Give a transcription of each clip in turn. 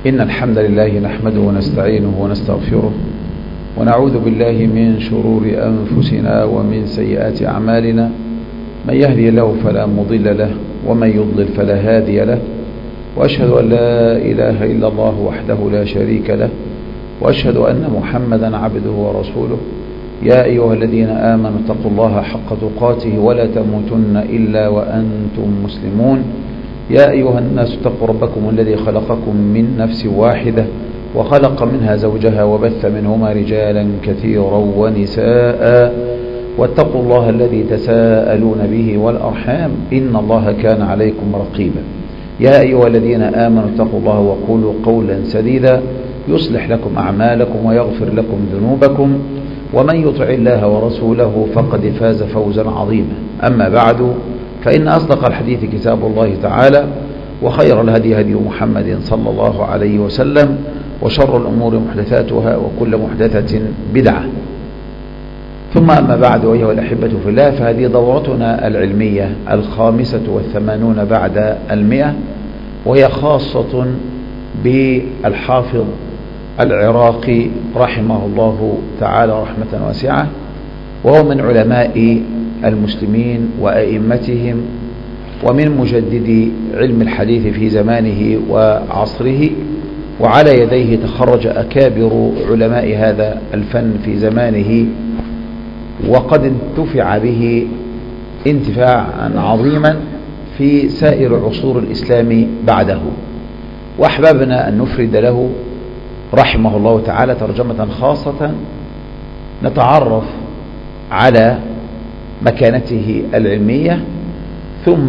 إن الحمد لله نحمده ونستعينه ونستغفره ونعوذ بالله من شرور أنفسنا ومن سيئات أعمالنا. من يهدي الله فلا مضل له ومن يضلل فلا هادي له، وأشهد أن لا إله إلا الله وحده لا شريك له، وأشهد أن محمدا عبده ورسوله. يا أيها الذين آمنوا اتقوا الله حق تقاته ولا تموتن إلا وأنتم مسلمون. يا أيها الناس اتقوا ربكم الذي خلقكم من نفس واحدة وخلق منها زوجها وبث منهما رجالا كثيرا ونساء، واتقوا الله الذي تساءلون به والأرحام إن الله كان عليكم رقيبا. يا أيها الذين آمنوا اتقوا الله وقولوا قولا سديدا يصلح لكم أعمالكم ويغفر لكم ذنوبكم، ومن يطع الله ورسوله فقد فاز فوزا عظيما. أما بعد، فإن أصدق الحديث كتاب الله تعالى، وخير الهدي هدي محمد صلى الله عليه وسلم، وشر الأمور محدثاتها وكل محدثة بدعة. ثم أما بعد، أيها الأحبة في الله، فهذه دورتنا العلمية 85 بعد 100، وهي خاصة بالحافظ العراقي رحمه الله تعالى رحمة واسعة، وهو من علماء المسلمين وأئمتهم، ومن مجددي علم الحديث في زمانه وعصره، وعلى يديه تخرج أكابر علماء هذا الفن في زمانه، وقد انتفع به انتفاعا عظيما في سائر عصور الإسلام بعده. وأحببنا أن نفرد له رحمه الله تعالى ترجمة خاصة نتعرف على مكانته العلمية، ثم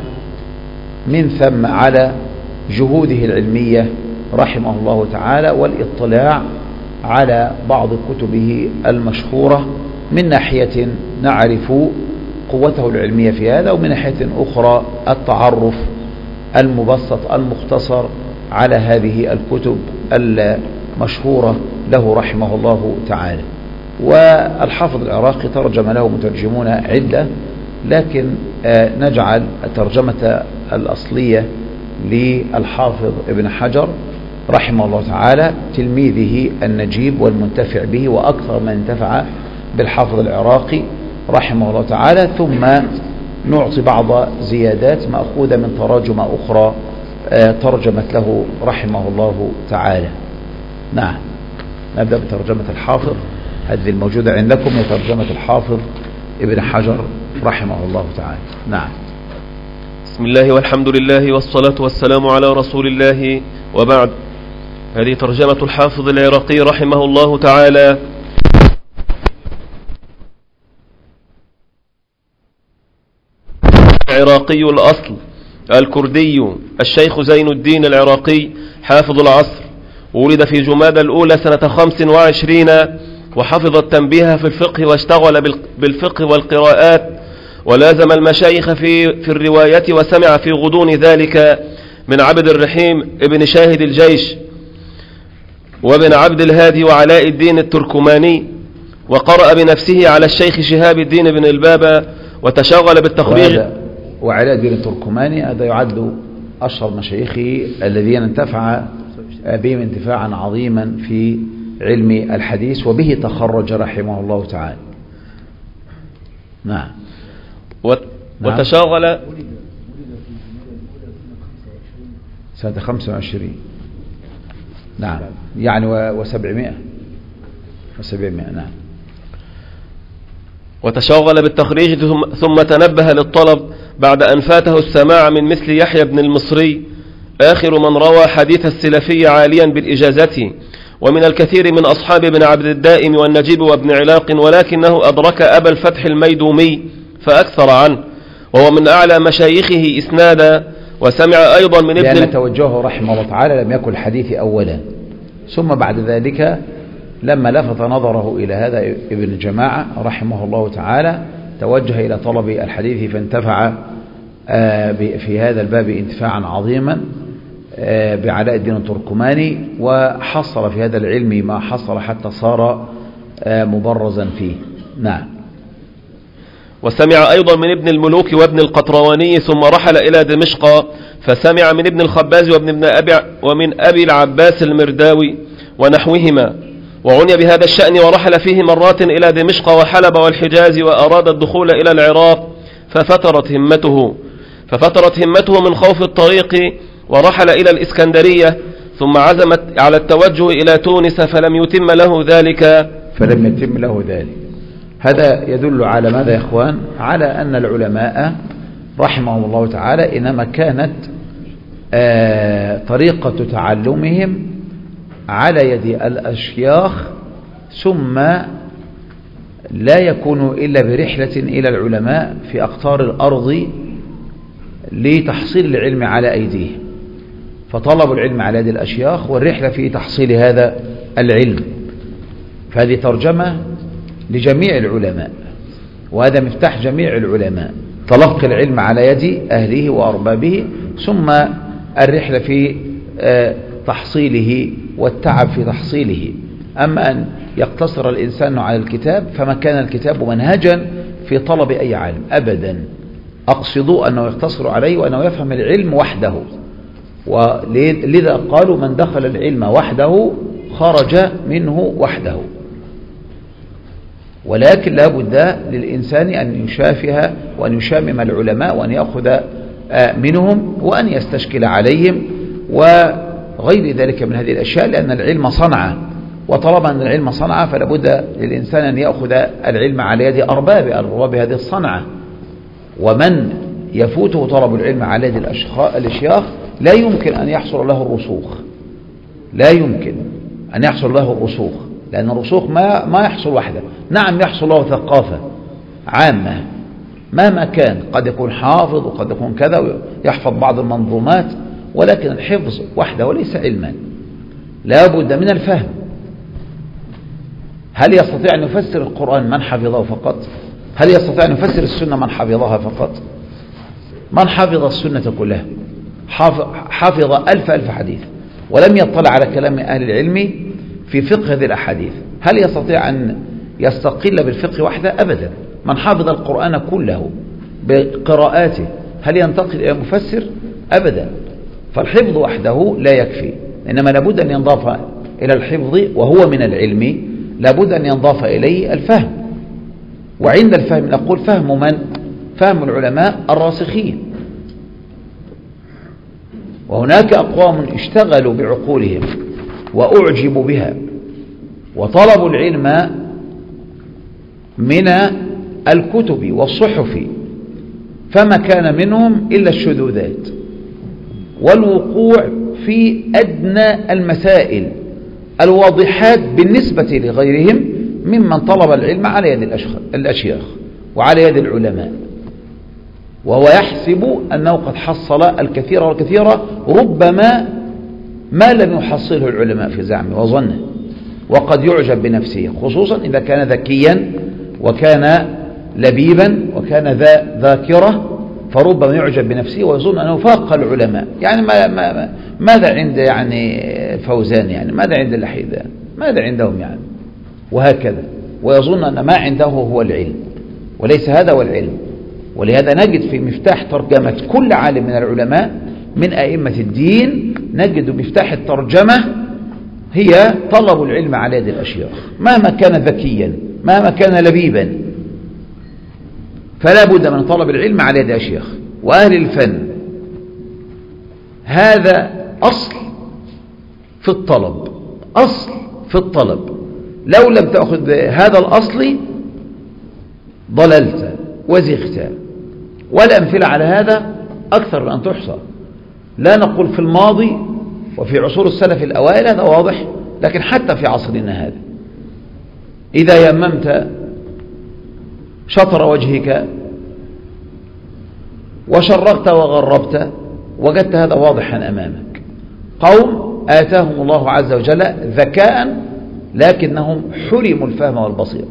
من ثم على جهوده العلمية رحمه الله تعالى، والاطلاع على بعض كتبه المشهورة، من ناحية نعرف قوته العلمية في هذا، ومن ناحية أخرى التعرف المبسط المختصر على هذه الكتب المشهورة له رحمه الله تعالى. والحافظ العراقي ترجم له مترجمون عدة، لكن نجعل الترجمة الأصلية للحافظ ابن حجر رحمه الله تعالى، تلميذه النجيب والمنتفع به، وأكثر من انتفع بالحافظ العراقي رحمه الله تعالى. ثم نعطي بعض زيادات مأخوذة من تراجم أخرى ترجمت له رحمه الله تعالى. نعم، نبدأ بترجمة الحافظ. هذه الموجودة عندكم هي ترجمة الحافظ ابن حجر رحمه الله تعالى. نعم. بسم الله والحمد لله والصلاة والسلام على رسول الله، وبعد. هذه ترجمة الحافظ العراقي رحمه الله تعالى. العراقي الأصل الكردي الشيخ زين الدين العراقي حافظ العصر، ولد في جمادى الأولى سنة 25، وحفظ التنبيه في الفقه، واشتغل بالفقه والقراءات، ولازم المشايخ في الرواية، وسمع في غضون ذلك من عبد الرحيم ابن شاهد الجيش وابن عبد الهادي وعلاء الدين التركماني، وقرأ بنفسه على الشيخ شهاب الدين بن البابا، وتشغل بالتخريج. وعلاء الدين التركماني هذا يعد أشهر مشايخه الذين انتفع بهم انتفاعا عظيما في علم الحديث، وبه تخرج رحمه الله تعالى. نعم. وتشاغل سنة 25. نعم، يعني و700. نعم. وتشاغل بالتخريج، ثم تنبه للطلب بعد أن فاته السماع من مثل يحيى بن المصري، آخر من روى حديث السلفي عاليا بالإجازة، ومن الكثير من أصحاب ابن عبد الدائم والنجيب وابن علاق، ولكنه أدرك أبا الفتح الميدومي فأكثر عنه، وهو من أعلى مشايخه إسنادا. وسمع أيضا من ابن، لأن توجهه رحمه الله تعالى لم يكن الحديث أولا، ثم بعد ذلك لما لفت نظره إلى هذا ابن جماعة رحمه الله تعالى توجه إلى طلب الحديث، فانتفع في هذا الباب انتفاعا عظيما بعلاء الدين التركماني، وحصل في هذا العلم ما حصل حتى صار مبرزا فيه. نعم. وسمع أيضا من ابن الملوك وابن القطرواني، ثم رحل إلى دمشق فسمع من ابن الخباز ومن أبي العباس المرداوي ونحوهما، وعني بهذا الشأن ورحل فيه مرات إلى دمشق وحلب والحجاز، وأراد الدخول إلى العراق ففترت همته من خوف الطريق، ورحل إلى الإسكندرية، ثم عزمت على التوجه إلى تونس فلم يتم له ذلك. هذا يدل على ماذا يا إخوان؟ على أن العلماء رحمهم الله تعالى إنما كانت طريقة تعلمهم على يد الأشياخ، ثم لا يكون إلا برحلة إلى العلماء في أقطار الأرض لتحصيل العلم على أيديهم، فطلبوا العلم على يد الأشياخ والرحلة في تحصيل هذا العلم. فهذه ترجمة لجميع العلماء، وهذا مفتاح جميع العلماء، تلقي العلم على يد أهله وأربابه، ثم الرحلة في تحصيله والتعب في تحصيله. أما أن يقتصر الإنسان على الكتاب فما كان الكتاب منهجا في طلب أي علم أبدا. أقصد أنه يقتصر عليه وأنه يفهم العلم وحده، ولذا قالوا من دخل العلم وحده خرج منه وحده. ولكن لا بد للإنسان أن يشافه وأن يشامم العلماء وأن يأخذ منهم وأن يستشكل عليهم وغير ذلك من هذه الأشياء، لأن العلم صنعة، وطالما أن العلم صنعة فلا بد للإنسان أن يأخذ العلم على يد أرباب هذه الصنعة. ومن يفوته طلب العلم على يد الأشياخ لا يمكن أن يحصل له الرسوخ، لأن الرسوخ ما يحصل وحده. نعم يحصل له ثقافة عامة مهما كان، قد يكون حافظ وقد يكون كذا ويحفظ بعض المنظومات، ولكن الحفظ وحده وليس علما، لا بد من الفهم. هل يستطيع أن يفسر القرآن من حفظه فقط؟ هل يستطيع أن يفسر السنة من حفظها فقط؟ من حفظ السنة كلها حفظ ألف حديث ولم يطلع على كلام أهل العلم في فقه هذه الأحاديث، هل يستطيع أن يستقل بالفقه وحده؟ أبدا. من حفظ القرآن كله بقراءاته هل ينتقل إلى مفسر؟ أبدا. فالحفظ وحده لا يكفي، إنما لابد أن ينضاف إلى الحفظ وهو من العلم، لابد أن ينضاف إليه الفهم. وعند الفهم نقول فهم من؟ فهم العلماء الراسخين. وهناك أقوام اشتغلوا بعقولهم وأعجبوا بها وطلبوا العلم من الكتب والصحف، فما كان منهم إلا الشذوذات والوقوع في أدنى المسائل الواضحات بالنسبة لغيرهم ممن طلب العلم على يد الأشياخ وعلى يد العلماء، وهو يحسب أنه قد حصل الكثير والكثير، ربما ما لم يحصله العلماء في زعمه وظنه، وقد يعجب بنفسه، خصوصا إذا كان ذكيا وكان لبيبا وكان ذا ذاكرة، فربما يعجب بنفسه ويظن أنه فاق العلماء. يعني ماذا عند فوزان؟ يعني ماذا عند الحيدان؟ ماذا عندهم يعني؟ وهكذا، ويظن أن ما عنده هو العلم، وليس هذا هو العلم. ولهذا نجد في مفتاح ترجمة كل عالم من العلماء من أئمة الدين، نجد مفتاح الترجمة هي طلب العلم على يد الأشياخ، مهما كان ذكيا مهما كان لبيبا، فلا بد من طلب العلم على يد الأشياخ وأهل الفن. هذا أصل في الطلب، لو لم تأخذ هذا الأصل ضللت وزغت. والأمثلة على هذا أكثر من أن تحصى، لا نقول في الماضي وفي عصور السلف الأوائل، هذا واضح، لكن حتى في عصرنا هذا إذا يممت شطر وجهك وشرقت وغربت وجدت هذا واضحا أمامك. قوم آتاهم الله عز وجل ذكاء لكنهم حرموا الفهم والبصير،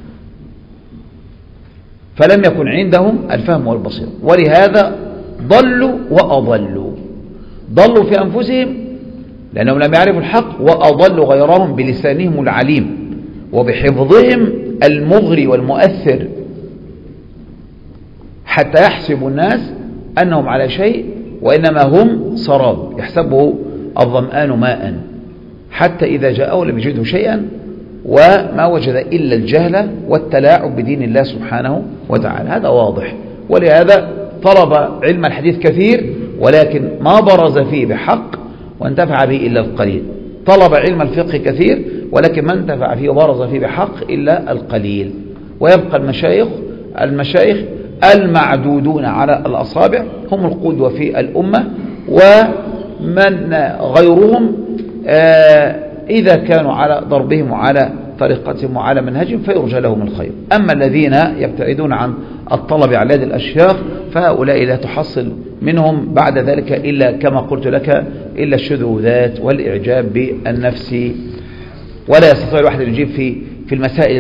فلم يكن عندهم الفهم والبصير، ولهذا ضلوا وأضلوا. ضلوا في أنفسهم لأنهم لم يعرفوا الحق، وأضلوا غيرهم بلسانهم العليم وبحفظهم المغري والمؤثر، حتى يحسب الناس أنهم على شيء وإنما هم سراب يحسبه الظمآن ماء حتى إذا جاءه لم يجده شيئا وما وجد إلا الجهل والتلاعب بدين الله سبحانه وتعالى. هذا واضح. ولهذا طلب علم الحديث كثير ولكن ما برز فيه بحق وانتفع به إلا القليل. طلب علم الفقه كثير ولكن ما انتفع فيه وبرز فيه بحق إلا القليل. ويبقى المشايخ المعدودون على الأصابع هم القدوة في الأمة، ومن غيرهم إذا كانوا على ضربهم وعلى طريقتهم وعلى منهجهم فيرجى لهم الخير. أما الذين يبتعدون عن الطلب على يد الأشياخ فهؤلاء لا تحصل منهم بعد ذلك إلا كما قلت لك إلا الشذوذات والإعجاب بالنفس، ولا يستطيع الواحد أن يجيب في المسائل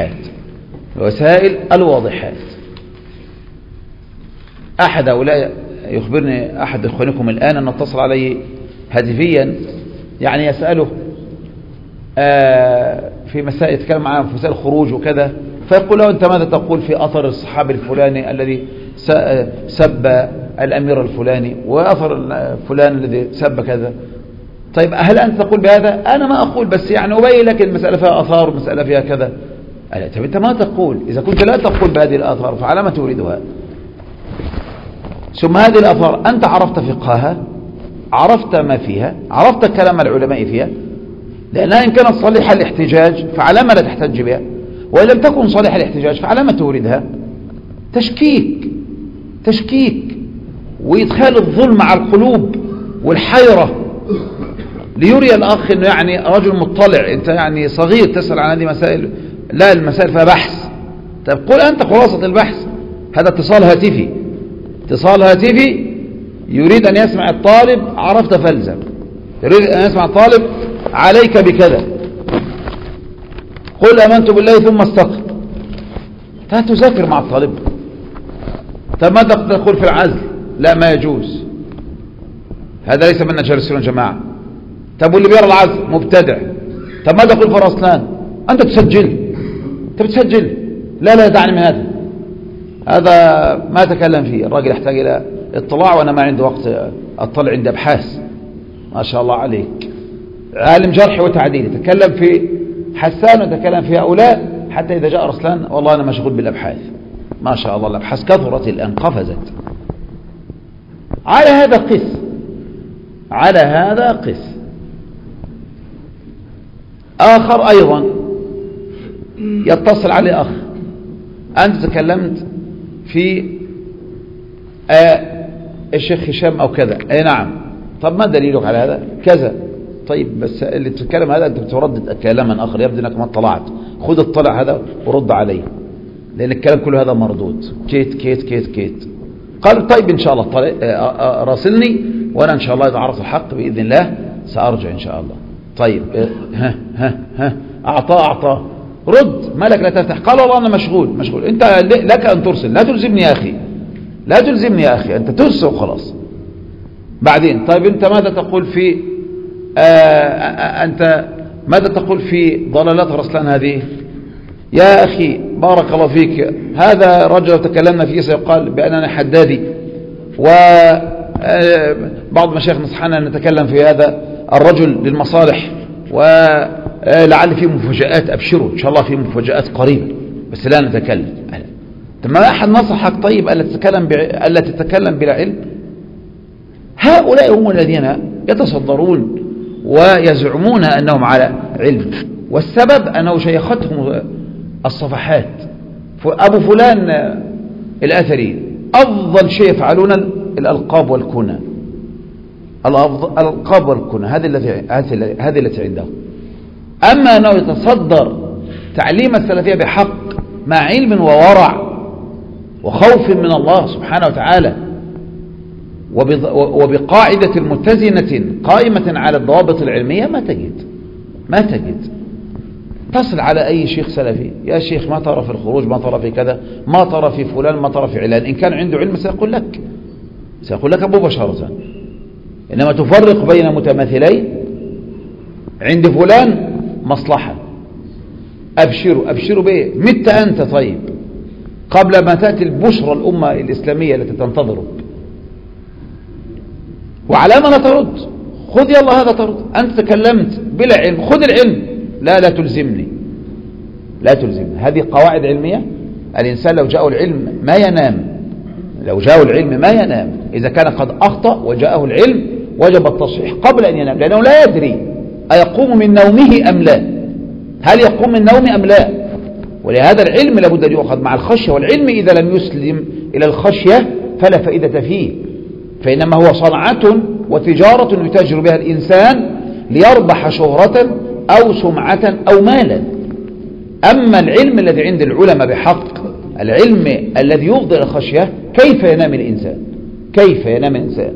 الواضحات. أحد هؤلاء يخبرني أحد إخوانكم الآن أن اتصل عليه هاتفيا يعني يسأله في مسائل، يتكلم معاه في مسائل الخروج وكذا، فيقول له أنت ماذا تقول في أثر الصحابي الفلاني الذي سب الأمير الفلاني وأثر فلان الذي سب كذا؟ طيب هل أنت تقول بهذا؟ أنا ما أقول، بس يعني أبين لك المسألة فيها أثار والمسألة فيها كذا. طيب أنت ما تقول، إذا كنت لا تقول بهذه الآثار فعلى ما تريدها؟ ثم هذه الآثار أنت عرفت فقهها، عرفت ما فيها، عرفت كلام العلماء فيها، لأنها إن كانت صالحة الاحتجاج فعلى ما لا تحتج بها، وإن لم تكن صالحة الاحتجاج فعلى ما توردها؟ تشكيك وإدخال الظلم على القلوب والحيرة ليري الأخ أنه يعني رجل مطلع، أنت يعني صغير تسأل عن هذه مسائل، لا المسائل فيها بحث. طيب قل أنت خلاصة البحث. هذا اتصال هاتفي يريد أن يسمع الطالب عرفت فلزم، يريد أن يسمع الطالب عليك بكذا، قل آمنت بالله ثم استقم. تذاكر مع الطالب. طب ماذا تقول في العزل؟ لا ما يجوز، هذا ليس منا جالسون جماعة. طب واللي بيرى العزل مبتدع. طب ماذا تقول في رسلان؟ أنت بتسجل. لا دعني من هذا ما تكلم فيه. الراجل يحتاج إلى اطلاع وأنا ما عندي وقت أطلع، عندي أبحاث. ما شاء الله عليك، عالم جرح وتعديل، يتكلم في حسان ويتكلم في هؤلاء، حتى إذا جاء رسلان والله أنا مشغول بالأبحاث. ما شاء الله الأبحاث كثرت الآن قفزت. على هذا قس آخر أيضا يتصل عليه أخ، أنت تكلمت في الشيخ هشام أو كذا. أي نعم. طب ما دليلك على هذا؟ كذا. طيب بس اللي تتكلم هذا أنت بتردد كلاما آخر، يبدو أنك ما اطلعت. خذ اطلع هذا ورد عليه، لأن الكلام كله هذا مردود. كيت. قال طيب إن شاء الله راسلني وأنا إن شاء الله إذا عرفت الحق بإذن الله سأرجع إن شاء الله. طيب ها أعطاه رد، مالك لا تفتح؟ قال والله أنا مشغول. أنت لك أن ترسل، لا تلزمني يا أخي، أنت ترسل وخلاص. بعدين طيب أنت ماذا تقول في ماذا تقول في ضلالات رسلان هذه؟ يا أخي بارك الله فيك، هذا رجل تكلمنا فيه سيقال بأننا حدادي، وبعض مشايخ نصحنا أن نتكلم في هذا الرجل للمصالح، ولعل فيه مفاجآت. أبشروا إن شاء الله فيه مفاجآت قريبة، بس لا نتكلم. ما أحد نصحك طيب ألا تتكلم بلا علم؟ هؤلاء هم الذين يتصدرون ويزعمون أنهم على علم، والسبب أنه شيختهم الصفحات. أبو فلان الأثري أفضل شيء يفعلون الألقاب والكنى. هذه التي عنده. أما أنه يتصدر تعليم السلفية بحق مع علم وورع وخوف من الله سبحانه وتعالى، وبقاعدة متزنة قائمة على الضوابط العلمية، ما تجد. تصل على أي شيخ سلفي، يا شيخ ما ترى في الخروج، ما ترى في كذا، ما ترى في فلان، ما ترى في علان. إن كان عنده علم سيقول لك مباشرة. إنما تفرق بين متماثلين، عند فلان مصلحة، أبشروا به. مت أنت طيب قبل ما تأتي البشرى الأمة الإسلامية التي تنتظرك. وعلى ما لا ترد. خذ يلا هذا ترد، أنت تكلمت بلا علم، خذ العلم. لا تلزمني، لا تلزمني. هذه قواعد علمية. الإنسان لو جاءه العلم ما ينام، لو جاءه العلم ما ينام. إذا كان قد أخطأ وجاءه العلم وجب التصحيح قبل أن ينام، لأنه لا يدري أيقوم من نومه أم لا، هل يقوم من نوم أم لا. ولهذا العلم لابد أن يؤخذ مع الخشية، والعلم إذا لم يسلم إلى الخشية فلا فائدة فيه، فإنما هو صنعة وتجارة يتاجر بها الإنسان ليربح شهرة أو سمعة أو مالا. أما العلم الذي عند العلماء بحق، العلم الذي يفضل الخشية، كيف ينام الإنسان؟ كيف ينام الإنسان؟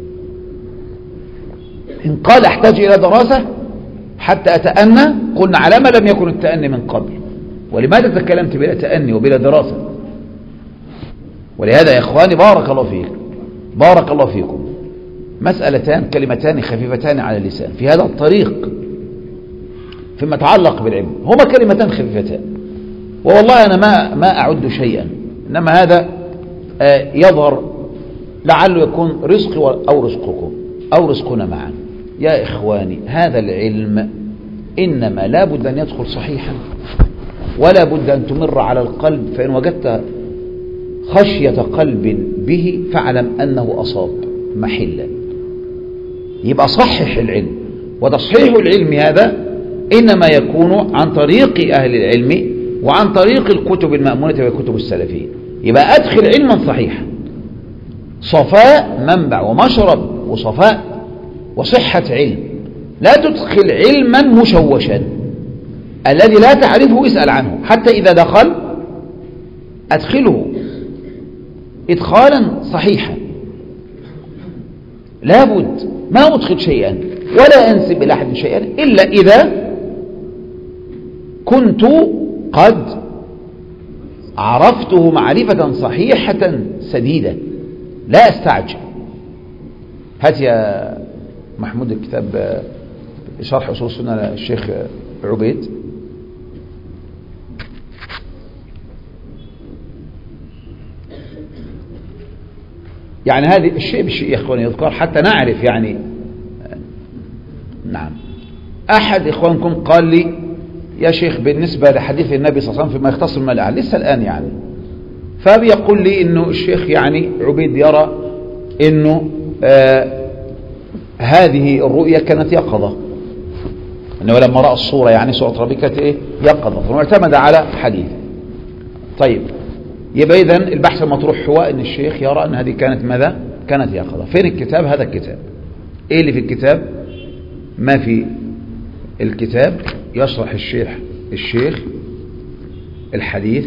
إن قال أحتاج إلى دراسة حتى أتأنى، قلنا على ما لم يكن التأني من قبل، ولماذا تكلمت بلا تأني وبلا دراسة؟ ولهذا يا إخواني بارك الله فيكم، بارك الله فيكم، مسألتان كلمتان خفيفتان على اللسان في هذا الطريق فيما يتعلق بالعلم، هما كلمتان خفيفتان، والله أنا ما أعد شيئا، إنما هذا يظهر لعله يكون رزقي أو رزقكم أو رزقنا معا. يا إخواني هذا العلم إنما لا بد أن يدخل صحيحا، ولا بد أن تمر على القلب، فإن وجدت خشية قلب به فاعلم أنه أصاب محلا. يبقى صحح العلم، وتصحيح العلم هذا إنما يكون عن طريق أهل العلم وعن طريق الكتب المأمونة وكتب السلفين. يبقى أدخل علما صحيحا، صفاء منبع ومشرب وصفاء وصحة علم. لا تدخل علما مشوشا، الذي لا تعرفه اسأل عنه، حتى إذا دخل أدخله إدخالا صحيحا. لابد ما أدخل شيئا ولا أنسب إلى أحد شيئا إلا إذا كنت قد عرفته معرفة صحيحة سديدة، لا أستعجل. هات يا محمود الكتاب شرح أصول السنة للشيخ عبيد. يعني هذه الشيء بالشيء يا إخواني يذكر حتى نعرف. يعني نعم، أحد إخوانكم قال لي يا شيخ بالنسبة لحديث النبي صلى الله عليه وسلم فيما يختص الملأ لسه الآن، يعني فبيقول لي إنه الشيخ يعني عبيد يرى إنه هذه الرؤية كانت يقظة، إنه لما رأى الصورة يعني صورة ربي كانت إيه يقظة، فمعتمد على حديث. طيب يبقى إذن البحث المطروح هو إن الشيخ يرى أن هذه كانت ماذا؟ كانت يقظة. فين الكتاب؟ هذا الكتاب. إيه اللي في الكتاب؟ ما في الكتاب يشرح الشيخ الحديث،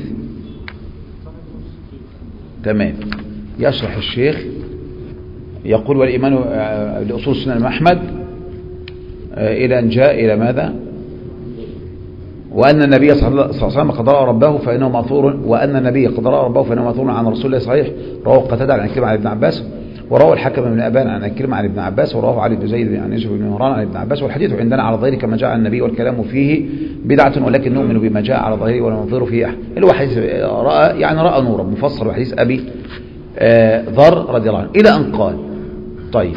تمام، يشرح الشيخ يقول والإيمان لأصول السنة أحمد إلى أن جاء إلى ماذا؟ وأن النبي صلى الله عليه وسلم قد رأى ربه فإنه مأثور، وأن النبي قد رأى ربه فإنه مأثور عن رسول الله صحيح. رواه قتادة عن عكرمة عن ابن عباس، ورواه الحكم بن أبان عن عكرمة عن ابن عباس، ورواه علي بن زيد عن يوسف بن مهران عن ابن عباس. والحديث عندنا على ظاهره كما جاء عن النبي، والكلام فيه بدعة، ولكن نؤمن بما جاء على ظاهره ولا ننظر فيه أحد. اللي هو حديث رأى نورا مفسر بحديث أبي ذر رضي الله عنه إلى أن قال. طيب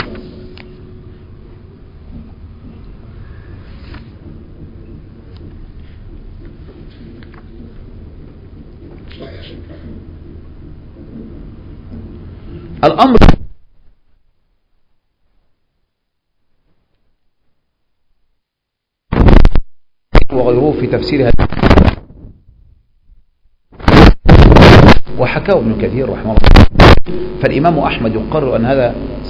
الأمر وغيره في تفسيرها، وحكاه ابن كثير رحمه الله. فالإمام أحمد يقرر أن هذا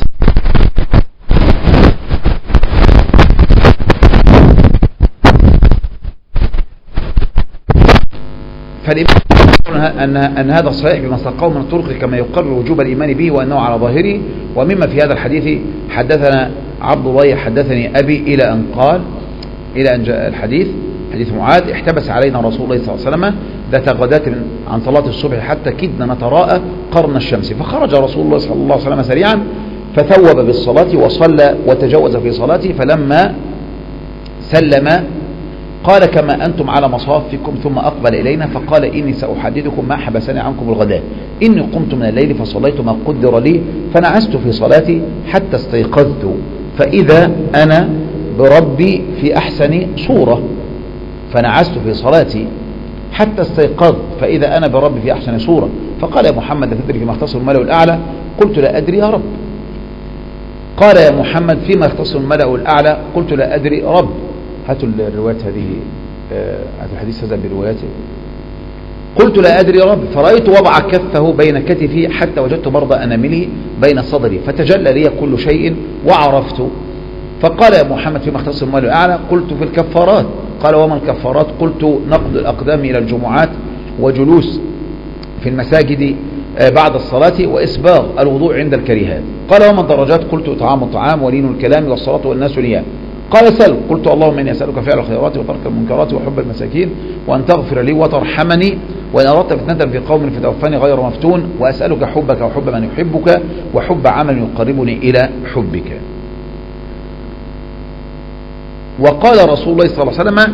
أن هذا صحيح بما ساقه من الطرق كما يقرر وجوب الإيمان به وأنه على ظاهره. ومما في هذا الحديث حدثنا عبد الله حدثني أبي إلى أن قال، إلى أن جاء الحديث حديث معاذ احتبس علينا رسول الله صلى الله عليه وسلم ذات غداة عن صلاة الصبح حتى كدنا نتراءى قرن الشمس، فخرج رسول الله صلى الله عليه وسلم سريعا فثوب بالصلاة وصلى وتجوز في صلاته، فلما سلم قال كما أنتم على مصافكم، ثم أقبل إلينا فقال إني سأحدثكم ما حبسني عنكم الغداء، إني قمت من الليل فصليت ما قدر لي فنعست في صلاتي حتى استيقظت فإذا أنا بربي في أحسن صورة. فنعست في صلاتي حتى استيقظت فإذا أنا بربي في أحسن صورة. فقال يا محمد تدري فيما يختص الملأ الأعلى؟ قلت لا أدري يا رب. قال يا محمد فيما يختص الملأ الأعلى؟ قلت لا أدري رب. هاتوا الروايات هذه، هاتوا الحديث هذا برواياته. قلت لا أدري رب. فرأيت وضع كفه بين كتفي حتى وجدت برض أنامله بين صدري فتجلى لي كل شيء وعرفت. فقال يا محمد فيما اختص المال الأعلى؟ قلت في الكفارات. قال وما الكفارات؟ قلت نقض الأقدام إلى الجمعات وجلوس في المساجد بعد الصلاة وإسباغ الوضوء عند الكريهات. قال وما الدرجات؟ قلت إطعام الطعام ولين الكلام والصلاة والناس نيام. قال سل. قلت اللهم إني أسألك فعل الخيرات وترك المنكرات وحب المساكين وأن تغفر لي وترحمني وإن أردت فتنة في قوم فتوفني غير مفتون وأسألك حبك وحب من يحبك وحب عمل يقربني إلى حبك. وقال رسول الله صلى الله عليه وسلم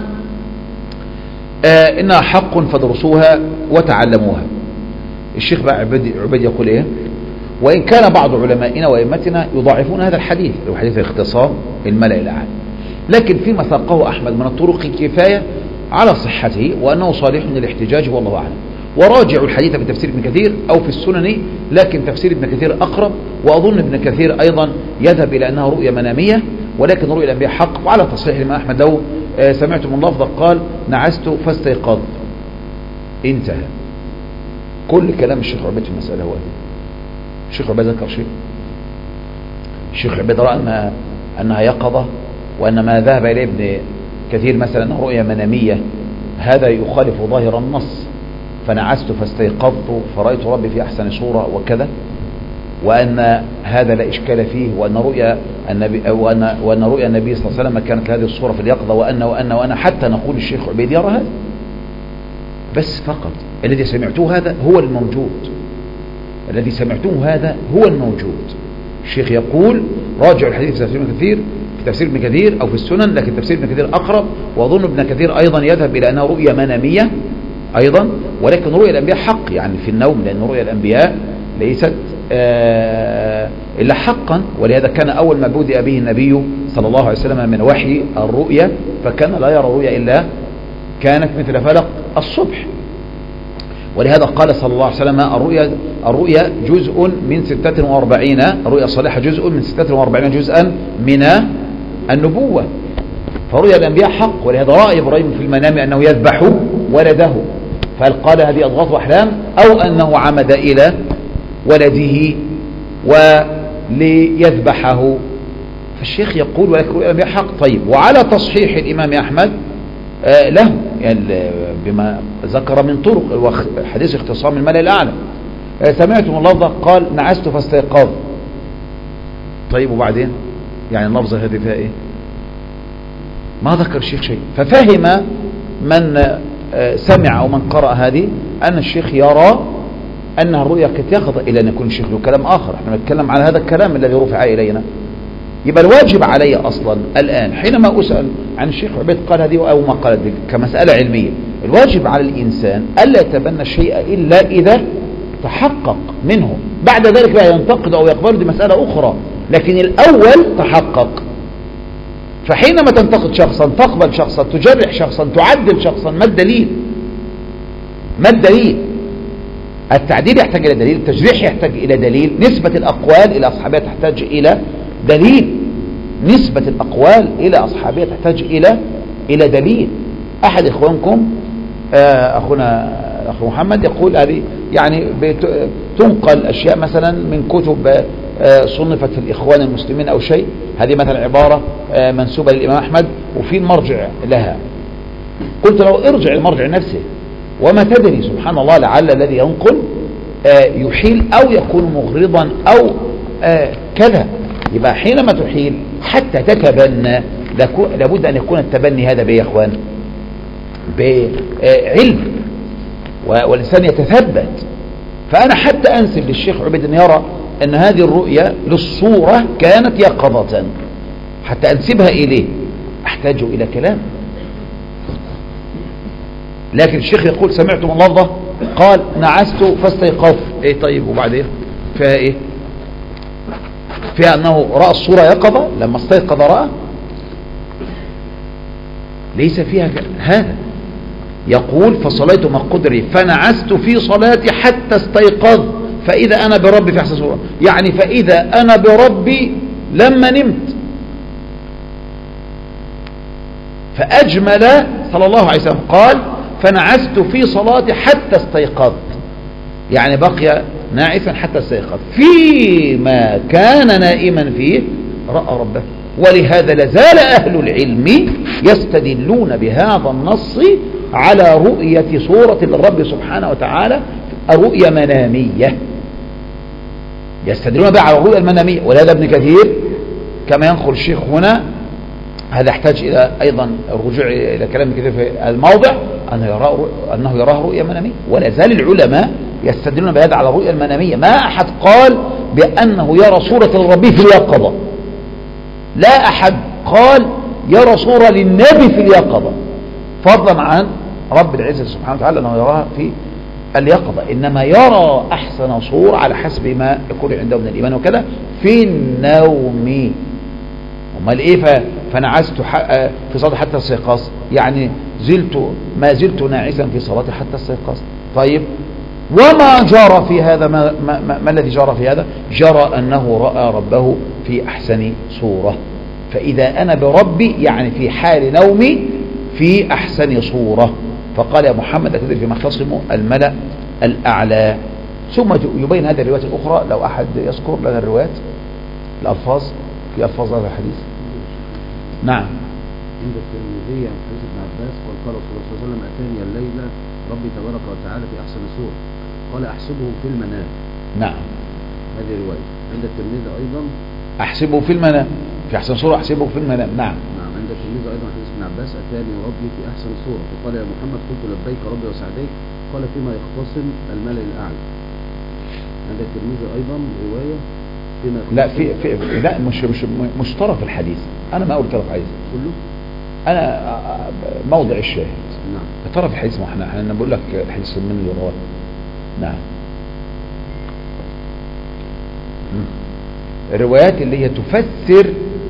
إنها حق فادرسوها وتعلموها. الشيخ بقى عبيد يقول إيه؟ وإن كان بعض علمائنا وأئمتنا يضاعفون هذا الحديث، الحديث اختصام الملأ الأعلى، لكن فيما ساقه أحمد من الطرق كفاية على صحته وأنه صالح للاحتجاج والله أعلم. وراجعوا الحديث في تفسير ابن كثير أو في السنن، لكن تفسير ابن كثير أقرب، وأظن ابن كثير أيضا يذهب إلى أنها رؤية منامية ولكن رؤية الأنبياء حق. وعلى تصحيح الإمام أحمد لو سمعت من لفظة قال نعست فاستيقظت انتهى. كل كلام الشيخ عبيد في المسألة هو الشيخ عبيد ذكر شيء. الشيخ عبيد رأى أنها يقظة، وأن ما ذهب إليه ابن كثير مثلا أنها رؤية منامية هذا يخالف ظاهر النص. فنعست فاستيقظت فرأيت ربي في أحسن صورة وكذا، وأن هذا لا إشكال فيه، وأن رؤيا النبي وأن رؤيا النبي صلى الله عليه وسلم كانت هذه الصورة في اليقظة، وأن حتى نقول الشيخ عبيد يرى هذا بس فقط. الذي سمعتوه هذا هو الموجود، الذي سمعتوه هذا هو الموجود. الشيخ يقول راجع الحديث في تفسير ابن كثير، في تفسير ابن كثير أو في السنن، لكن تفسير ابن كثير أقرب، وأظن ابن كثير أيضا يذهب إلى أنها رؤيا منامية أيضا، ولكن رؤيا الأنبياء حق يعني في النوم، لأن رؤيا الأنبياء ليست إلا حقا. ولهذا كان أول ما بدأ به النبي صلى الله عليه وسلم من وحي الرؤيا فكان لا يرى رؤيا إلا كانت مثل فلق الصبح. ولهذا قال صلى الله عليه وسلم الرؤيا جزء من 46، الرؤيا الصالحة جزء من 46 جزءا من النبوة. فرؤيا الأنبياء حق. ولهذا رأى إبراهيم في المنام أنه يذبح ولده، فهل قال هذه أضغاث أحلام أو أنه عمد إلى ولده وليذبحه؟ فالشيخ يقول ولكن رؤيا الأنبياء حق. طيب، وعلى تصحيح الإمام أحمد له يعني بما ذكر من طرق حديث اختصام الملأ الأعلى، سمعت من لفظة قال نعست فاستيقظ. طيب وبعدين يعني اللفظة هذه فيها ايه؟ ما ذكر الشيخ شيء. ففهم من سمع أو من قرأ هذه أن الشيخ يرى أنها الرؤيا قد يقظة، إلى أن يكون الشيخ له كلام آخر. احنا نتكلم على هذا الكلام الذي رفع إلينا. يبقى الواجب علي أصلا الآن حينما أسأل عن الشيخ عبيد قال هذه أو ما قال ذلك كمسألة علمية، الواجب على الإنسان ألا يتبنى الشيء إلا إذا تحقق منه. بعد ذلك بقى ينتقد أو يقبل دي مسألة أخرى، لكن الأول تحقق. فحينما تنتقد شخصا، تقبل شخصا، تجرح شخصا، تعدل شخصا، ما الدليل؟ ما الدليل؟ التعديل يحتاج إلى دليل، التجريح يحتاج إلى دليل، نسبة الأقوال إلى أصحابها تحتاج إلى دليل، نسبة الأقوال إلى أصحابها تحتاج إلى دليل. أحد إخوانكم أخونا الأخ محمد يقول هذه يعني تنقل أشياء مثلا من كتب صنفت في الإخوان المسلمين أو شيء، هذه مثلا عبارة منسوبة للإمام أحمد وفي المرجع لها. قلت له ارجع المرجع نفسه، وما تدري سبحان الله لعل الذي ينقل يحيل أو يكون مغرضا أو كذا. يبقى حينما تحيل حتى تتبنى لابد أن يكون التبني هذا يا إخوان بعلم، والإنسان يتثبت. فأنا حتى أنسب للشيخ عبيد أن يرى أن هذه الرؤية للصورة كانت يقظة، حتى أنسبها إليه أحتاج إلى كلام. لكن الشيخ يقول سمعت من لفظة قال نعست فاستيقظت. إيه طيب وبعدين فيها إيه؟ فيها أنه رأى الصورة يقظة لما استيقظ رأى؟ ليس فيها هذا. يقول فصليت ما قدري فنعست في صلاتي حتى استيقظ فإذا أنا بربي في أحسن صورة، يعني فإذا أنا بربي لما نمت. فأجمل صلى الله عليه وسلم قال فنعست في صلاتي حتى استيقظت، يعني بقي ناعسا حتى استيقظ. فيما كان نائما فيه رأى ربه. ولهذا لازال أهل العلم يستدلون بهذا النص على رؤية صورة الرب سبحانه وتعالى، رؤية منامية، يستدلون بها على الرؤية المنامية. ولهذا ابن كثير كما ينقل الشيخ هنا، هذا يحتاج إلى أيضا الرجوع إلى كلام ابن كثير في الموضع، أنه يراه رؤية منامية. ولا زال العلماء يستدلون بهذا على الرؤية المنامية. ما أحد قال بأنه يرى صورة الرب في اليقظة، لا أحد قال يرى صورة للنبي في اليقظة، فضلا عن رب العزة سبحانه وتعالى أنه يراها في اليقظة. إنما يرى أحسن صورة على حسب ما يكون عنده من الإيمان وكذا في النوم. امال ايه فنعست في صلاتي حتى استيقظت، يعني ما زلت ناعسا في صلاتي حتى استيقظت. طيب وما جرى في هذا، ما الذي جرى في هذا؟ جرى أنه رأى ربه في أحسن صورة. فإذا أنا بربي يعني في حال نومي في أحسن صورة. فقال يا محمد أتدري فيما اختصموا الملأ الأعلى. ثم يبين هذه الروايات الأخرى، لو أحد يذكر لنا الروايات الألفاظ، في ألفاظ هذا الحديث. نعم. عند الترمذي عن حديث ابن عباس قال رسول الله صلى الله عليه وسلم أتاني الليلة ربي تبارك وتعالى في أحسن صورة قال أحسبه في المنام. نعم. هذه رواية. عند الترمذي أيضا أحسبه في المنام، في أحسن صورة أحسبه في المنام. نعم. نعم. عند الترمذي أيضا حديث ابن عباس أتاني ربي في أحسن صورة فقال يا محمد قلت لبيك ربي وسعديك قال فيما يختصم الملأ الأعلى. عند الترمذي أيضا رواية فيما لا لا مش طرف الحديث. أنا ما أقول طرف الحديث كله، أنا موضع الشاهد. نعم. طرف الحديث، ما احنا بقول لك الحديث من اللي رواه. نعم. الروايات اللي هي تفسر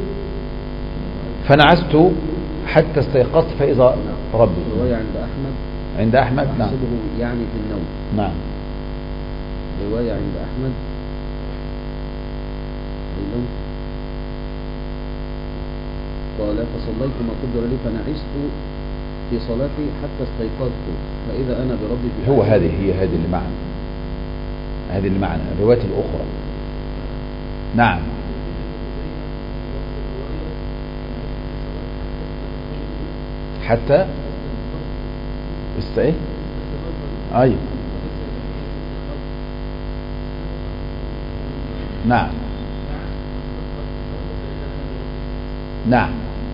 فنعست حتى استيقظت فإذا ربي. رواية عند أحمد. نعم. أحسبه يعني في النوم. نعم. رواية عند أحمد أيضا قال فصليت ما قدر لي فنعست في صلاتي حتى استيقظت فإذا أنا بربي في هو هذه اللي معنا، هذه اللي معنا الروايات الأخرى. نعم. حتى ايه؟ أيوه. نعم. نعم.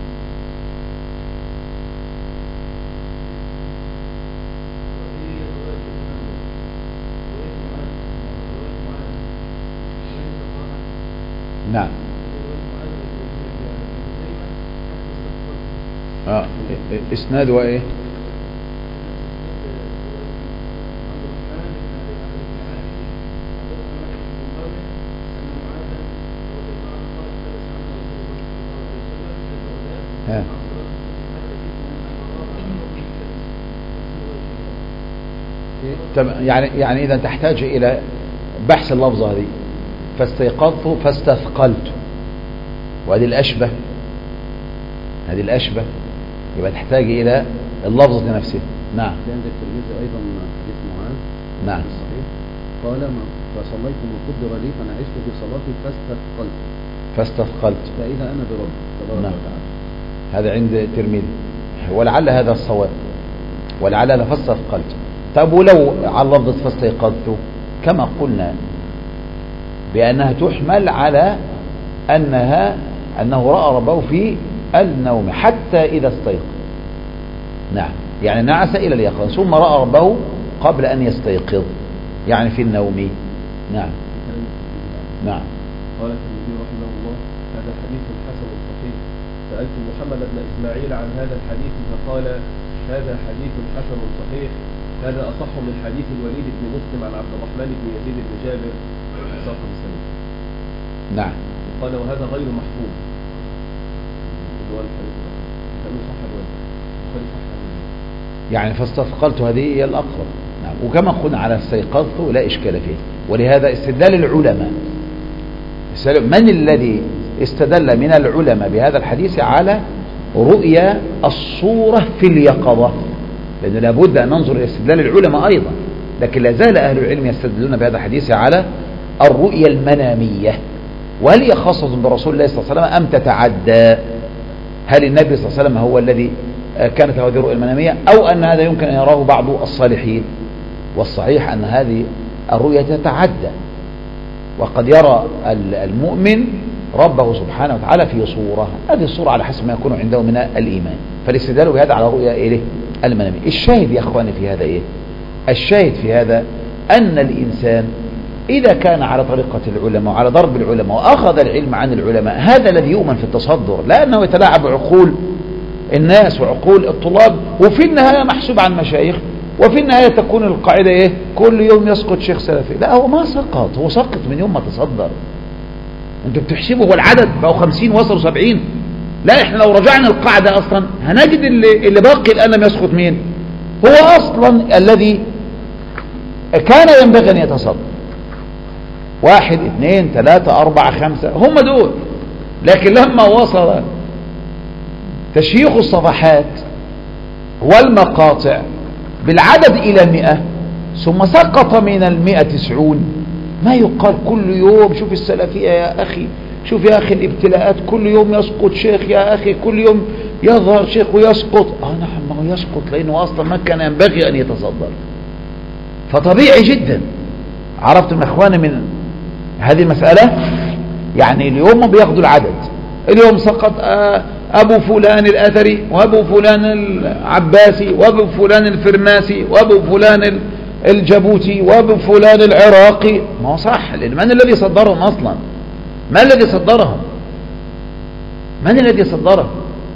نعم. اسناد وايه؟ يعني إذا تحتاج إلى بحث اللفظة هذه، فاستيقظت فاستثقلت، وهذه الأشبه، هذه الأشبه، يبقى تحتاج إلى اللفظة نفسها. نعم. عند الترمذي أيضا حديث معاذ. نعم. صحيح. قال فصليت ما قدر لي فنعست في صلاتي فاستثقلت فإذا أنا برب تبارك وتعالى. هذا عند الترمذي، ولعل هذا الصواب، ولعل هذا فاستثقلت. طب ولو على لفظة فاستيقظت كما قلنا بأنها تحمل على أنه رأى ربه في النوم حتى إذا استيقظ. نعم. يعني نعس إلى اليقظة ثم رأى ربه قبل أن يستيقظ، يعني في النوم. نعم. نعم. قال الترمذي رحمه الله هذا حديث حسن صحيح. سألت محمد بن إسماعيل عن هذا الحديث فقال هذا حديث حسن صحيح، هذا أصح من حديث الوليد بن مسلم عن عبد الرحمن بن يزيد بن جابر ساق بسند. نعم. قال وهذا غير محفوظ اللي هو الحديث كانوا صح الوزن البخاري صح الوزن يعني فاستثقلت هذه هي الأقرب. نعم. وكما قلنا على استيقظت لا إشكال فيه. ولهذا استدلال العلماء، من الذي استدل من العلماء بهذا الحديث على رؤيا الصورة في اليقظة؟ لأن لابد أن ننظر إلى استدلال العلماء أيضا، لكن لا زال أهل العلم يستدلون بهذا الحديث على الرؤيا المنامية. وهل هي خاصة برسول الله صلى الله عليه وسلم أم تتعدى؟ هل النبي صلى الله عليه وسلم هو الذي كانت هذه الرؤيا المنامية، أو أن هذا يمكن أن يراه بعض الصالحين؟ والصحيح أن هذه الرؤيا تتعدى، وقد يرى المؤمن ربه سبحانه وتعالى في صورة، هذه الصورة على حسب ما يكون عنده من الإيمان. فالاستدلال بهذا على رؤيا إيه؟ المنامية. الشاهد يا أخواني في هذا إيه؟ الشاهد في هذا أن الإنسان إذا كان على طريقة العلماء وعلى ضرب العلماء وأخذ العلم عن العلماء، هذا الذي يؤمن في التصدر، لأنه يتلاعب عقول الناس وعقول الطلاب، وفي النهاية محسوب عن مشايخ، وفي النهاية تكون القاعدة إيه؟ كل يوم يسقط شيخ سلفي. لا، هو ما سقط، هو سقط من يوم ما تصدر. انتوا بتحسبوا هو العدد بقوا 50 وصلوا 70. لا، احنا لو رجعنا القاعدة اصلا هنجد اللي باقي الان لم يسقط مين؟ هو اصلا الذي كان ينبغي ان يتصدر. 1 2 3 4 5 هم دول. لكن لما وصل تشييخ الصفحات والمقاطع بالعدد الى 100 ثم سقط من 100 90، ما يقال كل يوم شوف السلفية يا أخي، شوف يا أخي الابتلاءات، كل يوم يسقط شيخ يا أخي، كل يوم يظهر شيخ ويسقط. نعم، ما هو يسقط لأنه أصلا ما كان ينبغي أن يتصدر. فطبيعي جدا. عرفتم أخواني من هذه المسألة؟ يعني اليوم بياخدوا العدد، اليوم سقط أبو فلان الأثري، وأبو فلان العباسي، وأبو فلان الفرناسي، وأبو فلان الجبوتي، وابو فلان العراقي. ما هو صح، لأن من الذي صدرهم أصلا؟ من الذي صدرهم؟ من الذي صدرهم؟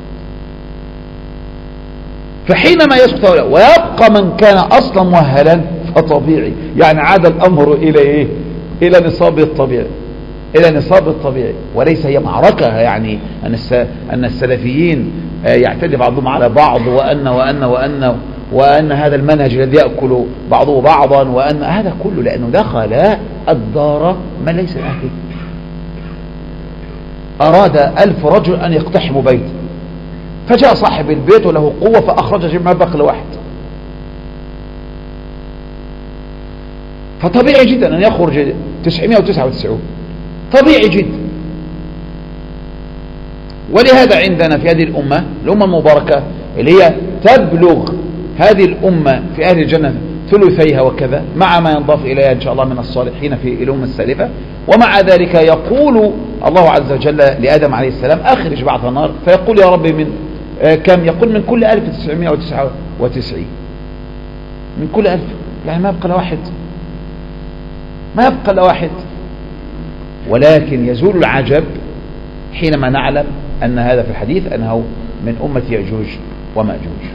فحينما يسقط هؤلاء ويبقى من كان أصلا مؤهلا فطبيعي، يعني عاد الأمر إلى إيه؟ إلى نصاب الطبيعي، إلى نصاب الطبيعي. وليس هي معركة يعني أن السلفيين يعتدي بعضهم على بعض، وأن هذا المنهج الذي يأكل بعضه بعضا، وأن هذا كله لأنه دخل الدار من ليس أهله. أراد 1000 رجل أن يقتحموا بيت، فجاء صاحب البيت وله قوة فأخرج جميع بقل واحد. فطبيعي جدا أن يخرج 999، طبيعي جدا. ولهذا عندنا في هذه الأمة المباركة اللي هي تبلغ هذه الأمة في أهل الجنة ثلثيها وكذا، مع ما ينضاف إليها إن شاء الله من الصالحين في الأمة السالفة. ومع ذلك يقول الله عز وجل لآدم عليه السلام أخرج بعض النار، فيقول يا رب من كم؟ يقول من كل 1999، من كل 1000، يعني ما يبقى لواحد، ما يبقى لواحد. ولكن يزول العجب حينما نعلم أن هذا في الحديث أنه من أمة يأجوج ومأجوج.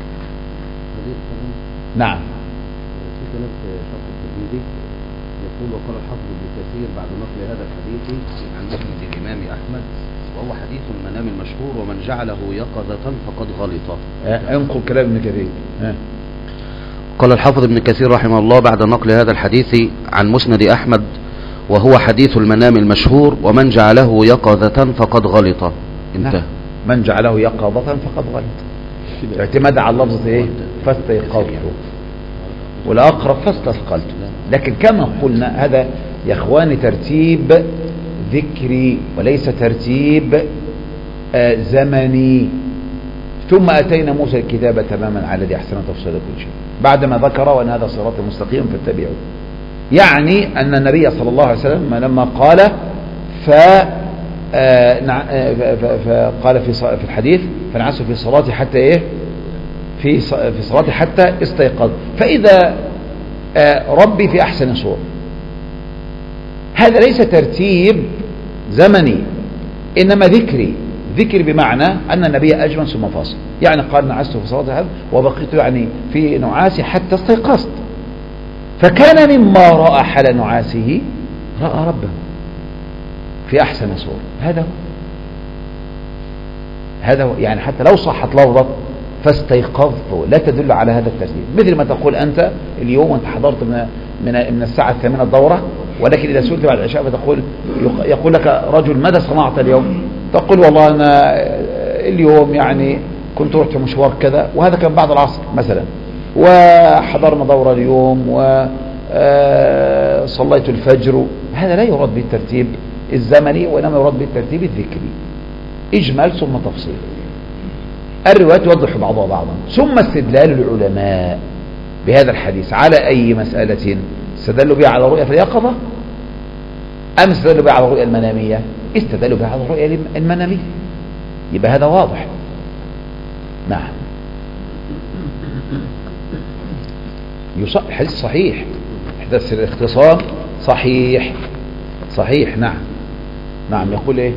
نعم. في كلام في شرح الترمذي يقول وقال الحافظ ابن كثير بعد نقل هذا الحديث عن مسند الإمام أحمد، وهو حديث المنام المشهور ومن جعله يقظة فقد غلط. انقل كلام ابن كثير. قال الحافظ ابن كثير رحمه الله بعد نقل هذا الحديث عن مسند أحمد، وهو حديث المنام المشهور ومن جعله يقظة فقد غلط. انتهى. من جعله يقظة فقد غلط، اعتماد على اللفظ ايه؟ فاستيقظت، والأقرب فاستثقلت. لكن كما قلنا هذا يا اخواني ترتيب ذكري وليس ترتيب زمني. ثم أتينا موسى الكتاب تماما على الذي أحسن تفصيل كل شيء، بعدما ذكر وأن هذا صراط مستقيم فاتبعوه. يعني أن النبي صلى الله عليه وسلم لما قال فقال في الحديث فنعسوا في الصلاة حتى إيه؟ في صلاة حتى استيقظ، فإذا ربي في أحسن صورة. هذا ليس ترتيب زمني، إنما ذكري بمعنى أن النبي أجمل ثم فاصل. يعني قال نعست في صلاة هذا وبقيت يعني في نعاسي حتى استيقظت. فكان مما رأى حال نعاسه رأى ربه في أحسن صورة. هذا هو يعني حتى لو صحت لفظة فاستيقظت لا تدل على هذا الترتيب، مثل ما تقول أنت اليوم وأنت حضرت من الساعة 8 الدورة، ولكن إذا سئلت بعد العشاء فتقول يقول لك رجل ماذا صنعت اليوم؟ تقول والله أنا اليوم يعني كنت رحت مشوار كذا، وهذا كان بعد العصر مثلا، وحضرنا دورة اليوم وصليت الفجر. هذا لا يراد بالترتيب الزمني، وإنما يراد بالترتيب الذكري، إجمال ثم تفصيل. الروايات توضح بعضها بعضا. ثم استدلال العلماء بهذا الحديث على أي مسألة؟ استدلوا بها على رؤية في اليقظة أم استدلوا بها على الرؤية المنامية؟ استدلوا بها على الرؤية المنامية، يبقى هذا واضح. نعم، الحديث صحيح، حدث الاختصام صحيح. نعم. يقول ايه؟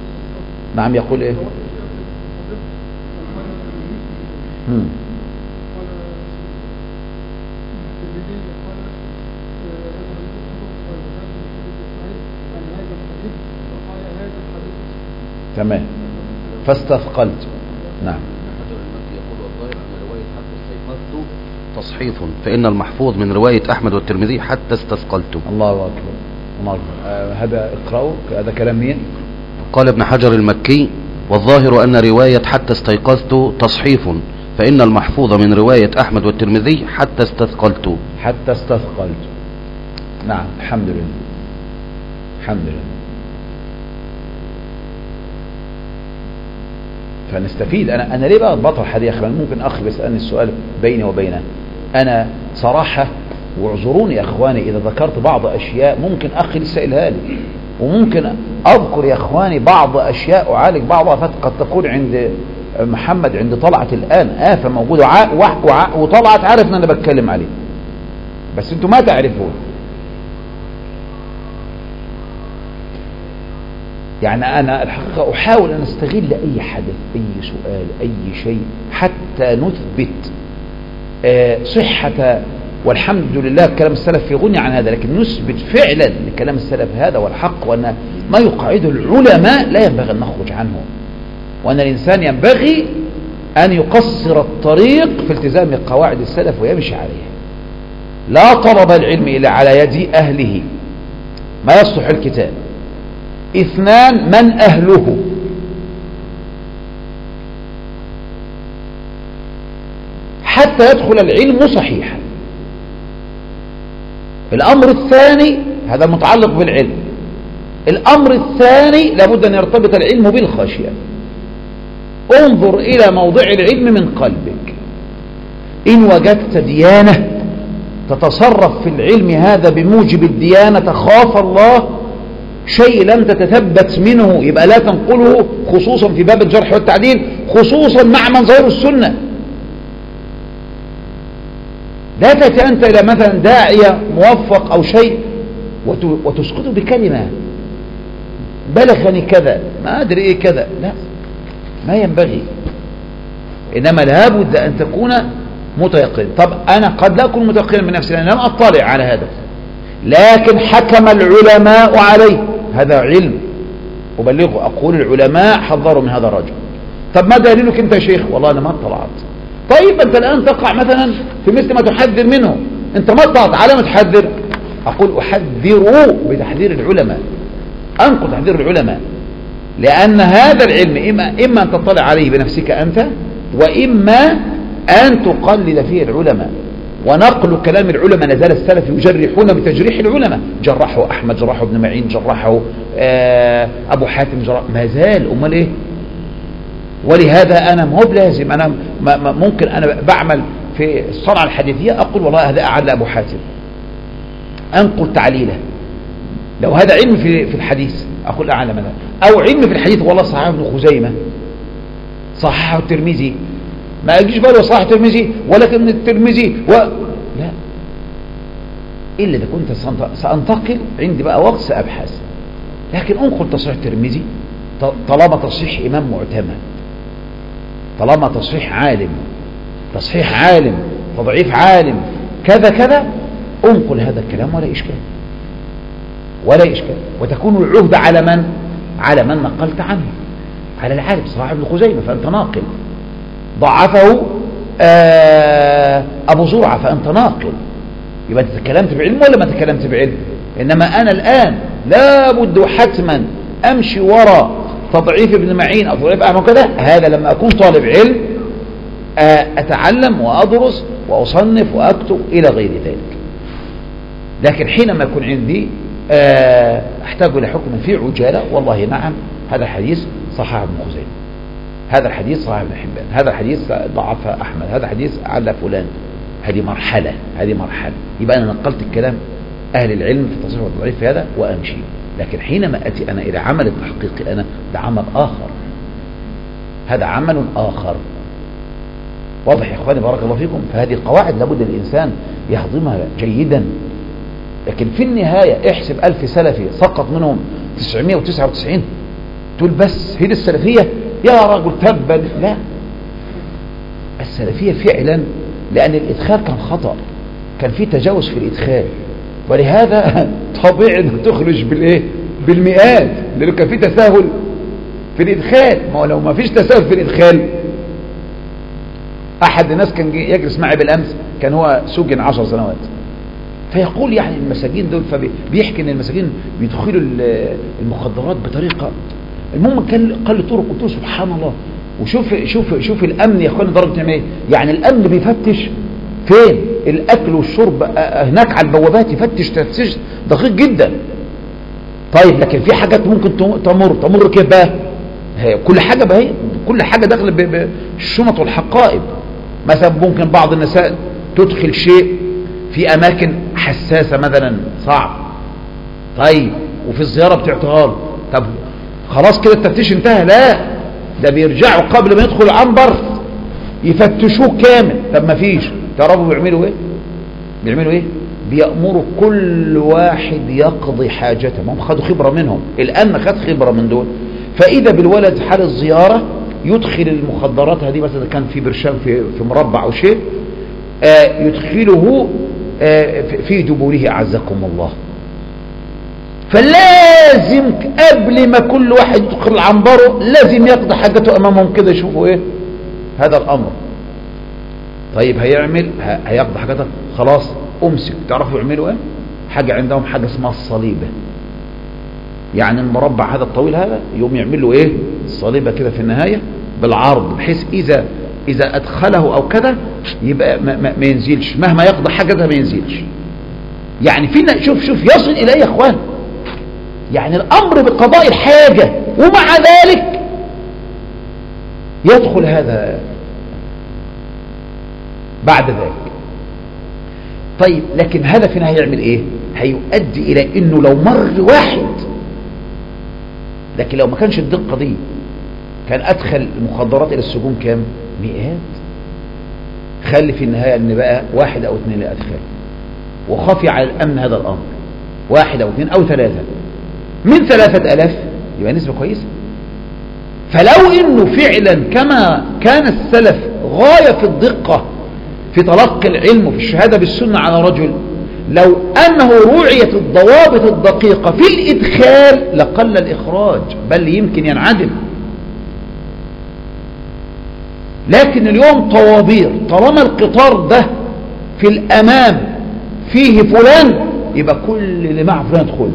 تمام، فاستثقلت. نعم. تصحيف، فإن المحفوظ من رواية أحمد والترمذي حتى استثقلت. الله أكبر. هذا اقرأوا، هذا كلام مين؟ قال ابن حجر المكي: والظاهر أن رواية حتى استيقظت تصحيف، فإن المحفوظ من رواية أحمد والترمذي حتى استثقلت. نعم، الحمد لله. فنستفيد. أنا ليه بقى بطرح هذه يا أخوان؟ ممكن أخي بيسألني السؤال بيني وبينه، أنا صراحة واعذروني يا أخواني إذا ذكرت بعض أشياء ممكن أخي لسه قالها لي، وممكن أذكر يا أخواني بعض أشياء أعالج بعضها قد تكون عند محمد عند طلعت الآن آفة موجودة، وطلعت عارف أن أنا بتكلم عليه، بس أنتم ما تعرفون. يعني أنا الحقيقة أحاول أن أستغل أي حدث، أي سؤال، أي شيء، حتى نثبت صحة، والحمد لله كلام السلف في غني عن هذا، لكن نثبت فعلا لكلام السلف هذا والحق، وأن ما يقعده العلماء لا ينبغي أن نخرج عنه، وأن الإنسان ينبغي أن يقصر الطريق في التزام قواعد السلف ويمشي عليها. لا طلب العلم إلا على يد أهله، ما يصلح الكتاب. 2 من أهله، حتى يدخل العلم صحيحا. الأمر الثاني هذا متعلق بالعلم. الأمر الثاني لابد أن يرتبط العلم بالخشية. انظر إلى موضع العلم من قلبك. إن وجدت ديانة تتصرف في العلم هذا بموجب الديانة، تخاف الله، شيء لم تتثبت منه يبقى لا تنقله، خصوصا في باب الجرح والتعديل، خصوصا مع من ظاهر السنة. لا تأتي أنت إلى مثلا داعية موفق أو شيء وتسقطه بكلمة بلغني كذا، ما أدري إيه كذا، لا، ما ينبغي. إنما لابد أن تكون متيقن. طب أنا قد لا أكون متيقنا من نفسي لأن لم أطلع على هذا، لكن حكم العلماء عليه، هذا علم أبلغه، أقول العلماء حذروا من هذا الرجل. طب ما دليلك أنت يا شيخ؟ والله أنا ما اطلعت. طيب أنت الآن تقع مثلا في مثل ما تحذر منه، أنت ما اطلعت على ما تحذر. أقول أحذر بتحذير العلماء، أنقل تحذير العلماء، لأن هذا العلم إما أن تطلع عليه بنفسك أنت، وإما أن تقلد فيه العلماء. ونقل كلام العلماء نزال السلف يجرحون بتجريح العلماء، جرحه أحمد، جرحه ابن معين، جرحه أبو حاتم، ما زال. أمال إيه؟ ولهذا أنا مو بلازم، أنا ممكن أنا بعمل في الصنعة الحديثية أقول والله هذا أعلى أبو حاتم، أنقل تعليله. لو هذا علم في الحديث أقول أعلى منه، أو علم في الحديث والله صححه ابن خزيمة، صححه الترمذي، ما أجيش بقى صححه الترمذي ولكن الترمذي لا، إلا إذا كنت سأنتقل عندي بقى وقت سأبحث، لكن أنقل تصحيح الترمذي طالما تصحيح إمام معتمد، طالما تصحيح عالم، تصحيح عالم، تضعيف عالم، كذا كذا، أنقل هذا الكلام ولا إشكال، وتكون العهدة على من؟ على من نقلت عنه، على العالم صحيح ابن خزيمة فأنت ناقل، ضعفه أبو زرعة فأنت ناقل. يبقى أنت تكلمت بعلم ولا ما تكلمت بعلم؟ إنما أنا الآن لابد حتما أمشي وراء تضعيف ابن معين أو تضعيف أحمد كذا. هذا لما أكون طالب علم أتعلم وأدرس وأصنف وأكتب إلى غير ذلك. لكن حينما يكون عندي أحتاج إلى حكم في عجالة، والله نعم هذا الحديث صححه ابن خزيمة، هذا الحديث صححه ابن حبان، هذا الحديث ضعف أحمد، هذا الحديث على فلان. هذه مرحلة، هذه مرحلة. يبقى أنا نقلت الكلام أهل العلم في التصحيح والتضعيف في هذا وأمشي. لكن حينما أتي أنا إلى عمل التحقيق أنا، ده عمل آخر، هذا عمل آخر. واضح يا إخواني بارك الله فيكم؟ فهذه القواعد لابد الإنسان يهضمها جيدا. لكن في النهاية احسب 1000 سلفي سقط منهم 999 تقول بس هي السلفية يا رجل تبا. لا، السلفية فعلا لأن الإدخال كان خطأ، كان في تجاوز في الإدخال، ولهذا طبيعي أن تخرج بالإيه؟ بالمئات، لأنه كان في تساهل في الإدخال. ما هو لو ما فيش تساهل في الإدخال، أحد الناس كان يجلس معي بالأمس، كان هو سجن 10 سنوات، فيقول يعني المساجين دول، فبيحكي ان المساجين بيدخلوا المخدرات بطريقه. المهم قال لي طرق، قلت له سبحان الله. وشوف الامن يا اخواني درجه ايه؟ يعني الامن بيفتش فين؟ الاكل والشرب هناك على البوابات، يفتش تفتيش دقيق جدا. طيب لكن في حاجات ممكن تمر كيف بقى؟ كل حاجه بقى، كل حاجه داخله بالشنط والحقائب. مثلا ممكن بعض النساء تدخل شيء في اماكن حساسه مثلا صعب، طيب وفي الزياره بتعطيها له، طب خلاص كده التفتيش انتهى؟ لا، ده بيرجعوا قبل ما يدخل العنبر يفتشوه كامل. طب ما فيش، تعرفوا بيعملوا ايه؟ بيأمروا كل واحد يقضي حاجته. ما هم خدوا خبره منهم، الان خد خبره من دول. فاذا بالولد حال الزياره يدخل المخدرات هذه، مثلا كان في برشام في مربع او شيء، يدخله في دبوره أعزكم الله. فلازم قبل ما كل واحد يدخل عنبره لازم يقضي حاجته أمامهم كده، يشوفوا إيه هذا الأمر. طيب هيقضي حاجته، خلاص أمسك. تعرفوا يعملوا إيه؟ حاجة عندهم حاجة اسمها الصليبة، يعني المربع هذا الطويل هذا يوم يعملوا إيه؟ الصليبة كده في النهاية بالعرض، بحيث إذا أدخله أو كذا يبقى ما ينزلش، مهما يقضي حاجة ده ما ينزلش. يعني فينا شوف يصل إلى إيه يا أخوان؟ يعني الأمر بقضاء الحاجة، ومع ذلك يدخل هذا بعد ذلك. طيب لكن هذا فينا هيعمل إيه؟ هيؤدي إلى إنه لو مر واحد، لكن لو ما كانش الدقة دي كان أدخل المخدرات إلى السجون كام؟ مئات. خلي في النهاية أن بقى 1 أو 2 اللي أدخل، وخفي على الأمن هذا الأمر 1 أو 2 أو 3 من 3000، يبقى نسبة كويسة. فلو إنه فعلا كما كان السلف غاية في الدقة في تلقي العلم وفي الشهادة بالسنة على رجل، لو أنه رعيت الضوابط الدقيقة في الإدخال لقل الإخراج، بل يمكن ينعدم. لكن اليوم طوابير، طالما القطار ده في الأمام فيه فلان يبقى كل اللي معه فلان يدخل.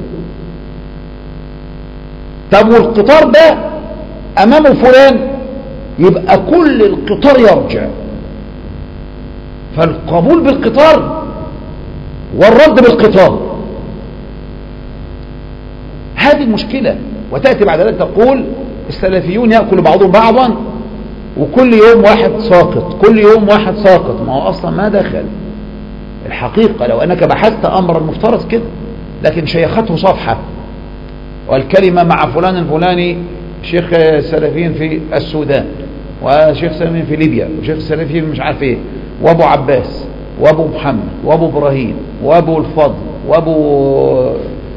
طب والقطار ده أمامه فلان يبقى كل القطار يرجع. فالقبول بالقطار والرد بالقطار، هذه المشكلة. وتأتي بعد ذلك تقول السلفيون يأكل بعضهم بعضا، وكل يوم واحد ساقط، كل يوم واحد ساقط. ما هو أصلا ما دخل الحقيقة. لو أنك بحثت أمر المفترض كده، لكن شيخته صفحة والكلمة مع فلان الفلاني، شيخ سلفيين في السودان، وشيخ سلفيين في ليبيا، وشيخ سلفيين مش عارف ايه، وابو عباس وابو محمد وابو ابراهيم وابو الفضل وابو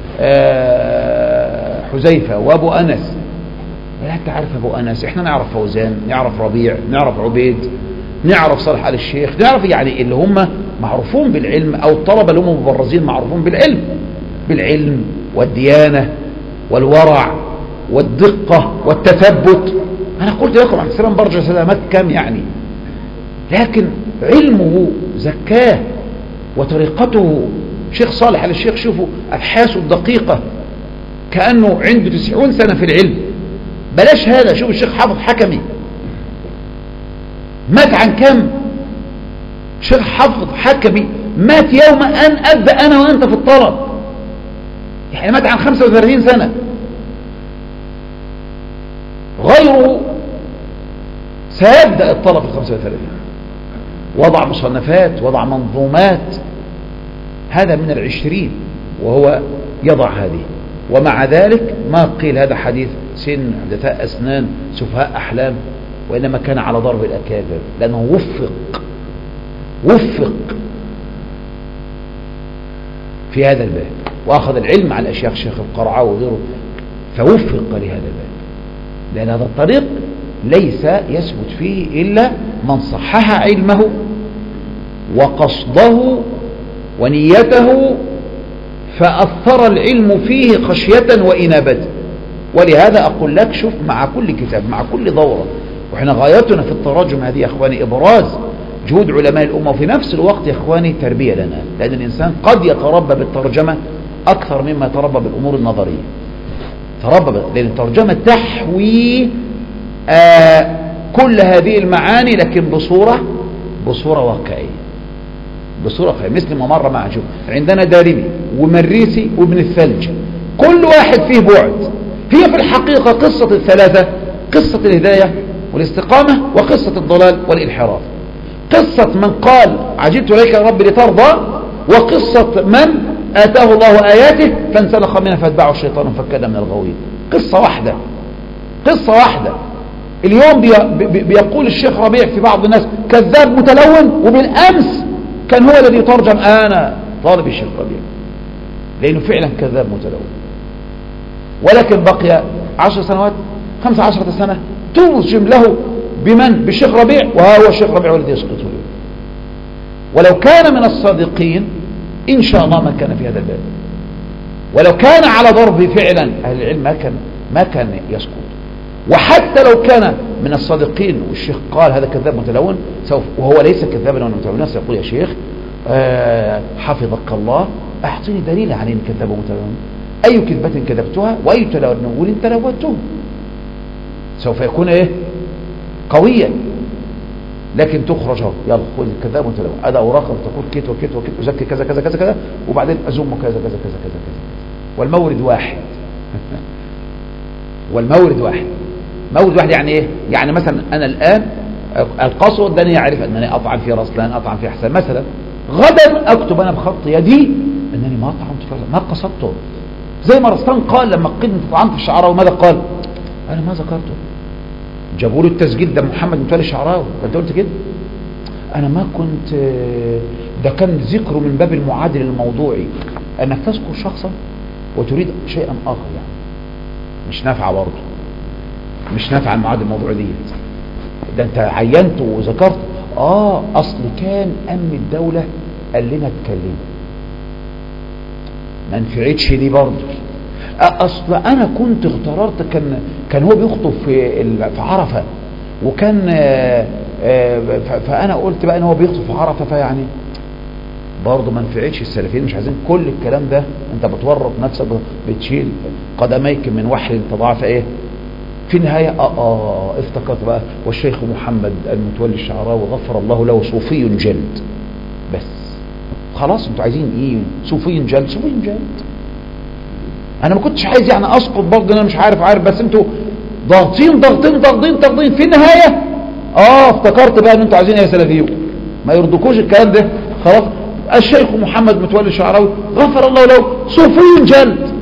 حذيفة وابو أنس. لا تعرف ابو أنس، احنا نعرف فوزان، نعرف ربيع، نعرف عبيد، نعرف صالح آل الشيخ، نعرف يعني اللي هم معروفون بالعلم، او الطلبة اللي هم مبرزين معروفون بالعلم والديانة والورع والدقة والتثبت. أنا قلت لكم عن السلام برجع سلامات كم يعني، لكن علمه زكاه وطريقته. شيخ صالح على الشيخ شوفوا أبحاثه الدقيقة كأنه عنده 90 سنة في العلم. بلاش هذا، شوف الشيخ حافظ حكمي مات عن كم؟ الشيخ حافظ حكمي مات يوم أن أبدأ أنا وأنت في الطلب، يعني مات عن 35 سنة. غيره سيبدأ الطلب في 35، وضع مصنفات، وضع منظومات، هذا من 20 وهو يضع هذه. ومع ذلك ما قيل هذا حديث سن حدثاء أسنان سفهاء أحلام، وإنما كان على ضرب الأكابر، لأنه وفق في هذا الباب، وأخذ العلم على الأشياخ الشيخ القرعاوي وغيره، فوفق لهذا الباب. لأن هذا الطريق ليس يثبت فيه إلا من صحح علمه وقصده ونيته، فأثر العلم فيه خشية وإنابة. ولهذا أقول لك شوف، مع كل كتاب، مع كل دورة، وإحنا غايتنا في التراجم هذه يا إخواني إبراز جهود علماء الأمة، وفي نفس الوقت يا إخواني تربية لنا، لأن الإنسان قد يتربى بالترجمة أكثر مما يتربى بالأمور النظرية. لأن الترجمة تحوي كل هذه المعاني، لكن بصورة واقعية، مثل ما مر معنا. شوف عندنا دارمي ومريسي وابن الثلج، كل واحد فيه بعد. هي في الحقيقة قصة الثلاثة، قصة الهداية والاستقامة، وقصة الضلال والانحراف. قصة من قال عجبت إليك يا رب لترضى، وقصة من آتاه الله آياته فانسلخ منها فاتبعه الشيطان فكان من الغاوين. قصة واحدة. اليوم بيقول الشيخ ربيع في بعض الناس كذاب متلون، وبالأمس كان هو الذي يترجم. أنا طالب الشيخ ربيع لأنه فعلا كذاب متلون، ولكن بقي 10 سنوات 15 سنة ترجم له بمن؟ بالشيخ ربيع، وهو الشيخ ربيع والذي يسقطه. ولو كان من الصادقين إن شاء الله ما كان في هذا الباب، ولو كان على ضرب فعلا أهل العلم ما كان يسقط. وحتى لو كان من الصادقين والشيخ قال هذا كذاب متلون، وهو ليس كذابا ولا متلونا، سيقول يا شيخ حفظك الله أعطيني دليل على أن كذاب متلون، أي كذبة كذبتها وأي تلون تلوتها، سوف يكون قويا. لكن تخرج يلا خذ الكذاب متلون، هذا أوراق تقول كيت وكيت وكيت، أزكي كذا كذا كذا كذا، وبعدين أزم كذا كذا كذا كذا كذا، والمورد واحد. والمورد واحد. مورد واحد يعني ايه؟ يعني مثلا انا الان القصد انني اعرف انني اطعن في رسلان، اطعن في حسن مثلا، غدا اكتب انا بخط يدي انني ما طعنت في رسلان، ما قصدته. زي ما رسلان قال لما قيل انت طعنت في الشعراوي، وماذا قال؟ انا ما ذكرته. جابوا له التسجيل، ده محمد متولي الشعراوي، انت قلت كده؟ انا ما كنت، ده كان ذكره من باب المعادل الموضوعي، انك تذكر شخصا وتريد شيئا اخر، يعني مش نافعه برضه، مش نافعه المعادل الموضوعي دي. ده انت عينته وذكرت اصل كان امن الدوله قال لنا اتكلم، ما نفعتش دي برضه. اصل انا كنت اغتررت، كان هو بيخطب في عرفه، وكان فانا قلت بقى ان هو بيخطب في عرفه، فيعني برضه ما نفعتش. السلفيين مش عايزين كل الكلام ده، انت بتورط نفسك، بتشيل قدميك من وحل تضاعف في النهاية افتكرت بقى والشيخ محمد المتولي الشعراوي غفر الله له صوفي جلد. بس خلاص انتوا عايزين ايه؟ صوفي جلد، صوفي جلد. انا ما كنتش عايز يعني اسقط برضه، انا مش عارف بس انتوا ضاغطين في النهاية افتكرت بقى ان انتوا عايزين يا سلفيون ما يرضكوش الكلام ده. خلاص الشيخ محمد متولي الشعراوي غفر الله له صوفي جلد،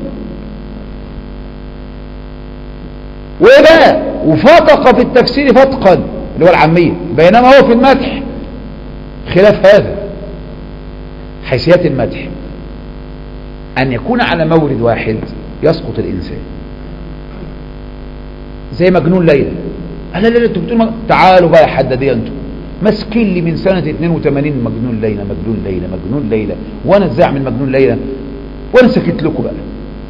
وإيه وفتق في التفسير فتقا اللي هو العامية، بينما هو في المدح خلاف هذا. حيثيات المدح أن يكون على مورد واحد يسقط الإنسان، زي مجنون ليلى. لا انتوا بتقولوا تعالوا بقى يا حدادية، انتوا ماسكين لي من سنة 82 مجنون ليلى، وانا ازاي اعمل مجنون ليلى وانا سكت لكم بقى.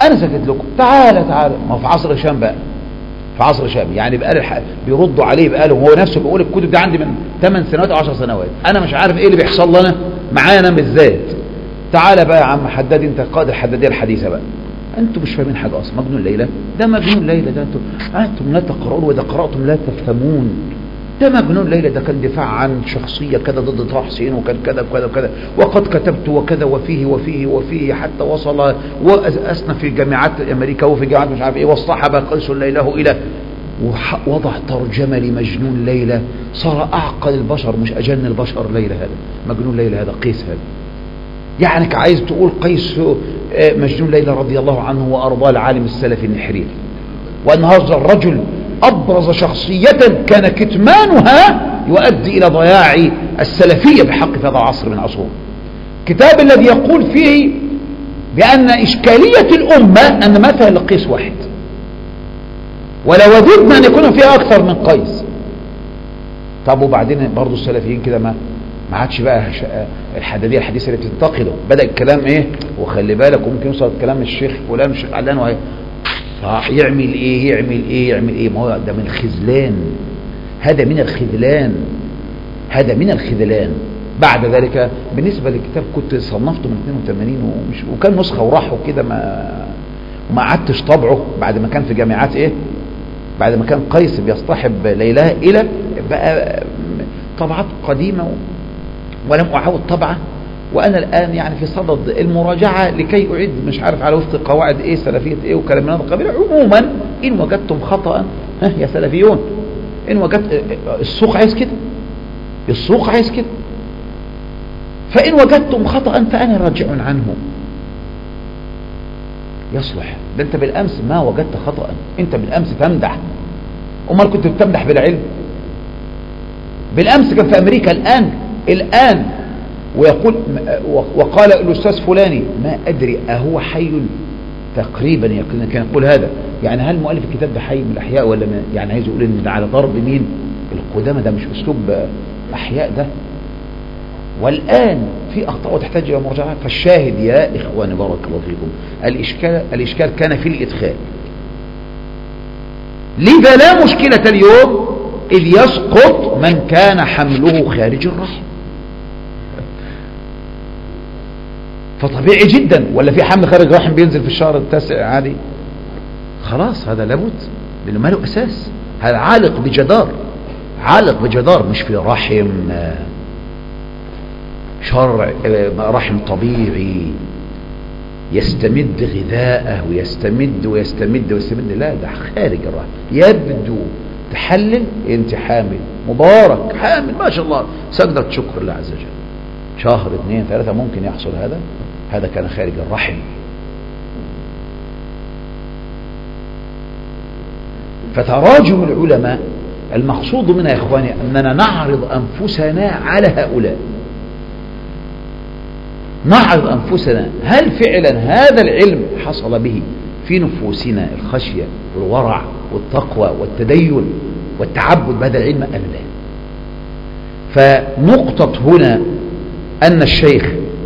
انا سكت لكم، تعالى ما في عصر هشام بقى، في عصر هشام يعني بقى بيردوا عليه بقاله، هو نفسه بيقول الكتب دي عندي من 8 سنوات او 10 سنوات، انا مش عارف ايه اللي بيحصل لنا معايا انا بالذات. تعالى بقى يا عم حداد، انت قائد الحداديه الحديثه بقى، انتوا مش فاهمين حاجه اصلا. مجنون ليلى ده مجنون ليلى ده انتم لا تقرؤون واذا قراتم لا تفهمون. ده مجنون ليلى ده كان دفاع عن شخصيه كذا ضد طه حسين، وكان كذا وكذا وكذا، وقد كتبت وكذا وفيه وفيه وفيه حتى وصل واسنى في جامعات امريكا وفي جامعات مش عارف ايه، والصحابه قيس ليله الى، ووضع ترجمه لمجنون ليلى، صار اعقل البشر مش اجن البشر ليلى. هذا مجنون ليلى، هذا قيس هذا. يعني عايز تقول قيس مجنون ليلى رضي الله عنه وارضاه العالم السلفي النحرير، وان هذا الرجل ابرز شخصيه كان كتمانها يؤدي الى ضياع السلفيه بحق في هذا العصر من عصور. كتاب الذي يقول فيه بان اشكاليه الامه ان مثل لقيس واحد، ولو وددنا ان يكون فيها اكثر من قيس. طب وبعدين برضو السلفيين كده ما عادش بقى الحداديه الحديثه اللي بتنتقده، بدا الكلام ايه، وخلي بالك وممكن يوصل كلام الشيخ فلان الشيخ علان وهي يعمل ايه ما هو ده من الخذلان، هذا من الخذلان، هذا من الخذلان. بعد ذلك بالنسبه للكتاب كنت صنفته من 82 وكان نسخه وراحوا كده وما قعدتش طبعه بعد ما كان في جامعات ايه، بعد ما كان قيس بيصطحب ليلى الى بقى طبعات قديمه ولم اعاود طبعه، وانا الان يعني في صدد المراجعه لكي اعد مش عارف على وفق قواعد ايه سلفيه ايه وكلام من هذا القبيل. عموما ان وجدتم خطا يا سلفيون، ان وجدت السوق عايز كده، السوق عايز كده، فان وجدتم خطا فانا راجع عنه يصلح. ده انت بالامس ما وجدت خطا، انت بالامس تمدح، امال كنت بتمدح بالعلم؟ بالامس كان في امريكا، الان ويقول وقال الاستاذ فلاني ما ادري اهو حي تقريبا كان يقول هذا، يعني هل مؤلف الكتاب ده حي من الاحياء ولا يعني عايز يقول ان ده على ضرب مين القدامى، ده مش اسلوب احياء ده. والان في اخطاء وتحتاج الى مراجعه. فالشاهد يا اخواني بارك الله فيكم، الاشكال كان في الادخال، لذا لا مشكله اليوم اذ يسقط من كان حمله خارج الرحم، فطبيعي جدا. ولا في حمل خارج الرحم بينزل في الشهر التاسع عادي؟ خلاص هذا لابد لانه ما له اساس، هذا عالق بجدار، عالق بجدار مش في رحم شرع، رحم طبيعي يستمد غذاءه ويستمد، لا ده خارج الرحم. يبدو تحلل انت حامل مبارك، حامل ما شاء الله، سجدة شكر الله عز وجل، شهر 2 3 ممكن يحصل هذا كان خارج الرحم. فتراجم العلماء المقصود منها يا اخواني اننا نعرض انفسنا على هؤلاء، نعرض انفسنا هل فعلا هذا العلم حصل به في نفوسنا الخشية والورع والتقوى والتدين والتعبد بهذا العلم ام لا. فنقطة هنا أن الشيخ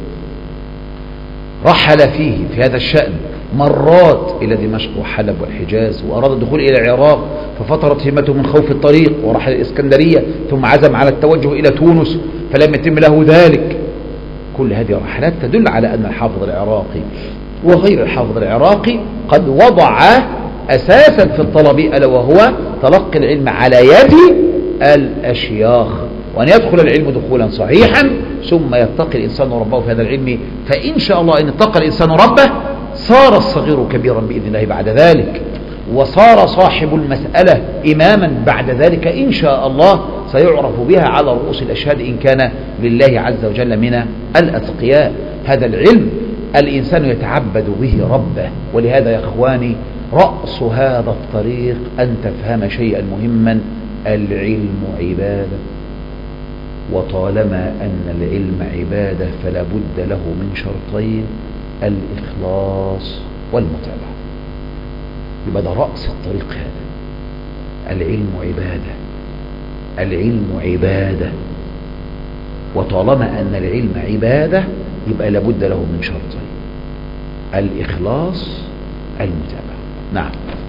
رحل فيه في هذا الشأن مرات إلى دمشق وحلب والحجاز، وأراد الدخول إلى العراق ففترت همته من خوف الطريق ورحل الإسكندرية، ثم عزم على التوجه إلى تونس فلم يتم له ذلك. كل هذه رحلات تدل على أن الحافظ العراقي وغير الحافظ العراقي قد وضع أساسا في الطلب، ألا وهو تلقي العلم على يد الأشياخ، وأن يدخل العلم دخولا صحيحا ثم يتقي الإنسان ربه في هذا العلم. فإن شاء الله إن اتقى الإنسان ربه صار الصغير كبيرا بإذن الله بعد ذلك، وصار صاحب المسألة إماما بعد ذلك إن شاء الله، سيعرف بها على رؤوس الأشهاد إن كان لله عز وجل من الأتقياء. هذا العلم الإنسان يتعبد به ربه. ولهذا يا إخواني رأس هذا الطريق أن تفهم شيئا مهما: العلم عبادة، وطالما أن العلم عبادة فلا بد له من شرطين: الإخلاص والمتابعة. يبقى ده رأس الطريق هذا، العلم عبادة، العلم عبادة، وطالما أن العلم عبادة يبقى لابد له من شرطين: الإخلاص المتابعة. نعم.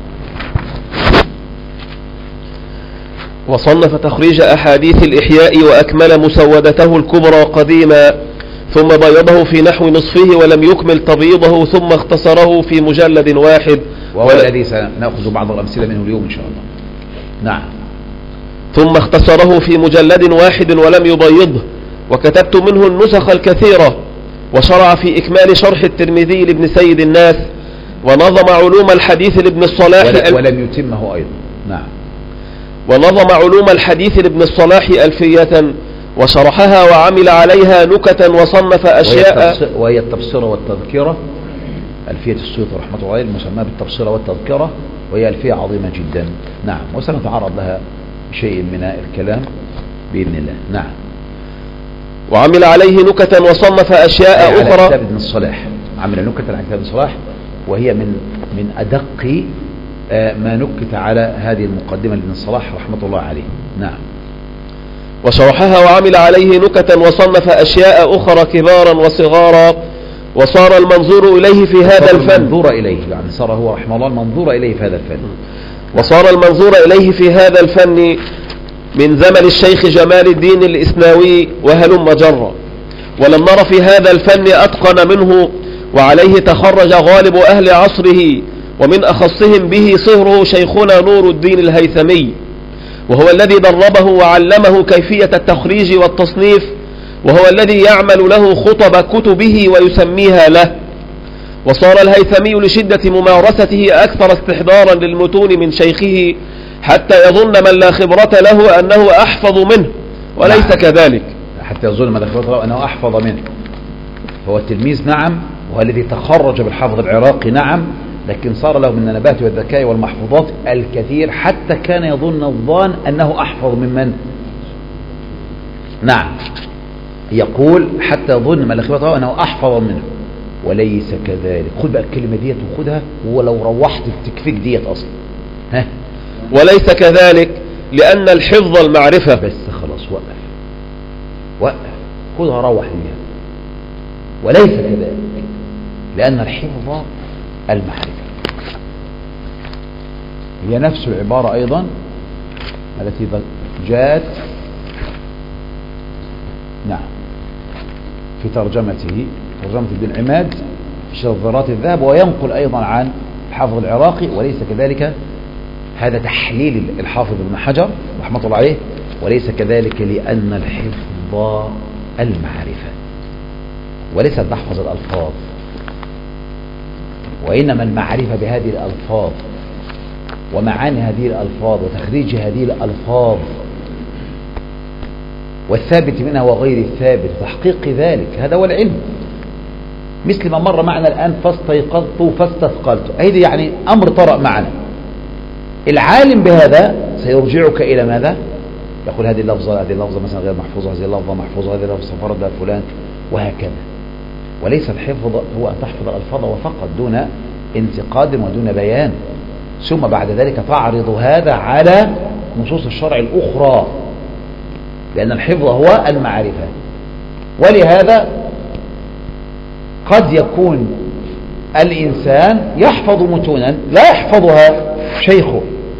وصنف تخريج أحاديث الإحياء وأكمل مسودته الكبرى قديما، ثم بيضه في نحو نصفه ولم يكمل تبييضه، ثم اختصره في مجلد واحد، وهو الذي سنأخذ بعض الأمثلة منه اليوم إن شاء الله. نعم. ثم اختصره في مجلد واحد ولم يبيضه، وكتبت منه النسخ الكثيرة، وشرع في إكمال شرح الترمذي لابن سيد الناس، ونظم علوم الحديث لابن الصلاح ولم يتمه أيضا. نعم. ونظم علوم الحديث لابن الصلاح ألفية، وشرحها وعمل عليها نكتا، وصنف أشياء. وهي التبصرة والتذكرة، ألفية السيوطي رحمة الله عليه المسمى بالتبصرة والتذكرة، وهي ألفية عظيمة جدا. نعم. وسنتعرض لها شيء من الكلام بإذن الله. نعم. وعمل عليه نكتا وصنف أشياء على أخرى. كتاب ابن الصلاح، عمل نكتا على كتاب ابن الصلاح، وهي من أدق ما نكت على هذه المقدمة لابن الصلاح رحمة الله عليه. نعم. وشرحها وعمل عليه نكتا وصنف أشياء أخرى كبارا وصغارا، وصار المنظور إليه في هذا الفن. المنظور إليه يعني صار هو رحمه الله المنظور إليه في هذا الفن. وصار المنظور إليه في هذا الفن من زمن الشيخ جمال الدين الإسناوي وهلم جرا، ولم نر في هذا الفن أتقن منه، وعليه تخرج غالب أهل عصره، ومن أخصهم به صهره شيخنا نور الدين الهيثمي، وهو الذي دربه وعلمه كيفية التخريج والتصنيف، وهو الذي يعمل له خطب كتبه ويسميها له. وصار الهيثمي لشدة ممارسته أكثر استحضارا للمتون من شيخه، حتى يظن من لا خبرة له أنه أحفظ منه، وليس كذلك. حتى يظن من لا خبرة له أنه أحفظ منه. هو التلميذ نعم، وهو الذي تخرج بالحافظ العراقي نعم، لكن صار له من النبات والذكاء والمحفوظات الكثير، حتى كان يظن الظان أنه أحفظ ممن. نعم. يقول حتى يظن من لا خبرة له أنه أحفظ منه، وليس كذلك. خذ بقى الكلمة ديت وخذها، ولو روحت تكفيك ديت أصلا. ها. وليس كذلك، لأن الحفظ المعرفة. بس خلاص وقف خذها روح بيها. وليس كذلك، لأن الحفظ المعرفة. هي نفس العبارة أيضا التي جاءت نعم في ترجمة ابن عماد في شرح ذرات الذهب، وينقل أيضا عن الحافظ العراقي. وليس كذلك، هذا تحليل الحافظ ابن حجر رحمة الله عليه. وليس كذلك لأن الحفظ المعرفة، وليس تحفظ الألفاظ، وإنما المعرفة بهذه الألفاظ ومعاني هذه الألفاظ وتخريج هذه الألفاظ والثابت منها وغير الثابت، تحقيق ذلك. هذا هو العلم. مثل ما مر معنا الآن فاستيقظت فاستثقلت، هذه يعني أمر طرأ معنا. العالم بهذا سيرجعك إلى ماذا؟ يقول هذه اللفظة مثلا غير محفوظة، هذه اللفظة محفوظة، هذه اللفظة فرد فلان، وهكذا. وليس الحفظ هو أن تحفظ الألفاظ وفقط دون انتقاد ودون بيان، ثم بعد ذلك تعرض هذا على نصوص الشرع الأخرى، لأن الحفظ هو المعرفة. ولهذا قد يكون الإنسان يحفظ متونا لا يحفظها شيخه،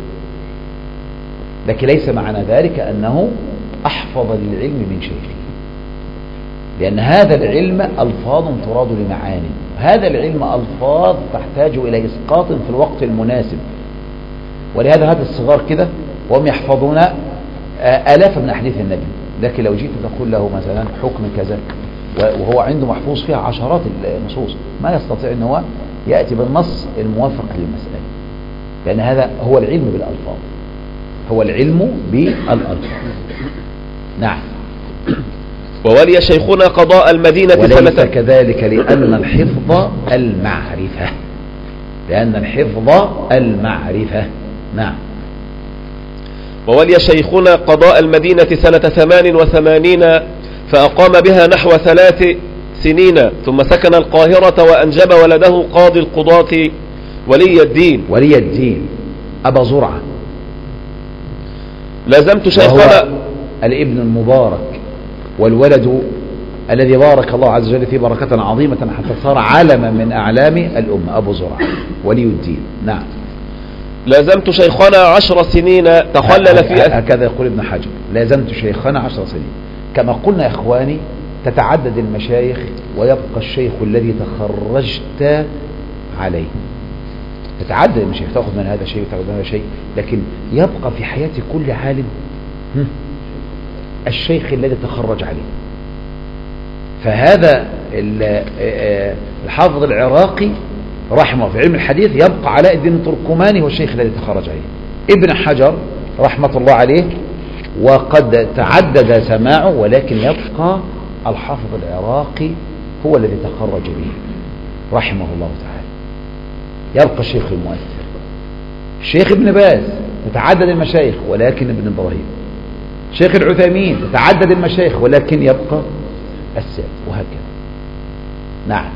لكن ليس معنى ذلك أنه أحفظ للعلم من شيخه، لأن هذا العلم ألفاظ تراد لمعاني، هذا العلم ألفاظ تحتاج إلى إسقاط في الوقت المناسب. ولهذا هذا الصغار كده وهم يحفظون آلاف من أحاديث النبي، لكن لو جيت تقول له مثلا حكم كذا وهو عنده محفوظ فيها عشرات النصوص، ما يستطيع أن هو يأتي بالنص الموافق للمسألة، لأن هذا هو العلم بالألفاظ، هو العلم بالألفاظ. نعم. وولي شيخنا قضاء المدينة وليس كذلك، لأن الحفظ المعرفة، لأن الحفظ المعرفة. نعم. وولي شيخنا قضاء المدينة سنة 88، فأقام بها نحو 3 سنين، ثم سكن القاهرة وأنجب ولده قاضي القضاة ولي الدين أبا زرعة. لازمت شيخنا الابن المبارك، والولد الذي بارك الله عز وجل فيه بركة عظيمة حتى صار علما من أعلام الأمة، أبو زرعة ولي الدين. نعم. لازمت شيخنا 10 سنين تخلل في هكذا يقول ابن حجر، لازمت شيخنا 10 سنين. كما قلنا يا إخواني تتعدد المشايخ ويبقى الشيخ الذي تخرجت عليه. تتعدد المشايخ، تأخذ من هذا شيء وتأخذ من هذا شيء، لكن يبقى في حياة كل عالم الشيخ الذي تخرج عليه. فهذا الحافظ العراقي رحمه في علم الحديث يبقى علاء الدين التركماني هو الشيخ الذي تخرج عليه. ابن حجر رحمة الله عليه وقد تعدد سماعه، ولكن يبقى الحافظ العراقي هو الذي تخرج به رحمه الله تعالى. يبقى الشيخ المؤثر الشيخ ابن باز، تتعدد المشايخ ولكن ابن إبراهيم. شيخ العثيمين تتعدد المشايخ ولكن يبقى الساد، وهكذا. نعم.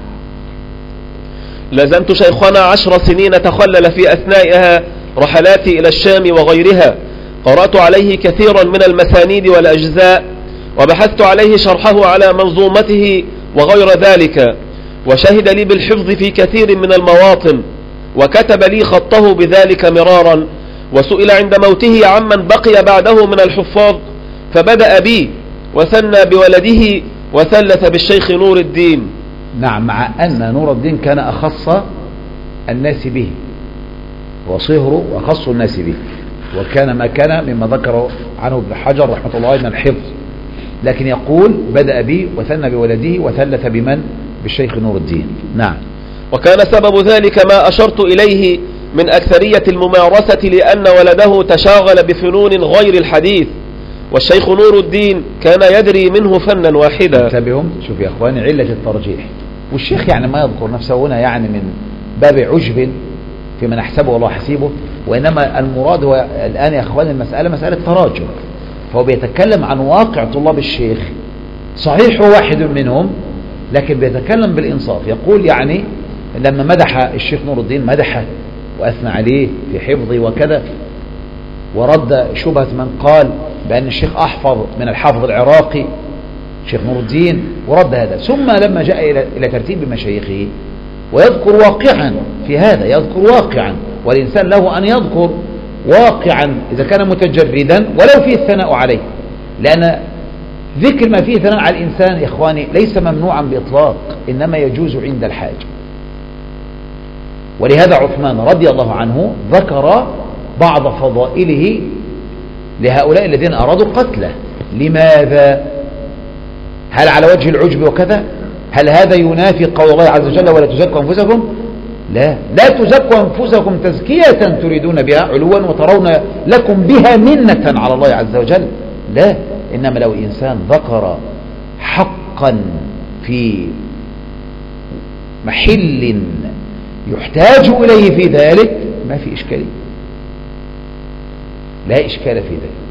لازمت شيخنا 10 سنين تخلل في أثنائها رحلاتي إلى الشام وغيرها. قرأت عليه كثيرا من المسانيد والأجزاء، وبحثت عليه شرحه على منظومته وغير ذلك، وشهد لي بالحفظ في كثير من المواطن، وكتب لي خطه بذلك مرارا. وسئل عند موته عمن بقي بعده من الحفاظ، فبدأ بي وثنى بولده وثلث بالشيخ نور الدين. نعم، مع أن نور الدين كان أخص الناس به وصهره وأخص الناس به، وكان ما كان مما ذكره عنه ابن حجر رحمة الله من الحفظ، لكن يقول بدأ بي وثنى بولده وثلث بمن؟ بالشيخ نور الدين. نعم. وكان سبب ذلك ما أشرت إليه من أكثرية الممارسة، لأن ولده تشاغل بفنون غير الحديث، والشيخ نور الدين كان يدري منه فنا واحدا. انتبههم، شوف يا أخواني علة الترجيح. والشيخ يعني ما يذكر نفسه هنا يعني من باب عجب في من أحسبه والله حسيبه، وإنما المراد هو الآن يا أخواني المسألة مسألة تراجع، فهو بيتكلم عن واقع طلاب الشيخ. صحيح هو واحد منهم، لكن بيتكلم بالإنصاف. يقول يعني لما مدح الشيخ نور الدين مدحه وأثنى عليه في حفظه وكذا، ورد شبهة من قال بأن الشيخ أحفظ من الحافظ العراقي الشيخ نور الدين، ورد هذا. ثم لما جاء إلى ترتيب مشايخه ويذكر واقعا في هذا، يذكر واقعا، والإنسان له أن يذكر واقعا إذا كان متجردا ولو فيه الثناء عليه، لأن ذكر ما فيه ثناء على الإنسان يا إخواني ليس ممنوعا بإطلاق، إنما يجوز عند الحاجة. ولهذا عثمان رضي الله عنه ذكر بعض فضائله لهؤلاء الذين أرادوا قتله. لماذا؟ هل على وجه العجب وكذا؟ هل هذا ينافي قول الله عز وجل ولا تزكوا أنفسكم؟ لا تزكوا أنفسكم تزكية تريدون بها علوا وترون لكم بها منة على الله عز وجل. لا، إنما لو إنسان ذكر حقا في محل يحتاج إليه في ذلك ما في إشكالية، لا إشكال في ذلك.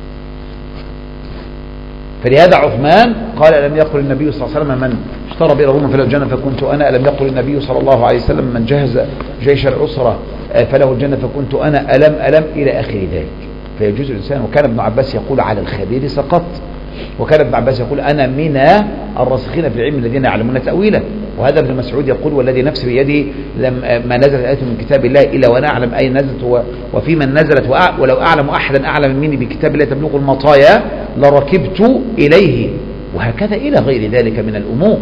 فلهذا عثمان قال ألم يقل النبي صلى الله عليه وسلم من اشترى بئر روما فله الجنة فكنت أنا، ألم يقل النبي صلى الله عليه وسلم من جهز جيش العسرة فله الجنة فكنت أنا، ألم إلى آخر ذلك. فيجوز الإنسان. وكان ابن عباس يقول على الخبير سقط، وكان ابن عباس يقول أنا من الراسخين في العلم الذين يعلمون تأويله. وهذا ابن مسعود يقول والذي نفسي بيده ما نزلت آية من كتاب الله إلا وأنا أعلم أين نزلت وفي من نزلت، ولو أعلم أحدا أعلم مني بكتاب الله تبلغ المطايا لركبت إليه، وهكذا إلى غير ذلك من الأمور.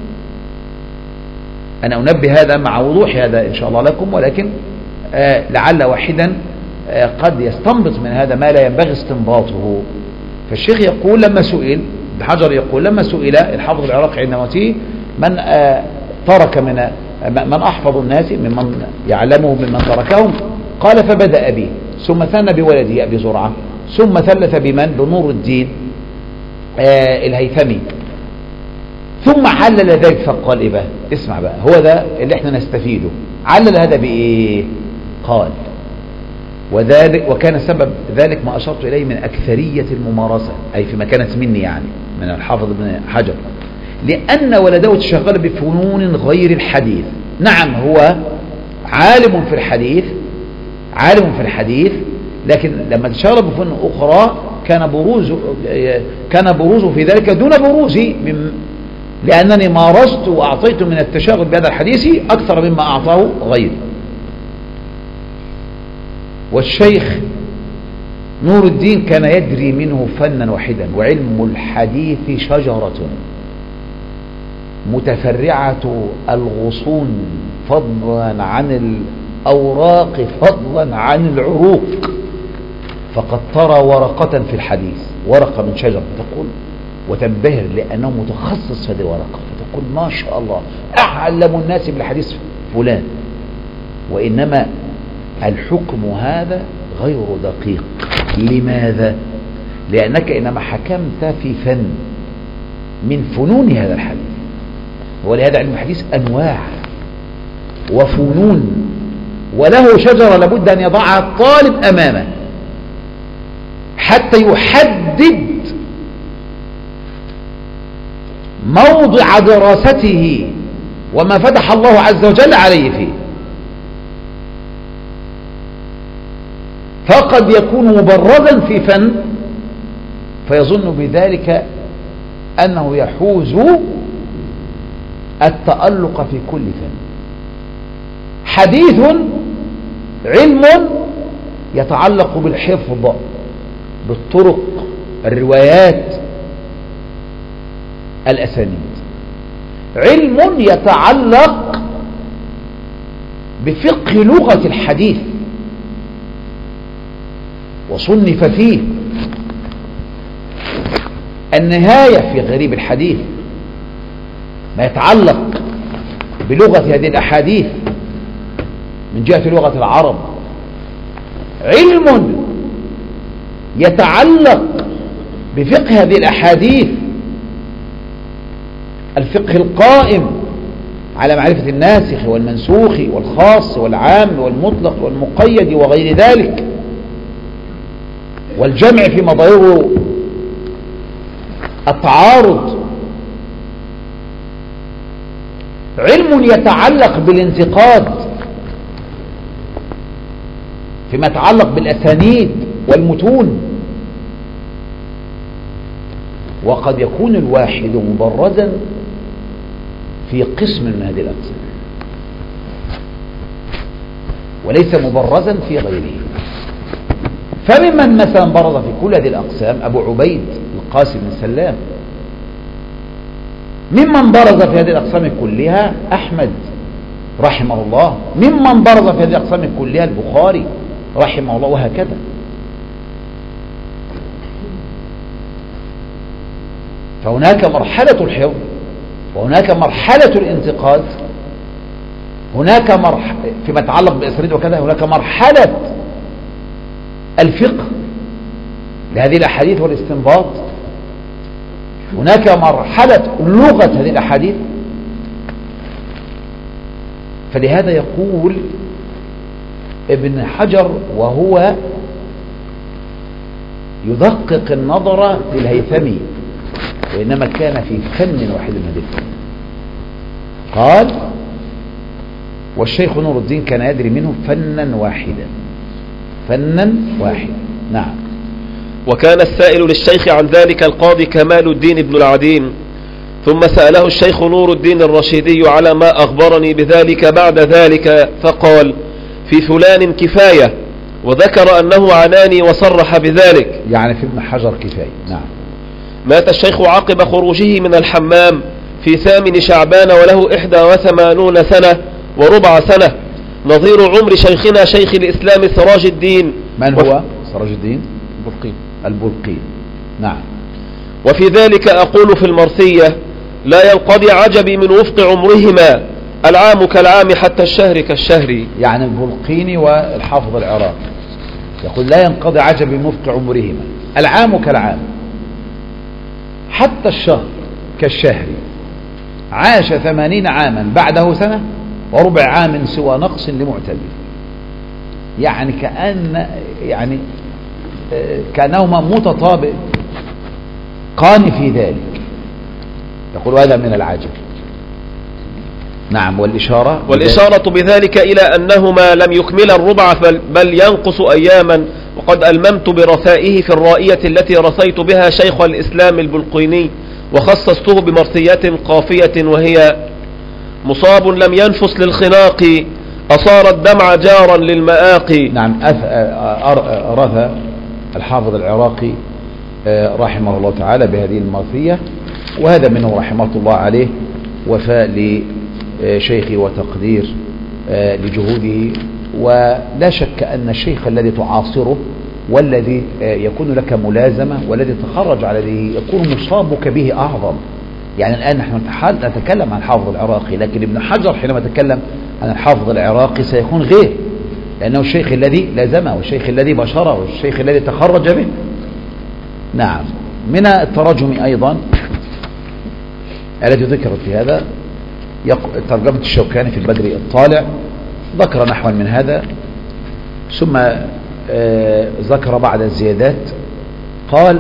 أنا أنبه هذا مع وضوح هذا إن شاء الله لكم، ولكن لعل واحدا قد يستنبط من هذا ما لا ينبغي استنباطه. فالشيخ يقول لما سئل، بحجر يقول لما سئل الحافظ العراقي عند موته من ترك من أحفظ الناس ممن يعلمه ممن تركهم، قال فبدأ بي ثم ثنى بولده أبي زرعة ثم ثلث بمن؟ بنور الدين الهيثمي، ثم علل ذلك فقال إيه بقى؟ اسمع بقى، هو ده اللي احنا نستفيده. علل هذا بإيه؟ قال وذلك وكان سبب ذلك ما أشرت إليه من أكثرية الممارسة، أي فيما كانت مني يعني من الحافظ ابن حجر، لأن ولده تشغل بفنون غير الحديث. نعم هو عالم في الحديث، لكن لما تشغل بفنون أخرى كان بروزه في ذلك دون بروزه لأنني مارست وأعطيت من التشاغل بهذا الحديث أكثر مما أعطاه غيري. والشيخ نور الدين كان يجري منه فنا واحدا، وعلم الحديث شجرة متفرعة الغصون فضلا عن الأوراق فضلا عن العروق، فقد ترى ورقة في الحديث، ورقة من شجرة، فتقول وتنبهر لأنه متخصص في هذه الورقة، فتقول ما شاء الله أعلم الناس بالحديث فلان. وإنما الحكم هذا غير دقيق. لماذا؟ لأنك إنما حكمت في فن من فنون هذا الحديث، ولهذا علم الحديث أنواع وفنون، وله شجرة لابد أن يضعها الطالب أمامه حتى يحدد موضع دراسته وما فتح الله عز وجل عليه فيه. فقد يكون مبرزا في فن فيظن بذلك أنه يحوز التألق في كل فن. حديث علم يتعلق بالحفظ، بالطرق، الروايات، الأسانيد. علم يتعلق بفقه لغة الحديث، وصنف فيه النهاية في غريب الحديث، ما يتعلق بلغة هذه الأحاديث من جهة لغة العرب. علم يتعلق بفقه هذه الأحاديث، الفقه القائم على معرفة الناسخ والمنسوخ والخاص والعام والمطلق والمقيد وغير ذلك، والجمع في مظاهر التعارض. علم يتعلق بالانتقاد فيما يتعلق بالأسانيد والمتون. وقد يكون الواحد مبرزا في قسم من هذه الأقسام وليس مبرزا في غيره. فممن مثلا برز في كل هذه الأقسام أبو عبيد القاسم بن سلام، ممن برز في هذه الأقسام كلها أحمد رحمه الله، ممن برز في هذه الأقسام كلها البخاري رحمه الله، وهكذا. فهناك مرحلة الحفظ، وهناك مرحلة الانتقاد، هناك فيما يتعلق بالأسانيد وكذا، هناك مرحلة الفقه لهذه الأحاديث والاستنباط، هناك مرحلة لغة هذه الأحاديث. فلهذا يقول ابن حجر وهو يدقق النظر في الهيثمي، وإنما كان في فن واحد من هذه الفن، قال والشيخ نور الدين كان يدري منه فنا واحدا، فنا واحدا. نعم. وكان السائل للشيخ عن ذلك القاضي كمال الدين بن العدين، ثم سأله الشيخ نور الدين الرشيدي على ما أخبرني بذلك بعد ذلك، فقال في فلان كفاية، وذكر أنه عناني وصرح بذلك، يعني في ابن حجر كفاية. نعم. مات الشيخ عقب خروجه من الحمام في 8 شعبان وله 81 سنة وربع سنة، نظير عمر شيخنا شيخ الإسلام سراج الدين. من هو سراج الدين؟ البلقين. نعم. وفي ذلك أقول في المرثية لا ينقضي عجبي من وفق عمرهما، العام كالعام حتى الشهر كالشهر. يعني البلقيني والحافظ العراقي يقول لا ينقضي عجبي من وفق عمرهما، العام كالعام حتى الشهر كالشهر. عاش 80 عاما، بعده سنة وربع عام سوى نقص لمعتدل. يعني كأنهما متطابقان في ذلك. يقول هذا من العجب. نعم. والإشارة بذلك إلى أنهما لم يكمل الربع بل ينقص أياما، وقد ألممت برثائه في الرائية التي رثيت بها شيخ الإسلام البلقيني، وخصصته بمرثية قافية وهي: مصاب لم ينفس للخناق أصار الدمع جارا للمآقي. نعم، أرث الحافظ العراقي رحمه الله تعالى بهذه المرثية، وهذا منه رحمه الله عليه وفاء لشيخه وتقدير لجهوده. ولا شك أن الشيخ الذي تعاصره والذي يكون لك ملازمة والذي تخرج عليه يكون مصابك به أعظم. يعني الآن نحن نتكلم عن الحافظ العراقي، لكن ابن حجر حينما تكلم عن الحافظ العراقي سيكون غير، لأنه الشيخ الذي لازمه والشيخ الذي بشره والشيخ الذي تخرج به. نعم. من التراجم أيضا التي ذكرت في هذا ترجمة الشوكاني في البدر الطالع، ذكر نحو من هذا، ثم ذكر بعد الزيادات قال: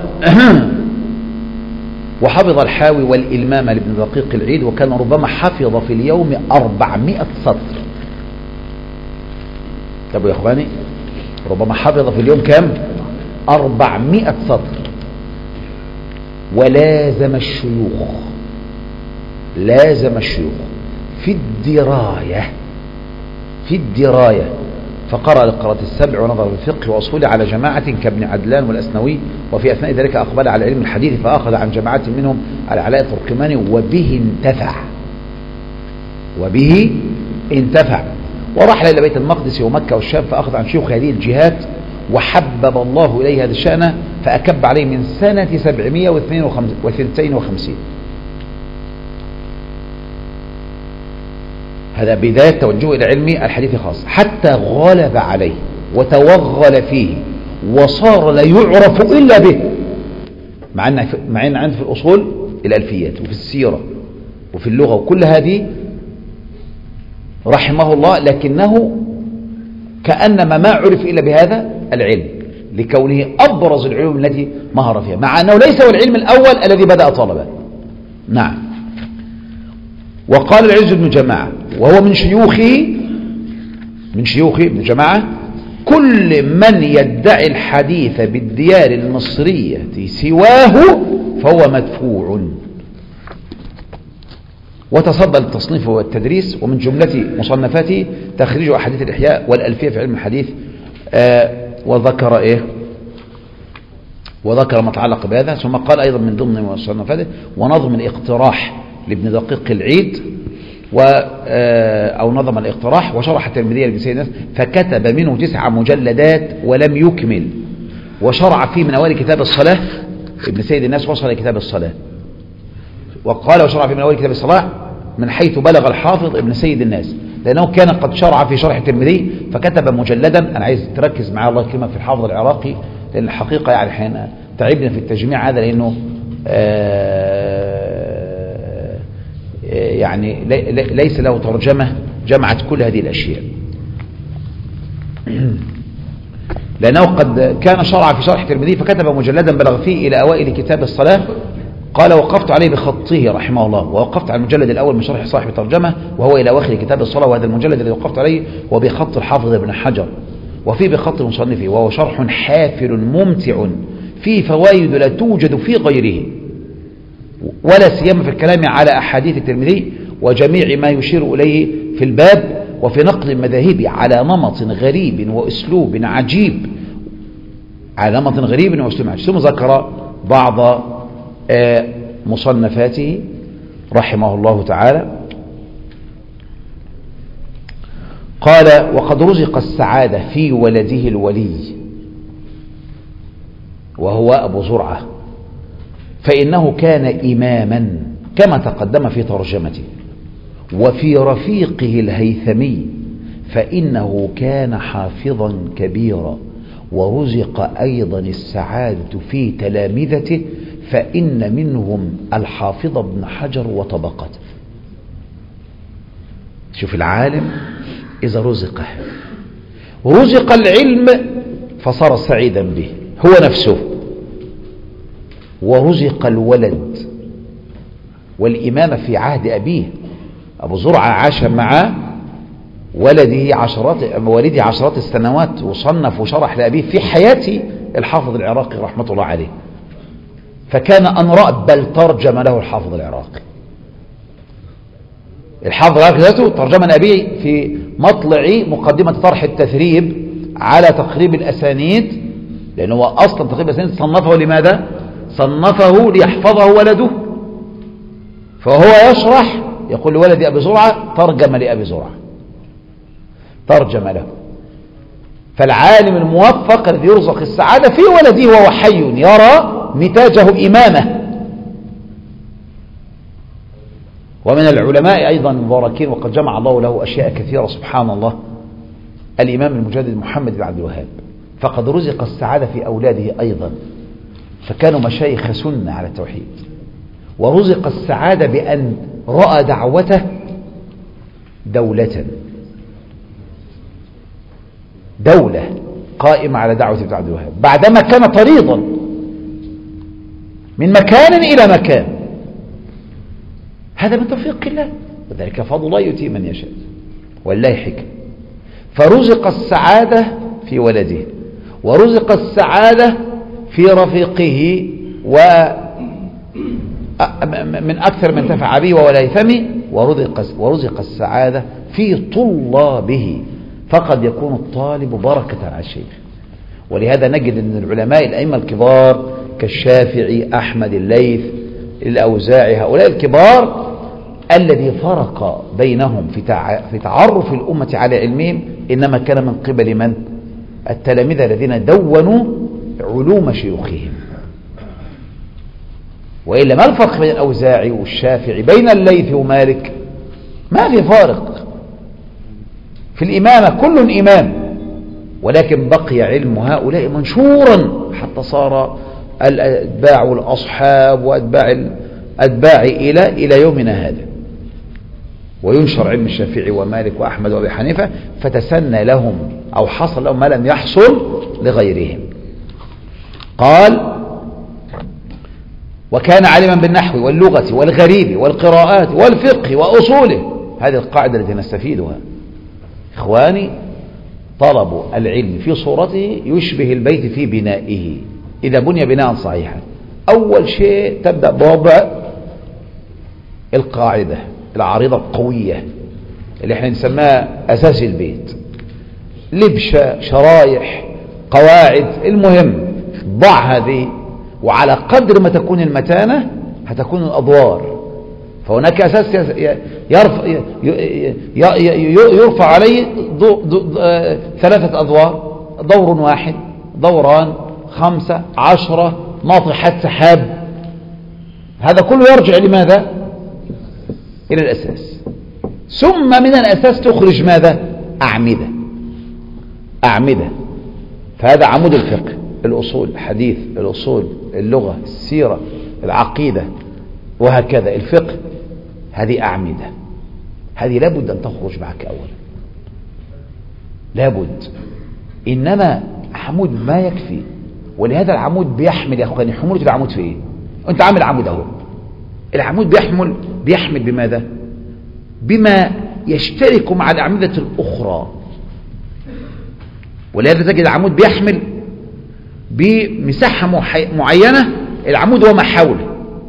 وحفظ الحاوي والإلمام لابن دقيق العيد، وكان ربما حفظ في اليوم 400 سطر. طب يا اخواني، ربما حفظ في اليوم كم؟ 400 سطر. ولازم الشيوخ، لازم الشيوخ في الدراية فقرأ القراءات السبع ونظر في الفقه وأصوله على جماعة كابن عدلان والأسنوي، وفي أثناء ذلك أقبل على علم الحديث فأخذ عن جماعة منهم على علاء التركماني، وبه انتفع ورحل إلى بيت المقدس ومكة والشام فأخذ عن شيوخ هذه الجهات، وحبب الله إليه هذا الشأن فأكب عليه من سنة 752. هذا بداية توجه إلى علم الحديث خاص، حتى غلب عليه وتوغل فيه وصار لا يعرف إلا به، مع أن عنده في الأصول الألفيات وفي السيرة وفي اللغة وكل هذه رحمه الله، لكنه كأنما ما عرف إلا بهذا العلم لكونه أبرز العلوم التي مهر فيها، مع أنه ليس هو العلم الأول الذي بدأ طلبه. نعم. وقال العز بن جماعة وهو من شيوخه ابن جماعة: كل من يدعي الحديث بالديار المصرية سواه فهو مدفوع. وتصدى للتصنيف والتدريس، ومن جملة مصنفاته تخريج أحاديث الإحياء والألفية في علم الحديث. وذكر ما تعلق بهذا، ثم قال أيضا من ضمن مصنفاته: ونظم الاقتراح لابن دقيق العيد، أو نظم الاقتراح، وشرح الترمذي لابن سيد الناس فكتب منه 9 مجلدات ولم يكمل، وشرع فيه من أوائل كتاب الصلاة. ابن سيد الناس وصل إلى كتاب الصلاة، وقال وشرع فيه من أوائل كتاب الصلاة من حيث بلغ الحافظ ابن سيد الناس، لأنه كان قد شرع في شرح الترمذي فكتب مجلدا. أنا عايز تركز معي الله كلمة في الحافظ العراقي، لأن الحقيقة يعني حين تعبنا في التجميع هذا، لأنه يعني ليس له ترجمة جمعت كل هذه الأشياء، لأنه قد كان شرع في شرح الترمذي فكتب مجلدا بلغ فيه إلى أوائل كتاب الصلاة. قال: وقفت عليه بخطه رحمه الله، ووقفت على المجلد الأول من شرح صاحب الترجمة وهو إلى آخر كتاب الصلاة، وهذا المجلد الذي وقفت عليه هو بخط الحافظ ابن حجر، وفيه بخط مصنفه، وهو شرح حافل ممتع فيه فوائد لا توجد في غيره، ولا سيما في الكلام على أحاديث الترمذي وجميع ما يشير إليه في الباب، وفي نقل المذاهب على نمط غريب وأسلوب عجيب، ثم ذكر بعض مصنفاته رحمه الله تعالى. قال: وقد رزق السعادة في ولده الولي وهو أبو زرعة، فإنه كان إماما كما تقدم في ترجمته، وفي رفيقه الهيثمي فإنه كان حافظا كبيرا، ورزق أيضا السعادة في تلامذته فإن منهم الحافظ ابن حجر وطبقته. شوف العالم إذا رزق العلم فصار سعيدا به هو نفسه، ورزق الولد والإمامة في عهد أبيه. أبو زرعة عاش مع والده عشرات السنوات، وصنف وشرح لأبيه في حياة الحافظ العراقي رحمة الله عليه. فكان أنرأ بل ترجم له الحافظ العراقي. الحافظ العراقي ذاته ترجم أبي في مطلع مقدمة طرح التثريب على تقريب الأسانيد، لأنه أصلا تقريب الأسانيد صنفه لماذا؟ صنفه ليحفظه ولده، فهو يشرح يقول لولد أبي زرعة ترجم لأبي زرعة، ترجم له. فالعالم الموفق الذي يرزق السعادة في ولده وهو حي يرى نتاجه إمامه. ومن العلماء أيضا المباركين وقد جمع الله له أشياء كثيرة سبحان الله الإمام المجدد محمد بن عبد الوهاب، فقد رزق السعادة في أولاده أيضا، فكانوا مشايخ سنة على التوحيد، ورزق السعادة بأن رأى دعوته دولة قائمة على دعوة ابن عبد الوهاب بعدما كان طريضا من مكان إلى مكان. هذا من توفيق الله، وذلك فضل الله يؤتيه من يشاء، والله حكم. فرزق السعادة في ولده، ورزق السعادة في رفيقه، ومن أكثر من تفع به ولا يثمي، ورزق السعادة في طلابه، فقد يكون الطالب بركة على الشيخ. ولهذا نجد أن العلماء الأئمة الكبار كالشافعي، أحمد، الليث، الأوزاعي، هؤلاء الكبار الذي فرق بينهم في تعرف الأمة على علمهم إنما كان من قبل من؟ التلاميذ الذين دونوا علوم شيوخهم. وإلا ما الفرق بين الأوزاعي والشافعي، بين الليث ومالك؟ ما في فارق في الإمامة، كل إمام، ولكن بقي علم هؤلاء منشورا حتى صار الأتباع والأصحاب وأتباع إلى يومنا هذا، وينشر علم الشافعي ومالك وأحمد وأبي حنيفة، فتسنى لهم أو حصل لهم ما لم يحصل لغيرهم. قال: وكان عالما بالنحو واللغة والغريب والقراءات والفقه وأصوله. هذه القاعدة التي نستفيدها إخواني. طلب العلم في صورته يشبه البيت في بنائه. إذا بني بناء صحيحا، أول شيء تبدأ بوضع القاعدة العريضة القوية اللي احنا نسميها أساس البيت، لبشة، شرايح، قواعد، المهم ضع هذه، وعلى قدر ما تكون المتانة هتكون الأدوار. فهناك أساس يرفع عليه 3 أدوار، دور واحد، دوران، 5، 10 ناطحات سحاب. هذا كله يرجع لماذا؟ إلى الأساس. ثم من الأساس تخرج ماذا؟ أعمدة. فهذا عمود الفقه، الأصول، الحديث، الأصول، اللغة، السيرة، العقيدة، وهكذا الفقه. هذه أعمدة، هذه لابد أن تخرج معك أولا، لابد. إنما عمود ما يكفي، ولهذا العمود بيحمل يا أخواني. حمولة العمود في إيه؟ أنت عامل عمود أهو، العمود بيحمل بماذا؟ بما يشترك مع الأعمدة الأخرى. ولهذا تجد العمود بيحمل بمساحة معينة، العمود وما حوله،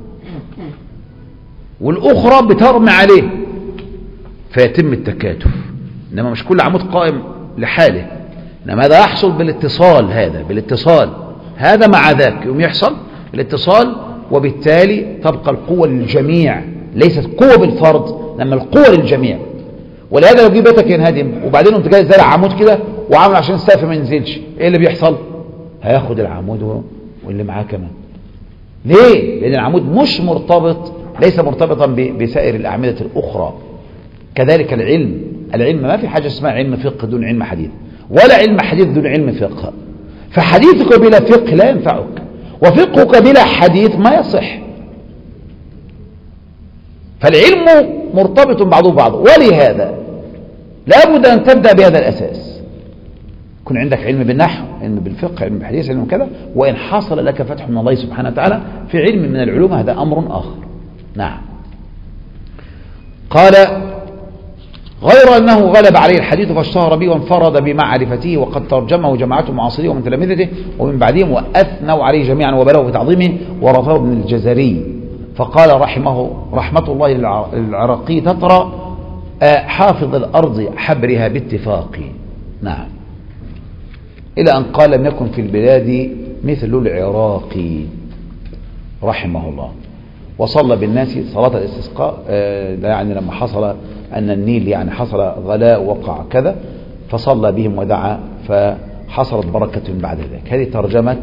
والأخرى بترمي عليه فيتم التكاتف. إنما مش كل عمود قائم لحاله، إنما هذا يحصل بالاتصال هذا مع ذاك، يوم يحصل الاتصال، وبالتالي تبقى القوة للجميع، ليست قوة بالفرد، إنما القوة للجميع. ولهذا لو جه بيتك ينهدم وبعدين انت جاي زارع عمود كده وعامل عشان السقف ما ينزلش، ايه اللي بيحصل؟ هياخد العمود واللي معاه كمان. ليه؟ لأن العمود مش مرتبط، ليس مرتبطا بسائر الأعمدة الأخرى. كذلك العلم ما في حاجة اسمها علم فقه دون علم حديث، ولا علم حديث دون علم فقه. فحديثك بلا فقه لا ينفعك، وفقهك بلا حديث ما يصح. فالعلم مرتبط بعضه ببعض، ولهذا لا بد أن تبدأ بهذا الأساس. يكون عندك علم بالنحو، علم بالفقه، علم بالحديث، علم كذا، وإن حصل لك فتح من الله سبحانه وتعالى في علم من العلوم هذا أمر آخر. نعم. قال: غير أنه غلب عليه الحديث فاشتهر به وانفرد بمعرفته، وقد ترجمه جماعته معاصريه ومن تلامذته ومن بعدهم، وأثنوا عليه جميعا وبلغوا بتعظيمه، ورثه ابن الجزري فقال رحمة الله العراقي تطرى حافظ الأرض حبرها باتفاق. نعم. إلى أن قال لم يكن في البلاد مثل العراقي رحمه الله. وصلى بالناس صلاة الاستسقاء، ده يعني لما حصل أن النيل يعني حصل غلاء وقع كذا، فصلى بهم ودعا فحصلت بركة بعد ذلك. هذه ترجمة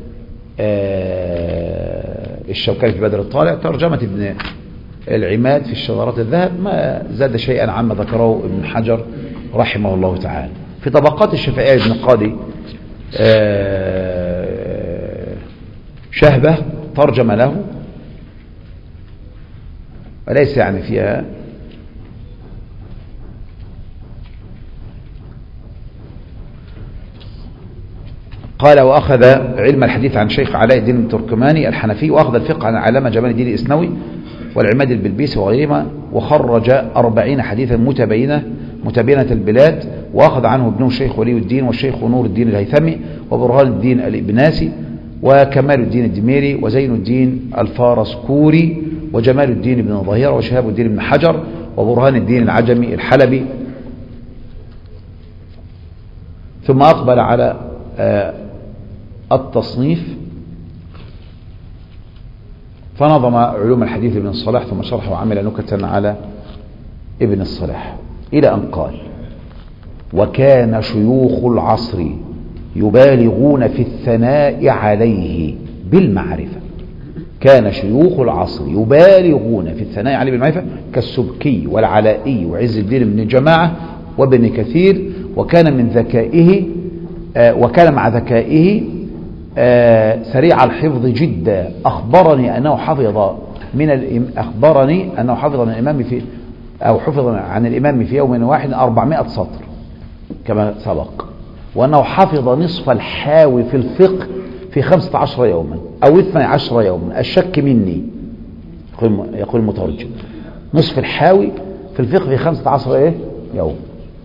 الشوكاني في بدر الطالع. ترجمة ابن العماد في الشذرات الذهب ما زاد شيئا عما ذكره ابن حجر رحمه الله تعالى. في طبقات الشافعية ابن قاضي شهبة ترجم له وليس يعني فيها. قال وأخذ علم الحديث عن شيخ علاء الدين التركماني الحنفي، وأخذ الفقه عن علامة جمال الدين الإسنوي والعماد البلبيسي وغيرهما، وخرج 40 حديثا متبينة البلاد، وأخذ عنه ابنه الشيخ ولي الدين والشيخ نور الدين الهيثمي وبرهان الدين الإبناسي وكمال الدين الدميري وزين الدين الفارسكوري وجمال الدين بن ظهير وشهاب الدين بن حجر وبرهان الدين العجمي الحلبي. ثم أقبل على التصنيف فنظم علوم الحديث ابن الصلاح، ثم شرح وعمل نكتا على ابن الصلاح، إلى أن قال وكان شيوخ العصر يبالغون في الثناء عليه بالمعرفة. كان شيوخ العصر يبالغون في الثناء عليه بالمعرفة كالسبكي والعلائي وعز الدين بن جماعة وابن كثير، وكان مع ذكائه سريع الحفظ جدا. أخبرني أنه حفظ من الإمام حفظ عن الإمام في يوم واحد 400 سطر كما سبق، وأنه حفظ نصف الحاوي في الفقه في 15 يوما أو 12 يوما، الشك مني يقول المترجم، نصف الحاوي في الفقه في 15 يوم.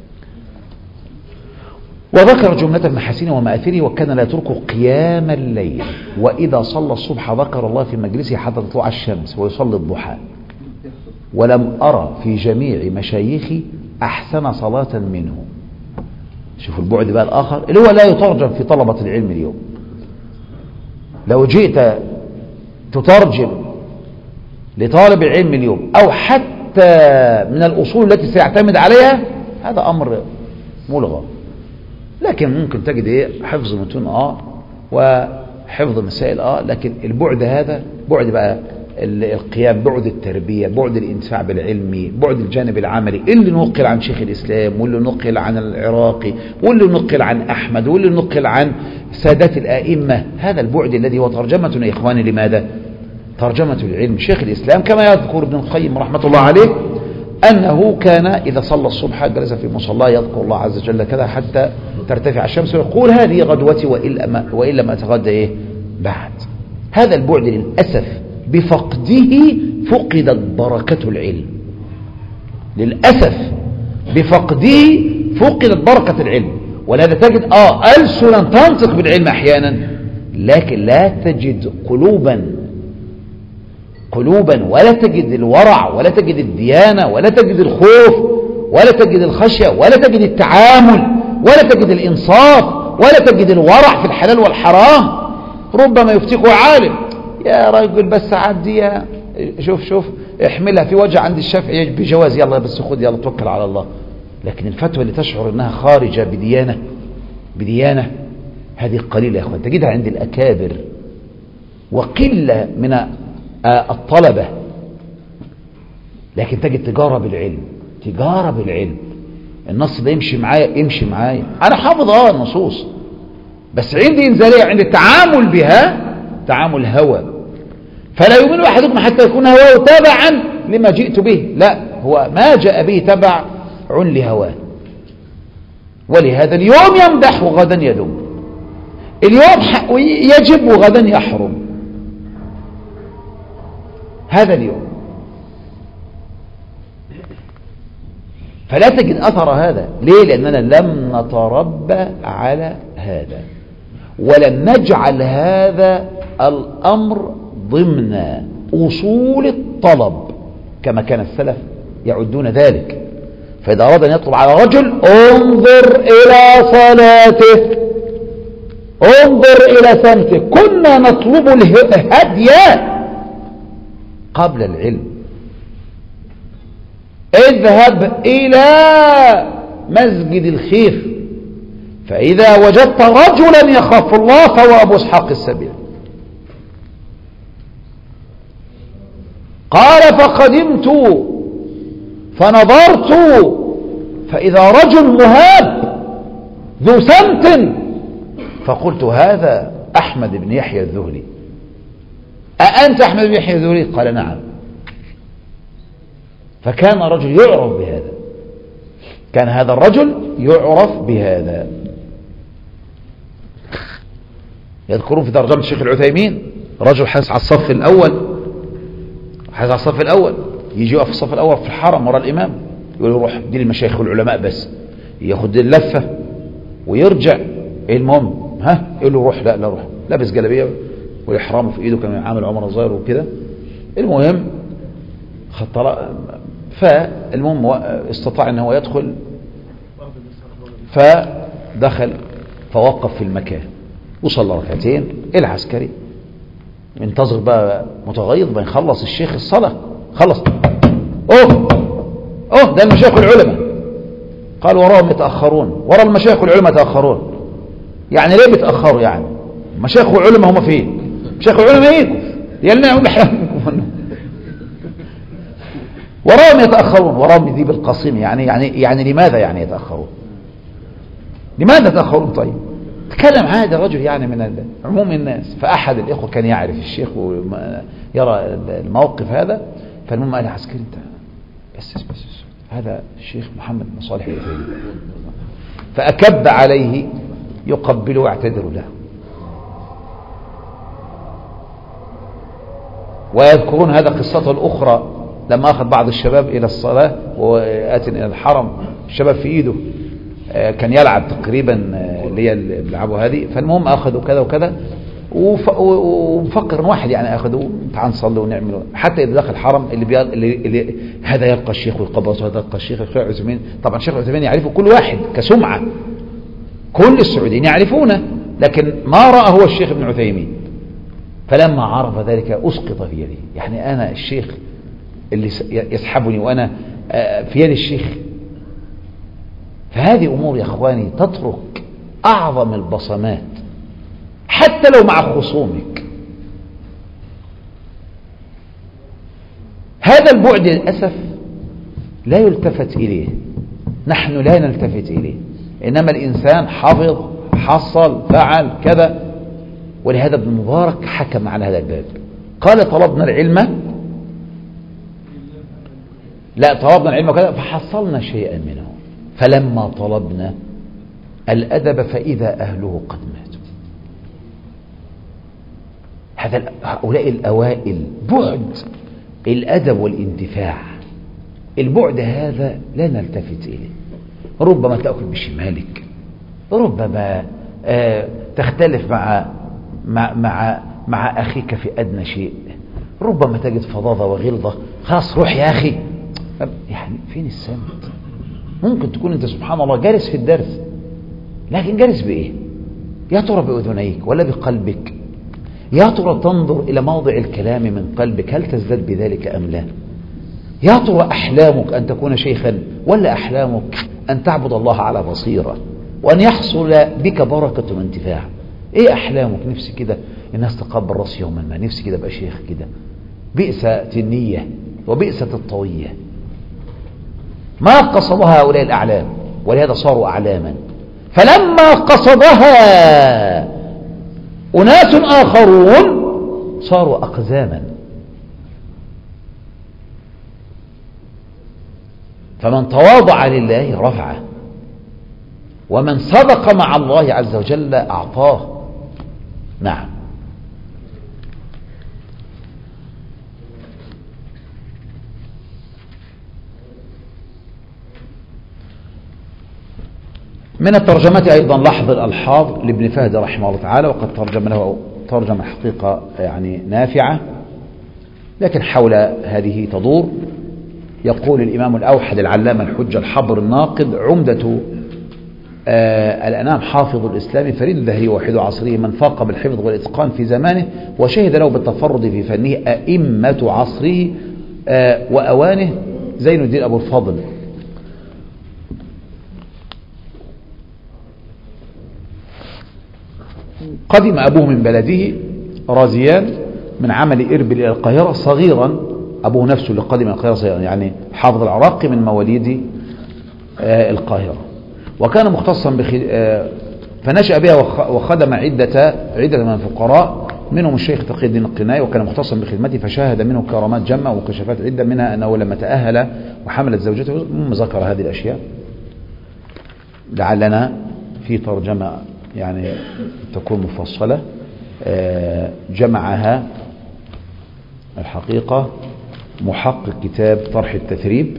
وذكر جملة محاسنه ومآثره، وكان لا يترك قيام الليل، وإذا صلى الصبح ذكر الله في مجلسه حتى تطلع الشمس ويصلي الضحى. ولم أرى في جميع مشايخي أحسن صلاة منه. شوفوا البعد بقى الآخر اللي هو لا يترجم في طلبة العلم اليوم. لو جئت تترجم لطالب العلم اليوم أو حتى من الأصول التي سيعتمد عليها، هذا أمر ملغى. لكن ممكن تجد حفظ متون وحفظ مسائل لكن البعد هذا بعد بقى القيام، بعد التربية، بعد الانتفاع بالعلم، بعد الجانب العملي اللي نقل عن شيخ الإسلام واللي نقل عن العراقي واللي نقل عن أحمد واللي نقل عن سادات الآئمة. هذا البعد الذي هو ترجمة يا إخواني. لماذا؟ ترجمة العلم. شيخ الإسلام كما يذكر ابن القيم رحمة الله عليه أنه كان إذا صلى الصبح جلس في مصلاه يذكر الله عز وجل كذا حتى ترتفع الشمس، ويقول هذه غدوتي وإلا ما أتغدى بعد. هذا البعد للأسف بفقده فقدت بركة العلم. للأسف بفقده فقدت بركة العلم. ولهذا تجد ألسنا تنطق بالعلم أحيانا، لكن لا تجد قلوبا ولا تجد الورع ولا تجد الديانة ولا تجد الخوف ولا تجد الخشية ولا تجد التعامل ولا تجد الإنصاف ولا تجد الورع في الحلال والحرام. ربما يفتكه عالم، يا رجل بس عدي، شوف احملها في وجه عند الشافعي بجواز، يلا بس خذ يلا توكل على الله. لكن الفتوى اللي تشعر انها خارجة بديانة هذه قليلة يا اخوان، تجدها عند الأكابر وقلة من الطلبة. لكن تجد تجارة بالعلم. النص ده يمشي معايا انا حافظ النصوص، بس عندي انزالية عند التعامل بها تعامل هوى. فلا يؤمن احدكم حتى يكون هواه تبعا لما جئت به، لا، هو ما جاء به تبع لهواه. ولهذا اليوم يمدح وغدا يذم، اليوم يجب وغدا يحرم. هذا اليوم. فلا تجد أثر هذا. ليه؟ لأننا لم نتربى على هذا، ولم نجعل هذا الأمر ضمن أصول الطلب كما كان السلف يعدون ذلك. فإذا أراد أن يطلب على رجل انظر إلى صلاته، انظر إلى سمته. كنا نطلب الهدي قبل العلم. اذهب إلى مسجد الخيف فإذا وجدت رجلا يخاف الله فهو أبو إسحاق السبيعي. قال فقدمت فنظرت فإذا رجل مهاب ذو سمت، فقلت هذا أحمد بن يحيى الذهلي. أأنت أحمد بن يحيى الذهلي؟ قال نعم. فكان رجل يعرف بهذا، كان هذا الرجل يعرف بهذا. يذكرون في ترجمة الشيخ العثيمين رجل حاس على الصف الأول، حاس على الصف الأول، يجي يقف في الصف الأول في الحرم وراء الإمام، يقول روح دي المشايخ والعلماء بس، ياخد اللفة ويرجع. المهم يقول له روح، لا روح، لابس جلابيه ويحرمه في ايده، كان عامل عمره صغير وكده. المهم فالمهم استطاع ان هو يدخل، فدخل فوقف في المكان وصلى ركعتين. العسكري منتظر بقى متغيظ بين يخلص الشيخ الصلاة، خلص ده المشايخ العلماء. قال وراهم يتأخرون، ورا المشايخ العلماء يتأخرون. يعني ليه بيتأخروا؟ يعني مشايخ العلماء هم فين؟ مشايخ العلماء يجوا يلنا يقول احرامكم. وراهم يتأخرون، وراهم دي بالقصيم. يعني لماذا يعني يتأخرون؟ لماذا يتأخرون؟ طيب تكلم عادي رجل يعني من عموم الناس. فأحد الإخوة كان يعرف الشيخ ويرى الموقف هذا، فالمهم قال عسكري انت بس هذا الشيخ محمد بن صالح العثيمين. فأكب عليه يقبله واعتذر له. ويذكرون هذا قصته الأخرى لما أخذ بعض الشباب إلى الصلاة وآت إلى الحرم، الشباب في إيده كان يلعب تقريبا اللي هي اللي بيلعبوا هذه. فالمهم أخذوا كذا وكذا، ومفكر واحد يعني أخذوا تعال نصلي ونعمل. حتى إذا دخل الحرم اللي هذا يلقى الشيخ ويقبض، وهذا يلقى الشيخ العثيمين. طبعا الشيخ العثيمين يعرفه كل واحد كسمعة، كل السعوديين يعرفونه، لكن ما رأى هو الشيخ ابن عثيمين. فلما عرف ذلك أسقط في يده. يعني أنا الشيخ اللي يسحبني وأنا في يد الشيخ. فهذه أمور يا أخواني تترك أعظم البصمات حتى لو مع خصومك. هذا البعد للأسف لا يلتفت إليه، نحن لا نلتفت إليه، إنما الإنسان حفظ حصل فعل كذا. ولهذا ابن مبارك حكم على هذا الباب، قال طلبنا العلم، لا طلبنا العلم كذا فحصلنا شيئا منه، فلما طلبنا الأدب فإذا أهله قد ماتوا. هؤلاء الأوائل بعد الأدب والانتفاع، البعد هذا لا نلتفت إليه. ربما تأكل بشمالك، ربما تختلف مع أخيك في أدنى شيء، ربما تجد فظاظة وغلظة، خلاص روح يا أخي. يعني فين السمت؟ ممكن تكون أنت سبحان الله جالس في الدرس، لكن جالس بإيه؟ يا ترى بأذنيك ولا بقلبك؟ يا ترى تنظر إلى موضع الكلام من قلبك، هل تزداد بذلك أم لا؟ يا ترى أحلامك أن تكون شيخا، ولا أحلامك أن تعبد الله على بصيرة وأن يحصل بك بركة وانتفاع؟ إيه أحلامك؟ نفسي كده الناس تقبل رأسي يوما ما، نفسي كده أبقى شيخ كده. بئست النية وبئست الطوية. ما قصدها هؤلاء الأعلام، ولهذا صاروا أعلاما. فلما قصدها أناس آخرون صاروا أقزاما. فمن تواضع لله رفعه، ومن صدق مع الله عز وجل أعطاه. نعم. من الترجمات أيضا لحظ الألحاظ لابن فهد رحمه الله تعالى، وقد ترجم له ترجمة حقيقة يعني نافعة، لكن حول هذه تدور. يقول الإمام الأوحد العلامة الحجة الحبر الناقد عمدة الأنام حافظ الإسلام فريد الدهري وحيد عصره من فاق بالحفظ والإتقان في زمانه، وشهد له بالتفرد في فنه أئمة عصره وأوانه زين الدين أبو الفضل. قدم أبوه من بلده رازيان من عمل إربل إلى القاهرة صغيرا، أبوه نفسه اللي قدم إلى القاهرة صغيرا، يعني حافظ العراقي من مواليد القاهرة، وكان مختصا فنشأ بها وخدم عدة من الفقراء منهم الشيخ تقي الدين القناي، وكان مختصا بخدمته فشاهد منه كرامات جمة وكشفات عدة، منها أنه لما تأهل وحملت زوجته ذكر هذه الأشياء. لعلنا في ترجمة يعني تكون مفصلة جمعها الحقيقة محقق كتاب طرح التثريب.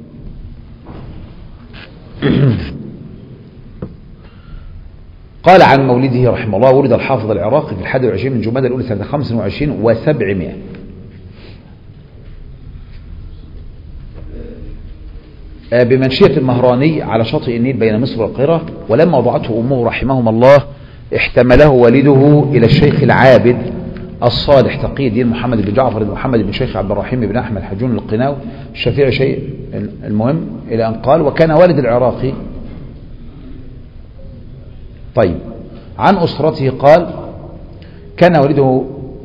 قال عن مولده رحمه الله: ولد الحافظ العراقي في 21 من جمادى الأولى سنة 25 و700. بمنشية المهراني على شاطئ النيل بين مصر والقاهرة. ولما وضعته أمه رحمهما الله احتمله والده إلى الشيخ العابد الصالح تقي الدين محمد بن جعفر بن محمد بن شيخ عبد الرحيم بن أحمد حجون القناوي الشافعي شيء المهم، إلى أن قال: وكان والد العراقي. طيب، عن أسرته قال: كان والده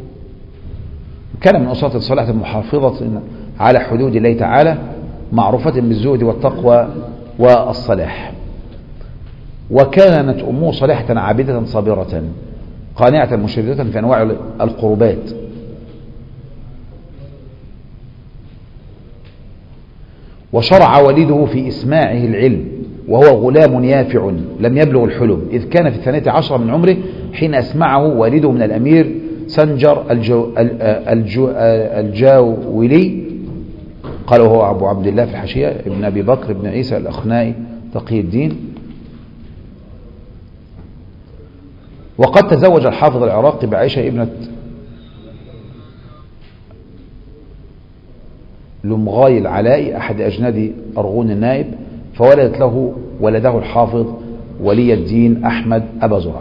من أسرة صالحة محافظة على حدود الله تعالى معروفة بالزهد والتقوى والصلاح، وكانت أمه صالحة عابدة صابرة قانعة مشردة في أنواع القربات، وشرع والده في إسماعه العلم وهو غلام يافع لم يبلغ الحلم، إذ كان في 12 من عمره حين أسمعه والده من الأمير سنجر الجاولي، قال وهو أبو عبد الله في الحاشية ابن أبي بكر بن عيسى الأخنائي تقي الدين. وقد تزوج الحافظ العراقي بعائشة ابنة لمغاي العلائي أحد أجناد أرغون النائب، فولدت له ولده الحافظ ولي الدين أحمد أبا زرع.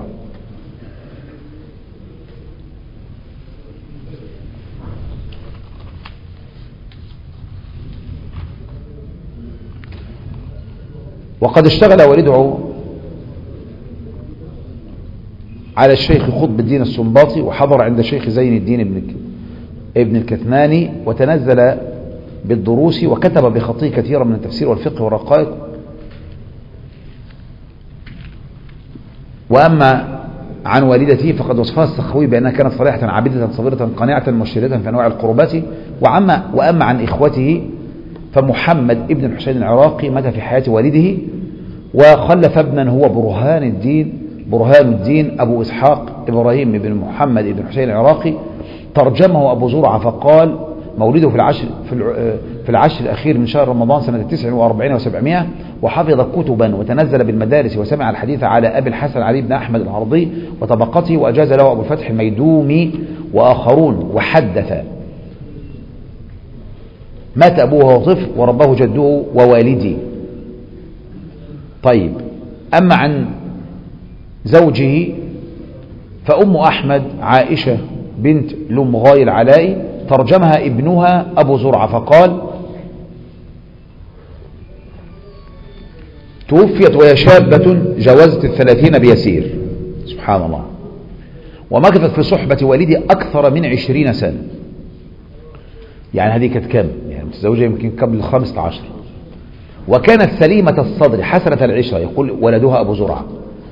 وقد اشتغل والده على الشيخ قطب الدين السنباطي، وحضر عند الشيخ زين الدين ابن الكثماني، وتنزل بالدروس، وكتب بخطه كثيرا من التفسير والفقه والرقائق. وأما عن والدته فقد وصفها السخوي بأنها كانت صالحة عابدة صابرة قانعة مشردة في أنواع القربات. وأما عن إخوته فمحمد ابن الحسين العراقي مات في حياة والده، وخلف ابنا هو برهان الدين أبو إسحاق إبراهيم بن محمد بن الحسين العراقي، ترجمه أبو زرعة فقال: مولده في العشر الأخير من شهر رمضان سنة 49 و700، وحفظ كتبا وتنزل بالمدارس، وسمع الحديث على أبي الحسن علي بن أحمد العرضي وطبقته، وأجاز له أبو الفتح الميدومي وآخرون، وحدث. مات أبوه وهو طفل ورباه جده ووالدي. طيب، أما عن زوجه فأم أحمد عائشة بنت لمغاي العلائي، ترجمها ابنها أبو زرعة فقال: توفيت وهي شابة جاوزت 30 بيسير، سبحان الله، ومكثت في صحبة والدي أكثر من 20 سنة. يعني هذه كانت كم؟ يعني متزوجة يمكن قبل 15. وكانت سليمة الصدر حسنة العشرة، يقول ولدها أبو زرعة،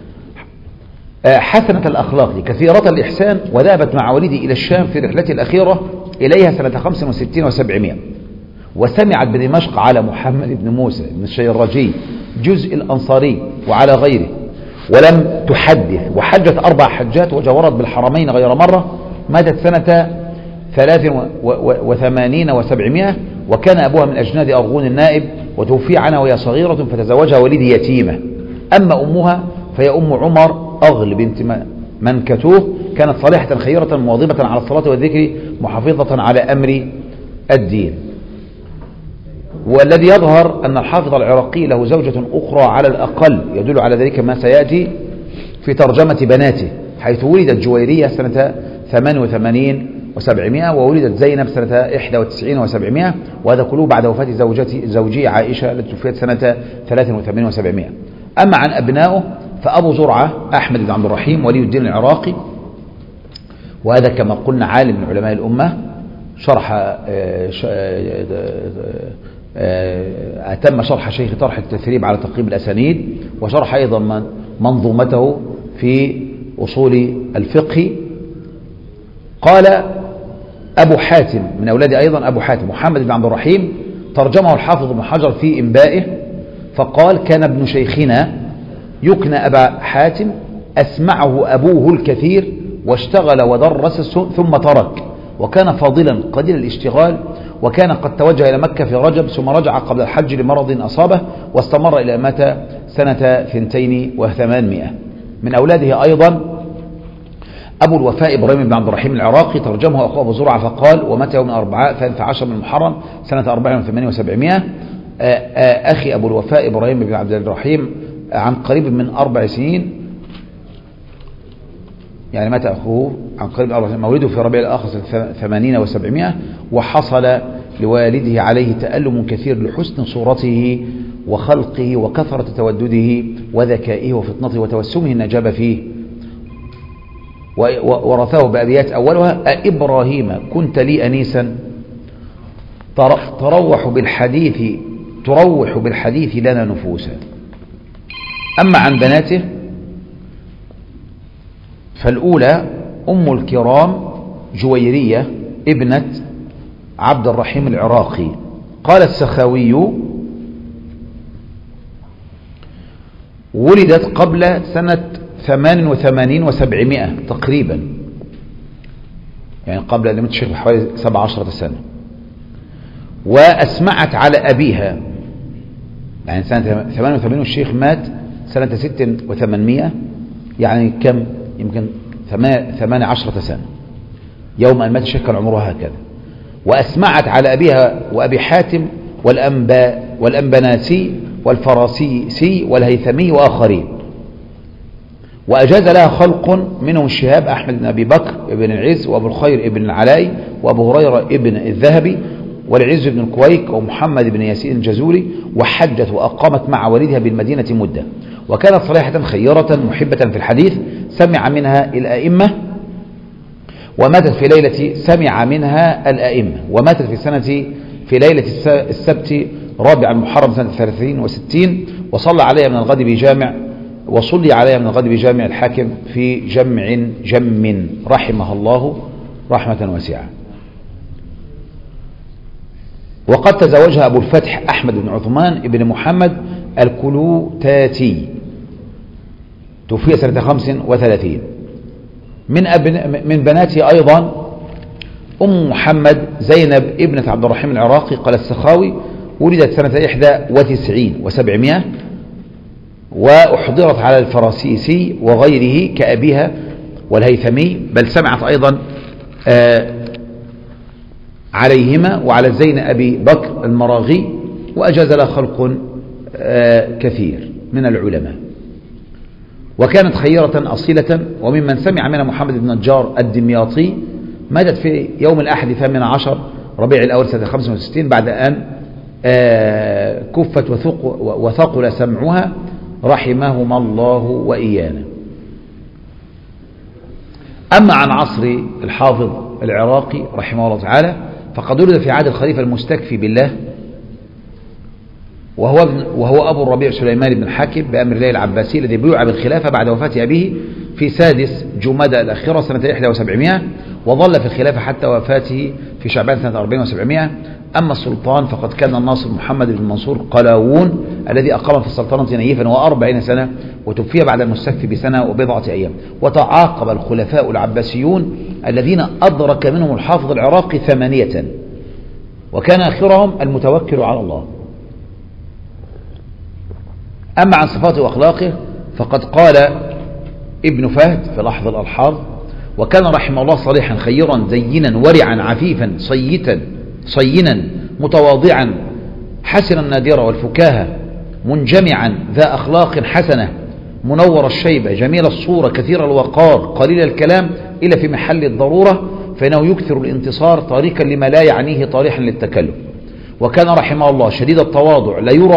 حسنة الأخلاق كثيرة الإحسان، وذهبت مع والدي إلى الشام في رحلته الأخيرة إليها سنة 65 و700، وسمعت بدمشق على محمد بن موسى بن الشيرجي جزء الأنصاري وعلى غيره، ولم تحدث، وحجت 4 حجات، وجورت بالحرمين غير مرة. ماتت سنة 83 و700، وكان أبوها من أجناد أرغون النائب، وتوفي عنها وهي صغيرة، فتزوجها والدي يتيمة. أما أمها فهي أم عمر أغل بنت منكتوه، كانت صالحة خيرة مواظبة على الصلاة والذكر محافظة على أمر الدين. والذي يظهر أن الحافظ العراقي له زوجة أخرى على الأقل، يدل على ذلك ما سيأتي في ترجمة بناته، حيث ولدت جويرية سنة 88 و700، وولدت زينب سنة 91 و700، وهذا كله بعد وفاة زوجي عائشة التي توفيت سنة 83 و700. أما عن أبنائه فأبو زرعة أحمد بن عبد الرحيم ولي الدين العراقي، وهذا كما قلنا عالم من علماء الأمة، أتم شرح شيخ طرح التثريب على تقريب الأسانيد، وشرح أيضا منظومته في أصول الفقه. قال أبو حاتم من أولاده أيضا أبو حاتم محمد بن عبد الرحيم، ترجمه الحافظ ابن حجر في إنبائه فقال: كان ابن شيخنا يكنى أبا حاتم، أسمعه أبوه الكثير واشتغل ودرس ثم ترك، وكان فاضلا قليل الاشتغال، وكان قد توجه إلى مكة في رجب ثم رجع قبل الحج لمرض أصابه، واستمر إلى مات سنة 82. من أولاده أيضا أبو الوفاء إبراهيم بن عبد الرحيم العراقي، ترجمه أخوه أبو زرعة فقال: ومات يوم الأربعاء 13 من محرم سنة 84 و700. أخي أبو الوفاء إبراهيم بن عبد الرحيم عن قريب من 4 سنين، يعني مات أخوه عن قريب من 4 سنين، مولده في ربيع الآخر سنة 80 و700، وحصل لوالده عليه تألم كثير لحسن صورته وخلقه وكثرة تودده وذكائه وفطنته وتوسمه النجابة فيه. ورثاه بأبيات أولها: أإبراهيم كنت لي أنيسا تروح بالحديث لنا نفوسا. أما عن بناته فالأولى أم الكرام جويرية ابنة عبد الرحيم العراقي. قال السخاوي: ولدت قبل سنة 88 و700 تقريبا، يعني قبل أن يموت الشيخ بحوالي 17 سنة، وأسمعت على أبيها، يعني سنة 88 والشيخ مات سنة 8600، يعني كم؟ يمكن 18 سنة يوم أن مات الشيخ كان عمرها هكذا. وأسمعت على أبيها وأبي حاتم والأنبناسي والفراسي والهيثمي وآخرين. وأجاز لها خلق منهم الشهاب أحمد بن أبي بكر بن العز، وأبو الخير بن العلاي، وأبو هريرة بن الذهبي، والعز بن الكويك، ومحمد بن ياسين الجزوري. وحجت وأقامت مع والدها بالمدينة مدة، وكانت صالحة خيرة محبة في الحديث، سمع منها الأئمة، وماتت في ليلة سمع منها الأئمة، وماتت في ليلة السبت 4 محرم سنة 30 و60، وصلي عليها من الغد بجامع الحاكم في جم رحمها الله رحمة واسعة. وقد تزوجها أبو الفتح أحمد بن عثمان بن محمد الكلوتاتي، توفي سنة 35. من بناته أيضا أم محمد زينب ابنة عبد الرحيم العراقي. قال السخاوي: ولدت سنة 91 و700، وأحضرت على الفراسيسي وغيره كأبيها والهيثمي، بل سمعت أيضا عليهما وعلى زين أبي بكر المراغي، وأجاز لها خلق كثير من العلماء. وكانت خيرة أصيلة. وممن سمع منها محمد بن نجار الدمياطي، ماتت في يوم الأحد 18 ربيع الأول سنة 65 بعد أن كفت وثقل سمعها، رحمهما الله وإيانا. أما عن عصر الحافظ العراقي رحمه الله تعالى فقد ولد في عهد الخليفة المستكفي بالله، وهو أبو الربيع سليمان بن الحاكم بأمر الله العباسي، الذي بيوع بالخلافة بعد وفاة أبيه في 6 جمادى الأخيرة سنة 71، وظل في الخلافة حتى وفاته في شعبان سنة 40 و700. أما السلطان فقد كان الناصر محمد بن منصور قلاوون، الذي أقام في السلطنة نيفا و40 سنة، وتوفي بعد المستكفي بسنة وبضعة أيام. وتعاقب الخلفاء العباسيون الذين أدرك منهم الحافظ العراقي 8، وكان آخرهم المتوكل على الله. أما عن صفاته وأخلاقه فقد قال ابن فهد في لحظ الألحاظ: وكان رحمه الله صالحا خيرا زينا ورعا عفيفا صينا متواضعا حسن النادرة والفكاهة منجمعا ذا أخلاق حسنة منور الشيبة جميل الصورة كثير الوقار قليل الكلام إلا في محل الضرورة، فإنه يكثر الانتصار طريقا لما لا يعنيه طريحا للتكلم. وكان رحمه الله شديد التواضع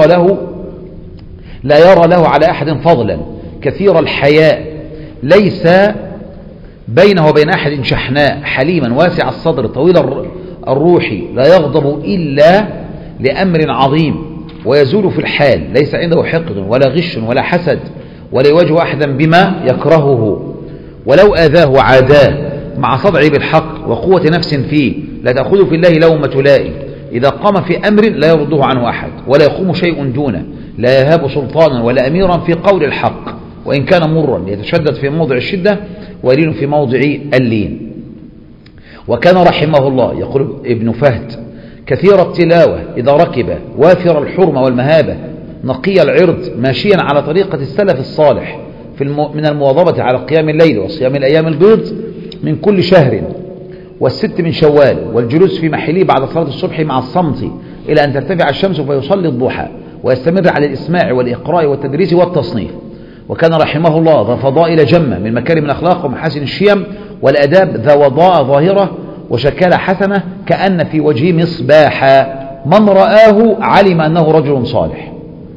لا يرى له على أحد فضلا كثير الحياء ليس بينه وبين أحد شحناء حليما واسع الصدر طويل الروح لا يغضب إلا لأمر عظيم ويزول في الحال ليس عنده حقد ولا غش ولا حسد ولا يواجه أحدا بما يكرهه، ولو آذاه عاداه مع صدعه بالحق وقوة نفس فيه لا تأخذ في الله لومة لائم، إذا قام في أمر لا يرده عنه أحد ولا يقوم شيء دونه، لا يهاب سلطانا ولا أميرا في قول الحق وإن كان مرا يتشدد في موضع الشدة ويلين في موضع اللين. وكان رحمه الله يقول ابن فهد كثير التلاوة إذا ركب وافر الحرمة والمهابة نقي العرض ماشيا على طريقة السلف الصالح من المواظبة على قيام الليل وصيام الأيام البيض من كل شهر والست من شوال والجلوس في محله بعد صلاة الصبح مع الصمت إلى أن ترتفع الشمس فيصلي الضحى ويستمر على الإسماع والإقراء والتدريس والتصنيف. وكان رحمه الله ذا فضائل جمة من مكارم الأخلاق ومحاسن الشيم والأداب ذا وضاء ظاهرة وشكالة حسنة كأن في وجهه مصباحا من رآه علم أنه رجل صالح.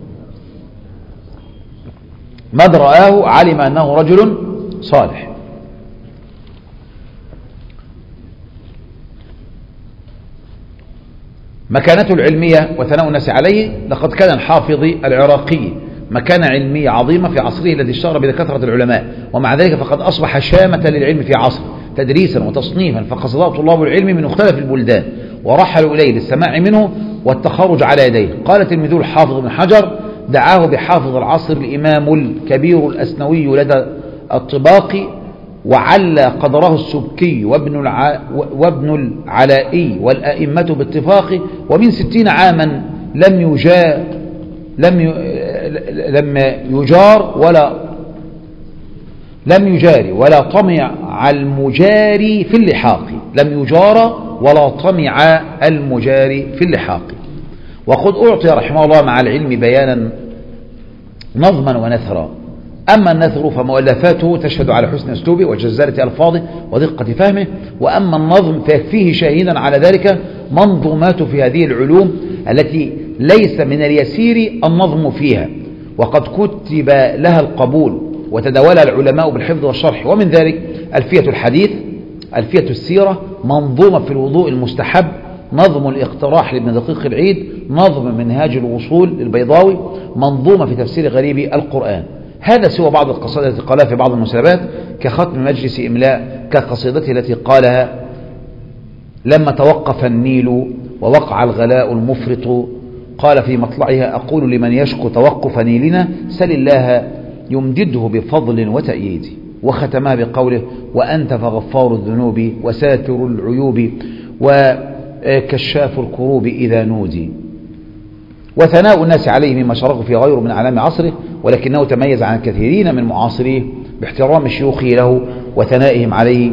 من رآه علم أنه رجل صالح. مكانته العلمية وثناء الناس عليه لقد كان الحافظ العراقي مكانة علمية عظيمة في عصره الذي اشتهر بكثرة العلماء، ومع ذلك فقد أصبح شامة للعلم في عصره تدريسا وتصنيفا، فقصده طلاب العلم من مختلف البلدان ورحلوا إليه للسماع منه والتخرج على يديه. قال تلميذه الحافظ بن حجر دعاه بحافظ العصر الإمام الكبير الأسنوي لدى الطباقي وعلى قدره السبكي وابن العلائي والأئمة باتفاق، ومن 60 عاما لم يجاري ولا طمع المجاري في اللحاق، لم يجار ولا طمع المجاري في اللحاق. وقد أعطي رحمه الله مع العلم بيانا نظما ونثرا، أما النثر فمؤلفاته تشهد على حسن أسلوبه وجزالة ألفاظه ودقة فهمه، وأما النظم فيكفيه شاهدا على ذلك منظومات في هذه العلوم التي ليس من اليسير النظم فيها، وقد كتب لها القبول وتداولها العلماء بالحفظ والشرح، ومن ذلك ألفية الحديث، ألفية السيرة، منظومة في الوضوء المستحب، نظم الاقتراح لابن دقيق العيد، نظم منهاج الوصول للبيضاوي، منظومة في تفسير غريب القرآن. هذا سوى بعض القصائد التي قالها في بعض المناسبات كختم مجلس إملاء كقصيدته التي قالها لما توقف النيل ووقع الغلاء المفرط قال في مطلعها أقول لمن يشكو توقف نيلنا سل الله يمدده بفضل وتأييد، وختمها بقوله وأنت فغفار الذنوب وساتر العيوب وكشاف الكروب إذا نودي. وثناء الناس عليه مما شرفه في غيره من أعلام عصره، ولكنه تميز عن كثيرين من معاصريه باحترام شيوخه له وثنائهم عليه.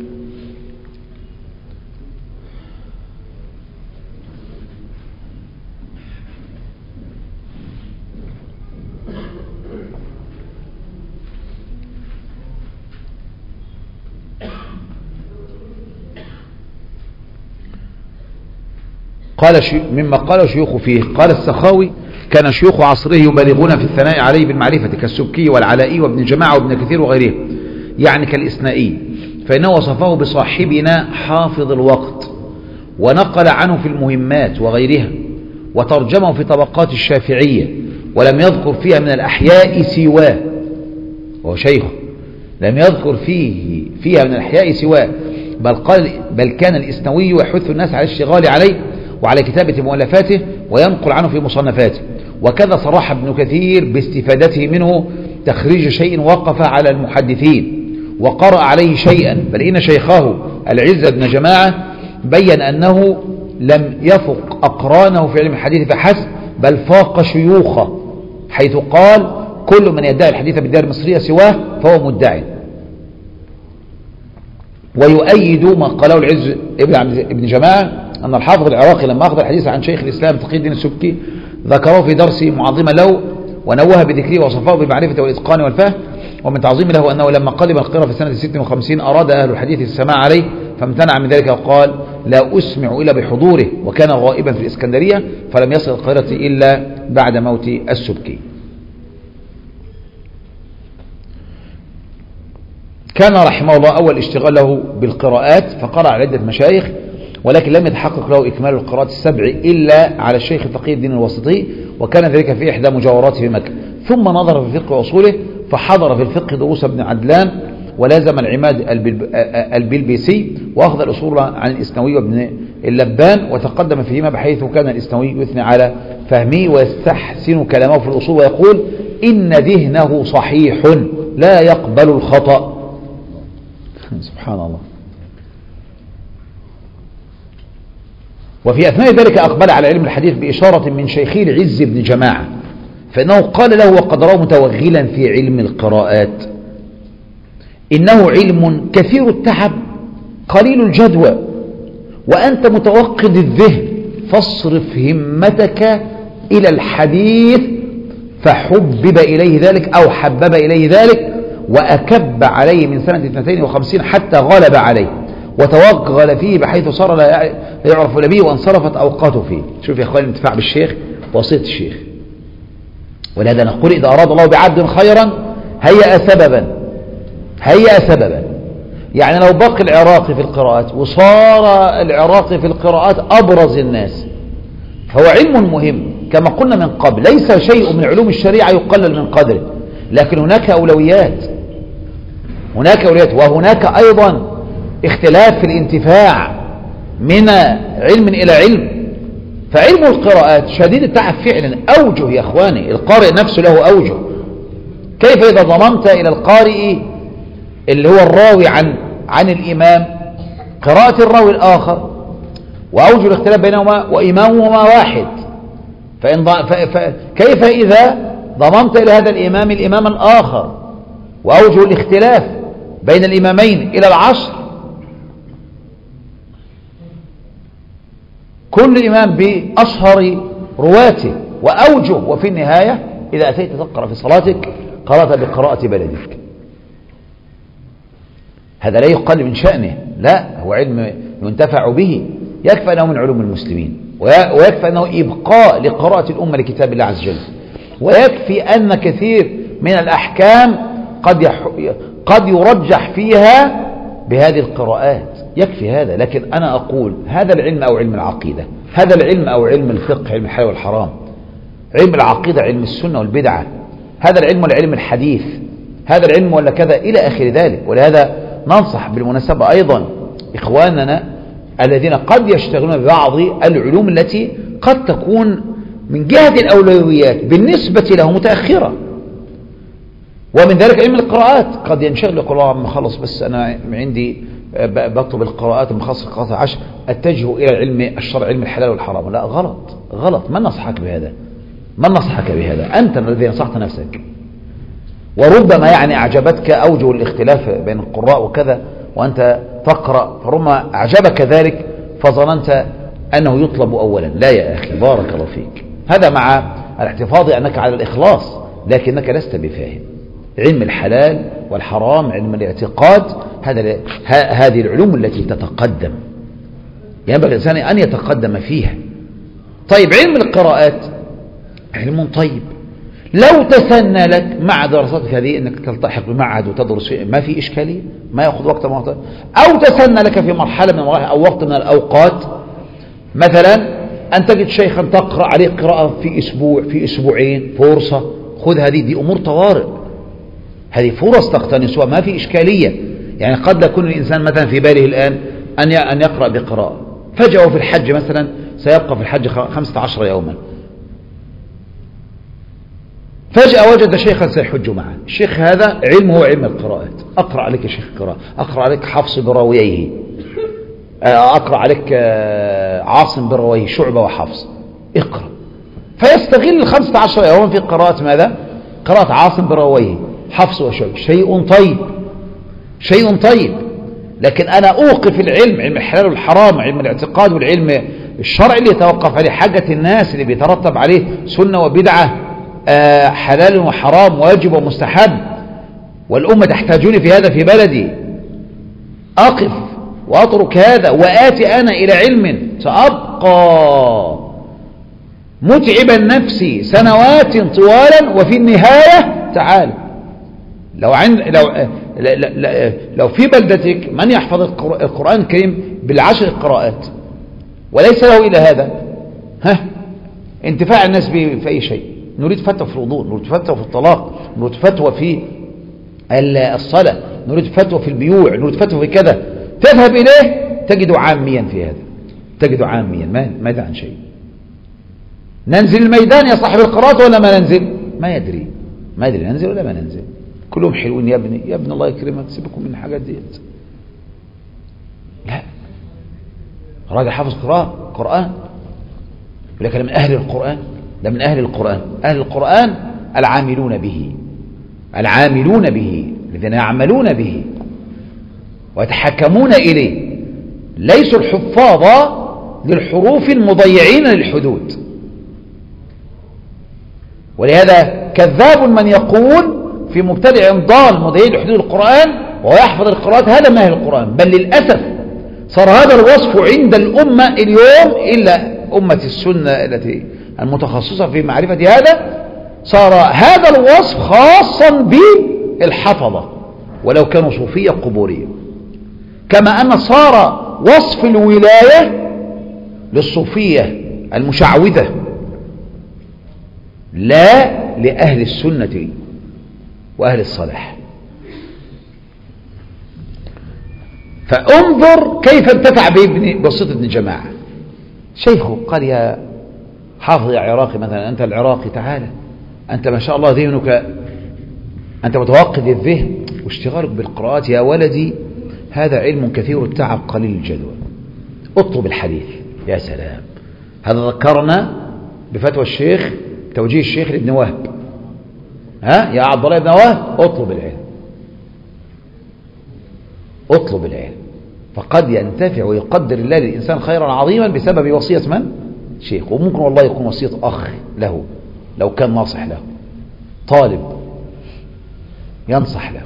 قال مما قال شيوخ فيه، قال السخاوي كان شيوخ عصره يبالغون في الثناء عليه بالمعرفة كالسبكي والعلائي وابن جماعة وابن كثير وغيره، يعني كالإسنائي، فإنه وصفه بصاحبنا حافظ الوقت، ونقل عنه في المهمات وغيرها، وترجمه في طبقات الشافعية، ولم يذكر فيها من الأحياء سواه، وهو شيخه لم يذكر فيها من الأحياء سواه، بل كان الإسنوي يحث الناس على الاشتغال عليه وعلى كتابة مؤلفاته وينقل عنه في مصنفاته. وكذا صرح ابن كثير باستفادته منه تخريج شيء وقف على المحدثين وقرأ عليه شيئا، بل إن شيخه العز بن جماعة بين أنه لم يفق أقرانه في علم الحديث فحسب، بل فاق شيوخه حيث قال كل من يدعي الحديث بالدار المصرية سواه فهو مدعي. ويؤيد ما قاله العز ابن جماعة أن الحافظ العراقي لما أخذ الحديث عن شيخ الإسلام تقي الدين السبكي ذكره في درسه معظما له ونوه بذكره وصفاه بالمعرفة والإتقان والفهم، ومن تعظيم له أنه لما قدم القراءة في سنة 56 أراد أهل الحديث السماع عليه فامتنع من ذلك وقال لا أسمع إلا بحضوره، وكان غائبا في الإسكندرية فلم يصل القاهرة إلا بعد موت السبكي. كان رحمه الله أول اشتغال له بالقراءات فقرأ على عدة مشايخ، ولكن لم يتحقق له إكمال القراءات السبع إلا على الشيخ تقي الدين الواسطي، وكان ذلك في إحدى مجاوراته في مكة. ثم نظر في الفقه وأصوله فحضر في الفقه دروس ابن عدلان ولازم العماد البلبيسي وأخذ الأصول عن الإسنوي وابن اللبان وتقدم فيهما، بحيث كان الإسنوي يثني على فهمه ويستحسن كلامه في الأصول ويقول إن ذهنه صحيح لا يقبل الخطأ. سبحان الله. وفي أثناء ذلك أقبل على علم الحديث بإشارة من شيخه العز بن جماعة، فإنه قال له وقد رأى متوغلا في علم القراءات إنه علم كثير التعب قليل الجدوى، وأنت متوقد الذهن فاصرف همتك إلى الحديث، فحبب إليه ذلك أو حبب إليه ذلك وأكب عليه من سنة 52 حتى غلب عليه وتوغل فيه بحيث صار لا يعرف به وانصرفت أوقاته فيه. شوف يا أخواني الانتفاع بالشيخ وصية الشيخ. ولهذا نقول إذا أراد الله بعبد خيرا هيأ سببا. يعني لو بقي العراقي في القراءات وصار العراقي في القراءات أبرز الناس فهو علم مهم كما قلنا من قبل، ليس شيء من علوم الشريعة يقلل من قدره، لكن هناك أولويات وهناك أيضا اختلاف في الانتفاع من علم إلى علم. فعلم القراءات شديد التعب فعلا، أوجه يا أخواني، القارئ نفسه له أوجه. كيف إذا ضممت إلى القارئ اللي هو الراوي عن الإمام قراءة الراوي الآخر وأوجه الاختلاف بينهما وإمامهما واحد، كيف إذا ضممت إلى هذا الإمام الآخر وأوجه الاختلاف بين الإمامين إلى العشر، كل إمام بأشهر رواته وأوجه، وفي النهاية إذا أتيت تقرأ في صلاتك قرأت بقراءة بلدك. هذا لا يقل من شأنه، لا، هو علم ينتفع به، يكفى أنه من علوم المسلمين، ويكفى أنه إبقاء لقراءة الأمة لكتاب الله عز وجل، ويكفي أن كثير من الأحكام قد يرجح فيها بهذه القراءات، يكفي هذا. لكن أنا أقول هذا العلم أو علم العقيدة، هذا العلم أو علم الفقه، علم الحلال والحرام، علم العقيدة، علم السنة والبدعة، هذا العلم ولا علم الحديث، هذا العلم ولا كذا إلى آخر ذلك. ولهذا ننصح بالمناسبة أيضا إخواننا الذين قد يشتغلون ببعض العلوم التي قد تكون من جهة الأولويات بالنسبة له متأخرة، ومن ذلك علم القراءات قد ينشغل يقول الله ما خلص بس أنا عندي بطلب القراءات مخصص قراءة 10 أتجه إلى علم الشرع، علم الحلال والحرام. لا، غلط. من نصحك بهذا؟ أنت الذي نصحت نفسك. وربما يعني أعجبتك أوجه الاختلاف بين القراء وكذا وأنت تقرأ، فربما أعجبك ذلك فظننت أنه يطلب أولا. لا يا أخي، بارك الله فيك، هذا مع الاحتفاظ أنك على الإخلاص، لكنك لست بفاهم. علم الحلال والحرام، علم الاعتقاد، هذه العلوم التي تتقدم، ينبغي الإنسان أن يتقدم فيها. طيب علم القراءات علم طيب، لو تسنى لك مع دراستك هذه أنك تلتحق بمعهد وتدرس فيه ما في إشكالية، ما يأخذ وقت معطى، أو تسنى لك في مرحلة من المراحل أو وقت من الأوقات مثلا أن تجد شيخا تقرأ عليه قراءة في أسبوع، في أسبوعين، فرصة، خذ هذه، دي أمور طوارئ، هذه فرص تقتنصها، ما في إشكالية. يعني قد يكون الإنسان مثلا في باله الآن أن يقرأ بقراءة، فجأة في الحج مثلا سيبقى في الحج 15 يوما، فجأة وجد شيخا سيحج معه، الشيخ هذا علمه علم القراءات، أقرأ عليك شيخ القراءة، أقرأ عليك حفص براويه، أقرأ عليك عاصم براويه، شعبة وحفص، اقرأ. يستغل 15 يوما في قراءة ماذا؟ قراءة عاصم برويه حفص وشعبة. شيء طيب، شيء طيب. لكن أنا أوقف العلم، علم الحلال والحرام، علم الاعتقاد والعلم الشرعي اللي يتوقف عليه حاجة الناس، اللي بيترتب عليه سنة وبدعة، حلال وحرام، واجب ومستحب، والأمة تحتاجوني في هذا في بلدي، أقف وأترك هذا وآتي أنا إلى علم سأبقى متعبا نفسي سنوات طوالا، وفي النهاية تعال لو في بلدتك من يحفظ القرآن الكريم بالعشر قراءات وليس له إلى هذا، انتفاع الناس به في أي شيء. نريد فتوى في الوضوء، نريد فتوى في الطلاق، نريد فتوى في الصلاة، نريد فتوى في البيوع، نريد فتوى في كذا، تذهب إليه تجد عاميا في هذا، تجد عاميا ماذا عن شيء. ننزل الميدان يا صاحب القراءات ولا ما ننزل؟ ما يدري ننزل ولا ما ننزل. كلهم حلوين يا ابني الله يكرمك، سيبكم من الحاجات ديت. لا، راجل حافظ قرآن ولكن من أهل القرآن، ده من أهل القرآن. أهل القرآن العاملون به الذين يعملون به ويتحكمون إليه، ليسوا الحفاظ للحروف المضيعين للحدود. ولهذا كذاب من يقول في مبتدع ضال مضيع لحدود القرآن وهو يحفظ القراءات، هذا من أهل القرآن. بل للأسف صار هذا الوصف عند الأمة اليوم، إلا أمة السنة التي المتخصصة في معرفة هذا، صار هذا الوصف خاصا بالحفظة ولو كانوا صوفية قبورية، كما أن صار وصف الولاية للصوفية المشعوذة لا لأهل السنة وأهل الصلاح. فانظر كيف انتفع بواسطة ابن جماعة. شيخه قال يا حافظ يا عراقي مثلا، أنت العراقي تعالى، أنت ما شاء الله ذهنك، أنت متوقد الذهن واشتغالك بالقراءات يا ولدي، هذا علم كثير التعب قليل الجدوى، اطلب الحديث. يا سلام، هذا ذكرنا بفتوى الشيخ، توجيه الشيخ لابن وهب، يا عبد الله بن وهب اطلب العلم، فقد ينتفع ويقدر الله للإنسان خيرا عظيما بسبب وصية من؟ شيخ. وممكن والله يكون وصية أخ له لو كان ناصح له، طالب ينصح له.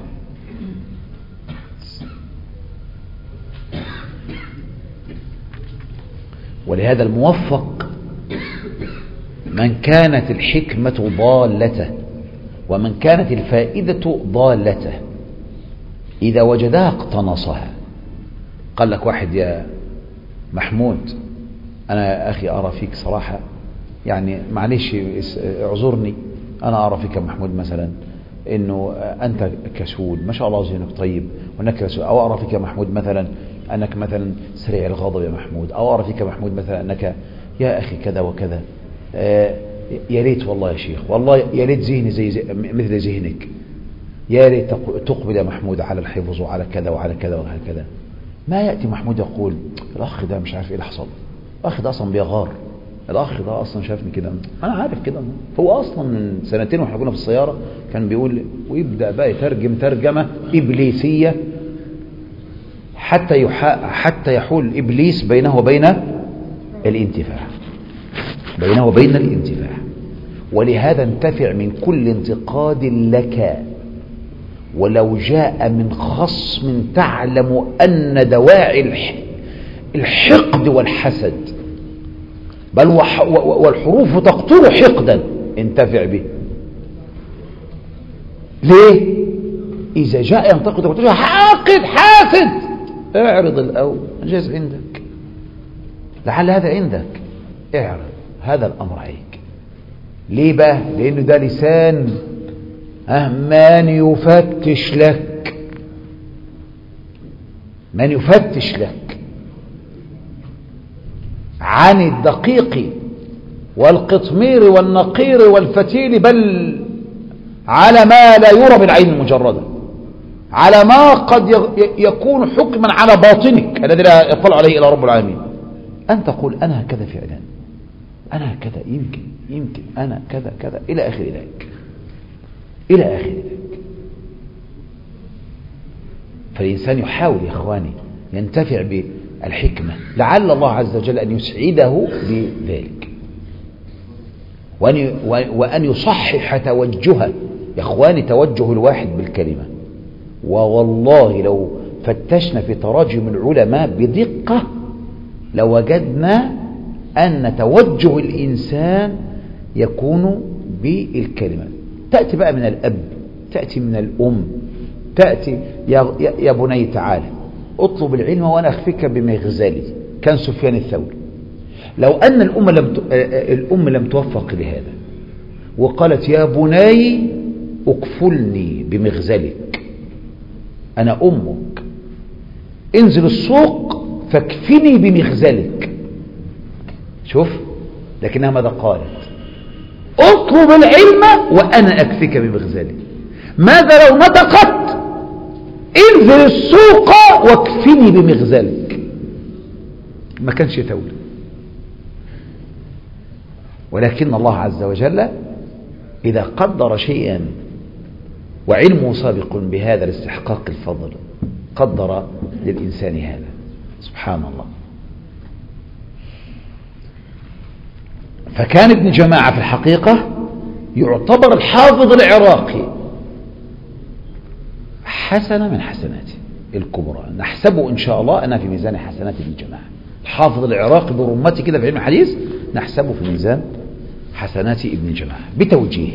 ولهذا الموفق من كانت الحكمة ضالته ومن كانت الفائدة ضالته، إذا وجدها اقتنصها. قال لك واحد يا محمود، أنا أخي أرى فيك صراحة، يعني معلش اعذرني، أنا أرى فيك محمود مثلا إنه أنت كسول، ما شاء الله ذهنك طيب وأنك كسول، أو أرى فيك محمود مثلا أنك مثلا سريع الغضب يا محمود، أو أرى فيك محمود مثلا أنك يا أخي كذا وكذا. يا ريت والله يا شيخ، والله يا ريت ذهني مثل ذهنك، يا ريت تقبل يا محمود على الحفظ وعلى كذا وعلى كذا وعلى كذا. ما يأتي محمود يقول الأخ ده مش عارف إيه اللي حصل، الأخ ده أصلا بيغار، الأخ ده أصلا شافني كده، أنا عارف كده. هو أصلا من سنتين وإحنا كنا في السيارة كان بيقول، ويبدأ بقى يترجم ترجمة إبليسية حتى يحول إبليس بينه وبين الانتفاع، ولهذا انتفع من كل انتقاد لك ولو جاء من خصم تعلم أن دواعي الحقد والحسد بل والحروف تقتل حقدا، انتفع به. ليه؟ إذا جاء ينتقد وتقول حاقد حاسد، اعرض الأول، جاز عندك، لعل هذا عندك، اعرض هذا الأمر عليك. ليه بقى؟ لأنه ده لسان من يفتش لك عن الدقيق والقطمير والنقير والفتيل، بل على ما لا يرى بالعين المجردة، على ما قد يكون حكما على باطنك الذي لا يطلع عليه إلى رب العالمين، أن تقول أنا هكذا فعلا، أنا كذا، يمكن أنا كذا كذا إلى آخر ذلك، إلى آخر ذلك. فالإنسان يحاول يا إخواني ينتفع بالحكمة لعل الله عز وجل أن يسعده بذلك، وأن يصحح توجهه. يا إخواني توجه الواحد بالكلمة، ووالله لو فتشنا في تراجم العلماء بدقة لوجدنا أن توجه الإنسان يكون بالكلمة. تأتي بقى من الأب، تأتي من الأم، تأتي يا بني تعالى اطلب العلم وأنا أخفيك بمغزلي. كان سفيان الثوري. لو أن الأم لم توفق لهذا وقالت يا بني اكفلني بمغزلك، أنا أمك، انزل السوق فاكفني بمغزلك. شوف، لكنها ماذا قالت؟ اطلب العلم وأنا أكفيك بمغزلي. ماذا لو نطقت انزل السوق واكفني بمغزلك؟ ما كانش ثوري. ولكن الله عز وجل إذا قدر شيئا وعلمه سابق بهذا الاستحقاق الفضل قدر للإنسان هذا. سبحان الله. فكان ابن جماعة في الحقيقة يعتبر الحافظ العراقي حسنة من حسناته الكبرى، نحسبه إن شاء الله أنا في ميزان حسنات ابن جماعة. الحافظ العراقي برمتي كده في علم الحديث نحسبه في ميزان حسنات ابن جماعة بتوجيهه.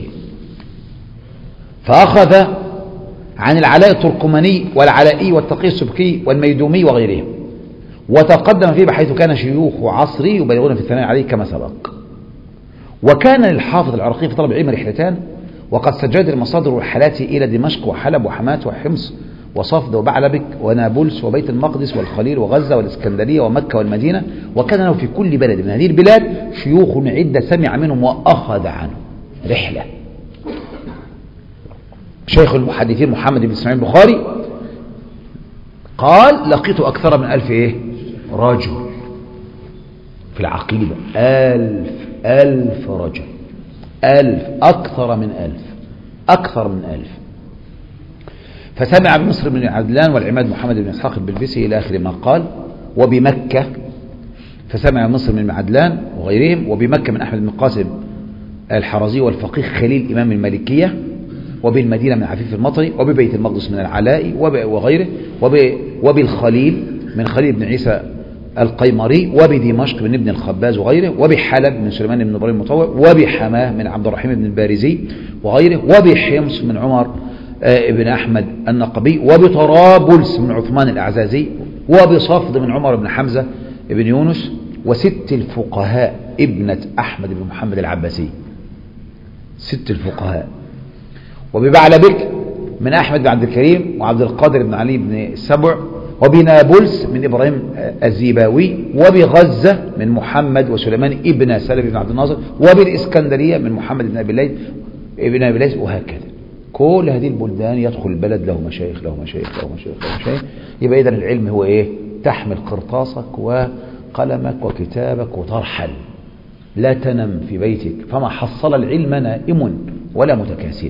فأخذ عن العلاء التركماني والعلائي والتقي السبكي والميدومي وغيرهم، وتقدم فيه بحيث كان شيوخ عصره يبالغون في الثناء عليه كما سبق. وكان للحافظ العراقي في طلب العلم رحلتان، وقد سجلت المصادر والحالات إلى دمشق وحلب وحماة وحمص وصفد وبعلبك ونابلس وبيت المقدس والخليل وغزة والإسكندرية ومكة والمدينة. وكان له في كل بلد من هذه البلاد شيوخ عدة سمع منهم وأخذ عنه رحلة. شيخ المحدثين محمد بن إسماعيل البخاري قال لقيت أكثر من 1000 رجل في العقيدة. 1000 رجل، 1000 أكثر من 1000. فسمع بمصر بن عدلان والعماد محمد بن إسحاق البلبسي إلى آخر ما قال. وبمكة فسمع مصر من عدلان وغيرهم، وبمكة من أحمد بن قاسم الحرزي والفقيه خليل إمام المالكية، وبالمدينة من عفيف المطري، وببيت المقدس من العلاء وغيره، وبالخليل من خليل بن عيسى القيمري، وبدمشق من ابن الخباز وغيره، وبحلب من سليمان بن إبراهيم المطوع، وبحماه من عبد الرحيم بن البارزي وغيره، وبحمص من عمر ابن أحمد النقبي، وبطرابلس من عثمان الأعزازي، وبصفد من عمر بن حمزة ابن يونس، وست الفقهاء ابنة أحمد بن محمد العباسي. 6 الفقهاء. وببعلبك من أحمد بن عبد الكريم وعبد القادر بن علي بن السبع، وبنابلس من إبراهيم الزيباوي، وبغزة من محمد وسليمان ابن سلم بن عبد الناصر، وبالإسكندرية من محمد بن أبي الليث وهكذا. كل هذه البلدان يدخل البلد له مشايخ. يبقى إذن العلم هو تحمل قرطاسك وقلمك وكتابك وترحل، لا تنم في بيتك، فما حصل العلم نائم ولا متكاسل.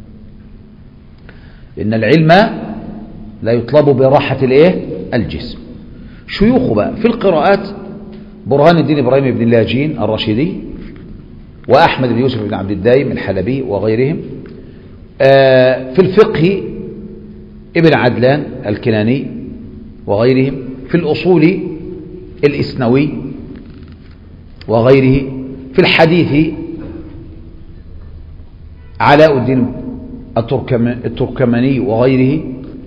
إن العلم لا يطلب براحة الجسم. شيوخ بقى في القراءات برهان الدين إبراهيم بن اللاجين الرشيدي، وأحمد بن يوسف بن عبد الدايم الحلبي وغيرهم. في الفقه ابن عدلان الكناني وغيرهم. في الأصول الإسنوي وغيره. في الحديث علاء الدين التركماني وغيره.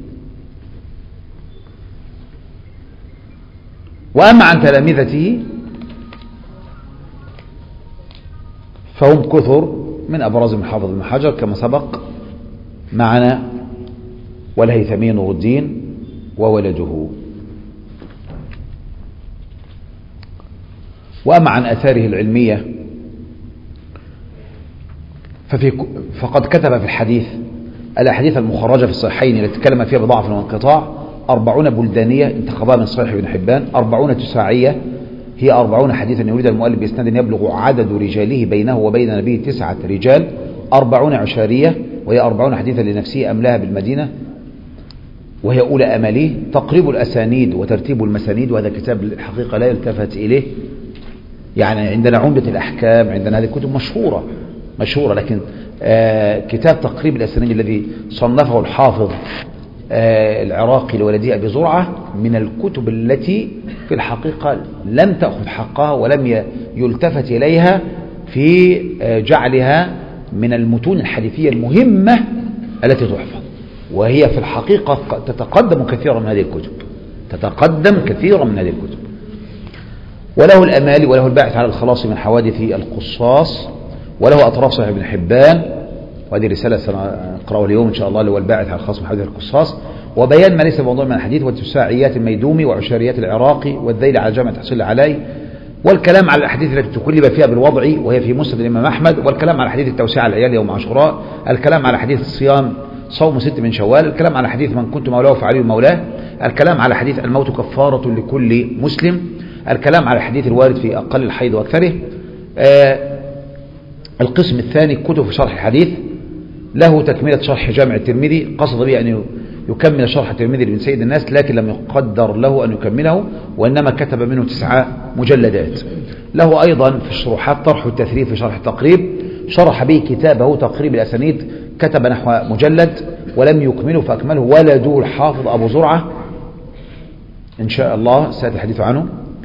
وأما عن تلامذته فهم كثر، من أبرزهم حافظ بن حجر كما سبق معنا، والهيثمي نور الدين وولده. وأما عن آثاره العلمية فقد كتب في الحديث الأحاديث المخرجة في الصحيحين التي تكلم فيها بضعف وانقطاع 40 بلدانية انتخبها من صحيح ابن حبان، 40 تساعية هي 40 حديثا يريد المؤلف بإسناد يبلغ عدد رجاله بينه وبين نبيه 9 رجال، 40 عشارية، وهي 40 حديثا لنفسه أملاها بالمدينة وهي أولى أماليه. تقريب الأسانيد وترتيب المسانيد، وهذا كتاب الحقيقة لا يلتفت إليه. يعني عندنا عمدة الأحكام، عندنا هذه الكتب مشهورة، لكن كتاب تقريب الأسانيد الذي صنفه الحافظ العراقي لولدي أبي زرعة من الكتب التي في الحقيقة لم تأخذ حقها ولم يلتفت إليها في جعلها من المتون الحديثية المهمة التي تحفظ، وهي في الحقيقة تتقدم كثيرا من هذه الكتب. وله الأمالي، وله الباعث على الخلاص من حوادث القصاص، وله أطراف صحيح ابن حبان، وهذه رسالة سنقرأها اليوم إن شاء الله، اللي هو الباعث على الخلاص من حوادث القصاص، وبيان ما ليس بموضوع من الحديث، وتساعيات الميدومي، وعشاريات العراقي، والذيل على جامع تحصيل العلاي، والكلام على الأحاديث التي تكلب فيها بالوضع وهي في مسند الإمام أحمد، والكلام على حديث التوسعة على العيال يوم عاشوراء، الكلام على حديث الصيام صوم 6 من شوال، الكلام على حديث من كنت مولاه فعلي مولاه، الكلام على حديث الموت كفارة لكل مسلم، الكلام على الحديث الوارد في أقل الحيض وأكثره. القسم الثاني كتب في شرح الحديث، له تكملة شرح جامع الترمذي، قصد به أن يكمل شرح الترمذي لابن سيد الناس، لكن لم يقدر له أن يكمله، وإنما كتب منه 9 مجلدات. له أيضا في الشروحات طرح التثريب في شرح التقريب، شرح به كتابه تقريب الأسانيد، كتب نحو مجلد ولم يكمله فأكمله ولده الحافظ أبو زرعة، إن شاء الله سيأتي الحديث عنه.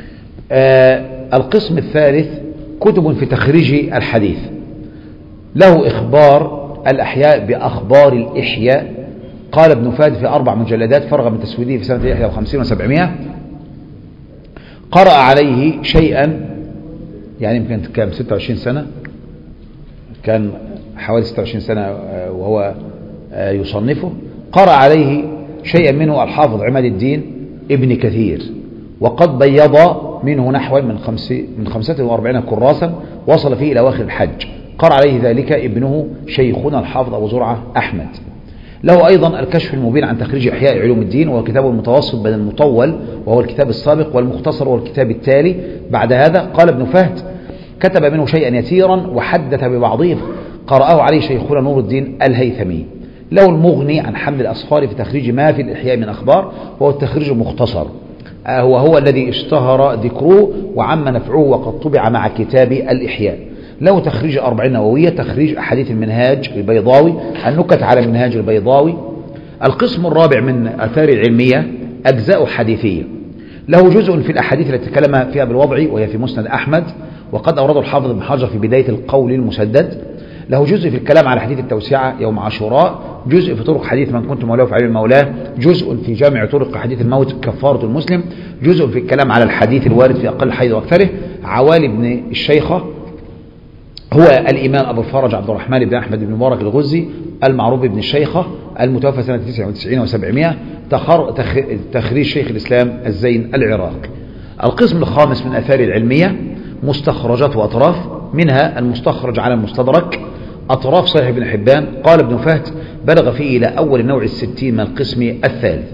القسم الثالث كتب في تخريج الحديث، له إخبار الأحياء بأخبار الإحياء، قال ابن فهد في 4 مجلدات، فرغ من تسويده في سنة 51 و700. قرأ عليه شيئا، يعني يمكن كان 26 سنة، كان حوالي 26 سنة وهو يصنفه. قرأ عليه شيئا منه الحافظ عماد الدين ابن كثير، وقد بيض منه نحو من 45 كراسا، وصل فيه إلى أواخر الحج. قرأ عليه ذلك ابنه شيخنا الحافظ أبو زرعة أحمد. له أيضا الكشف المبين عن تخريج إحياء علوم الدين، وهو كتاب المتوسط بين المطول وهو الكتاب السابق، والمختصر وهو الكتاب التالي بعد هذا. قال ابن فهد كتب منه شيئا يسيرا وحدث ببعضه، قرأه عليه شيخنا نور الدين الهيثمي. له المغني عن حمل الأصفار في تخريج ما في الإحياء من أخبار، وهو التخريج المختصر، وهو الذي اشتهر ذكره وعم نفعه، وقد طبع مع كتاب الإحياء. له تخريج 40 نووية، تخريج أحاديث المنهاج البيضاوي، النكت على منهاج البيضاوي. القسم الرابع من آثار العلمية أجزاء حديثية، له جزء في الأحاديث التي تكلم فيها بالوضع وهي في مسند أحمد، وقد أورده الحافظ ابن حجر في بداية القول المسدد. له جزء في الكلام على حديث التوسعة يوم عاشوراء، جزء في طرق حديث من كنت مولاه فعلي المولاه، جزء في جامع طرق حديث الموت كفارة المسلم، جزء في الكلام على الحديث الوارد في أقل حيض وأكثره. عوالي بن الشيخة هو الإمام أبو الفرج عبد الرحمن بن أحمد بن مبارك الغزي المعروف بن الشيخة، المتوفى سنة 99 و700، تخريج شيخ الإسلام الزين العراقي. القسم الخامس من آثار العلمية مستخرجات وأطراف، منها المستخرج على المستدرك، أطراف صحيح ابن حبان. قال ابن فهد بلغ فيه إلى أول النوع 60 من القسم الثالث.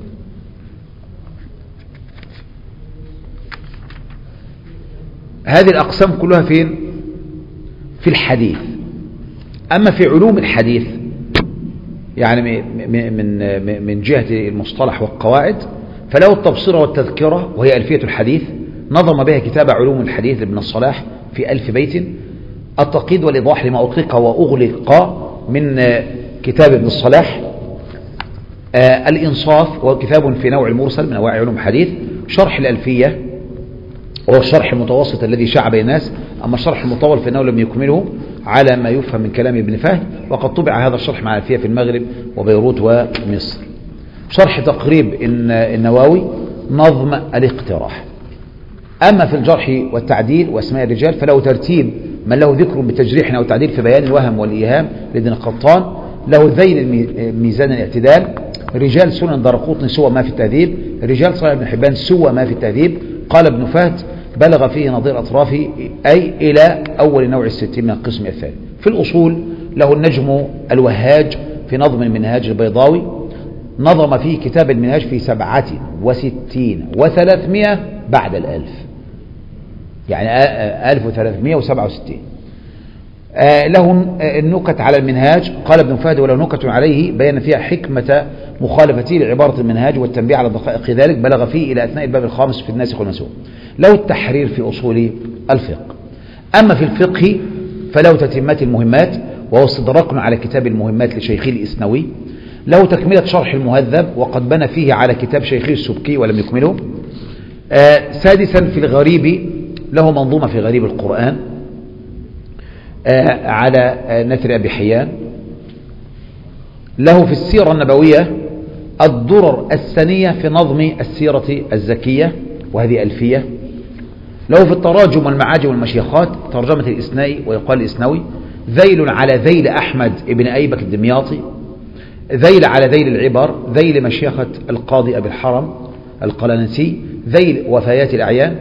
هذه الأقسام كلها فين؟ في الحديث. أما في علوم الحديث يعني من جهة المصطلح والقواعد، فله التبصرة والتذكرة وهي ألفية الحديث، نظم بها كتاب علوم الحديث لابن الصلاح في 1000 بيت. التقييد والإيضاح لما أطلق وأغلق من كتاب ابن الصلاح. الإنصاف وهو كتاب في نوع المرسل من أنواع علوم الحديث. شرح الألفية وهو الشرح المتوسط الذي شاع بين الناس، أما الشرح المطول فإنه لم يكمله على ما يفهم من كلام ابن فهد، وقد طبع هذا الشرح مع الألفية في المغرب وبيروت ومصر. شرح تقريب النووي نظم الاقتراح. أما في الجرح والتعديل وأسماء الرجال فله ترتيب من له ذكر بتجريح أو تعديل في بيان الوهم والإيهام لابن القطان. له ذيل ميزان الاعتدال. رجال سنن دارقطني سوى ما في التهذيب. رجال صحيح ابن حبان سوى ما في التهذيب. قال ابن فهد بلغ فيه نظير أطرافه أي إلى أول نوع 60 من القسم الثاني. في الأصول له النجم الوهاج في نظم المنهاج البيضاوي، نظم فيه كتاب المنهاج في 67 و300 بعد 1000. يعني 1367. له النكت على المنهاج. قال ابن فهد: ولو نكت عليه بيان فيها حكمة مخالفته لعبارة المنهاج والتنبيه على دقائق ذلك، بلغ فيه إلى أثناء الباب الخامس في الناسخ والمنسوخ. له التحرير في أصول الفقه. أما في الفقه فله تتمات المهمات، وهو استدراك على كتاب المهمات لشيخي الإسنوي. له تكملة شرح المهذب، وقد بنى فيه على كتاب شيخي السبكي ولم يكمله. سادسا في الغريب له منظومة في غريب القرآن على نثر أبي حيان. له في السيرة النبوية الدرر السنية في نظم السيرة الزكية، وهذه ألفية. له في التراجم والمعاجم والمشيخات ترجمة الإسنائي ويقال الإسنوي. ذيل على ذيل أحمد ابن أيبك الدمياطي. ذيل على ذيل العبر. ذيل مشيخة القاضي أبي الحرم القلنسي. ذيل وفيات الأعيان.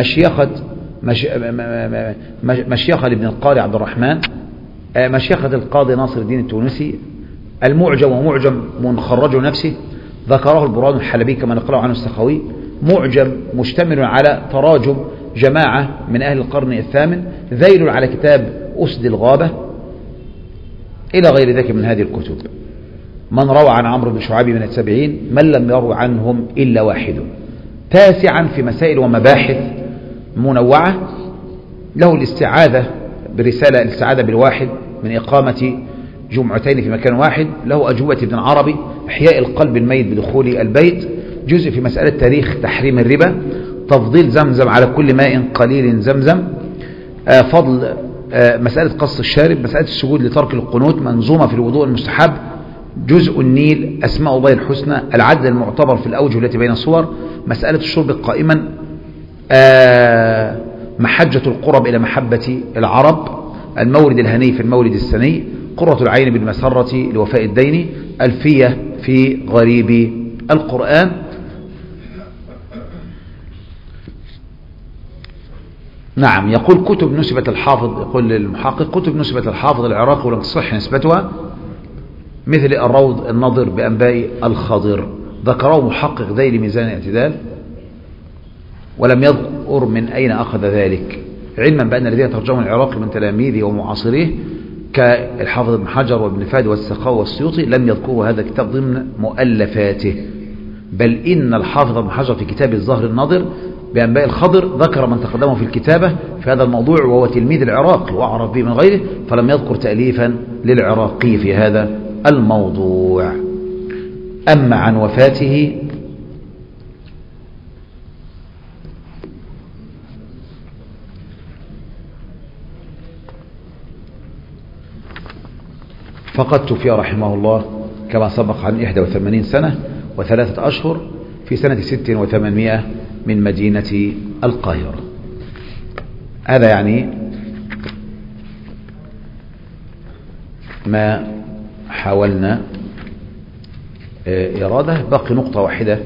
مشيخة لابن القاضي عبد الرحمن. مشيخة القاضي ناصر الدين التونسي. المعجم ومعجم منخرج نفسه ذكره البرهان الحلبي كما نقله عنه السخاوي. معجم مشتمل على تراجم جماعة من أهل القرن الثامن. ذيل على كتاب أسد الغابة، إلى غير ذلك من هذه الكتب. من روى عن عمرو بن شعيب من السبعين من لم يروى عنهم إلا واحد. تاسعا في مسائل ومباحث منوعة له الاستعاذة برسالة الاستعاذة بالواحد من إقامة جمعتين في مكان واحد. له أجوبة ابن عربي إحياء القلب الميت بدخول البيت. جزء في مسألة تاريخ تحريم الربا. تفضيل زمزم على كل ماء قليل زمزم. فضل مسألة قص الشارب. مسألة السجود لترك القنوت. منظومة في الوضوء المستحب. جزء النيل. أسماء الله الحسنى. العدل المعتبر في الأوجه التي بين الصور. مسألة الشرب قائما. محجة القرب إلى محبة العرب. المورد الهني في المورد السني. قرة العين بالمسرة لوفاء الدين. ألفية في غريب القرآن. نعم. يقول كتب نسبة الحافظ، يقول المحقق كتب نسبة الحافظ العراقي ولم تصح نسبتها، مثل الروض النظر بأنباء الخضر، ذكره محقق ذيل ميزان الاعتدال ولم يذكر من أين أخذ ذلك، علما بأن الذين ترجموا العراقي من تلاميذه ومعاصريه كالحافظ ابن حجر وابن فهد والسخاوي والسيوطي لم يذكروا هذا الكتاب ضمن مؤلفاته، بل إن الحافظ ابن حجر في كتاب الظهر الناظر بأنباء الخضر ذكر من تقدمه في الكتابة في هذا الموضوع وهو تلميذ العراقي وأعرف به من غيره، فلم يذكر تأليفا للعراقي في هذا الموضوع. أما عن وفاته فقد توفي رحمه الله كما سبق عن 81 سنة و3 أشهر في سنة 86 من مدينة القاهرة. هذا يعني ما حاولنا إرادة. باقي نقطة واحدة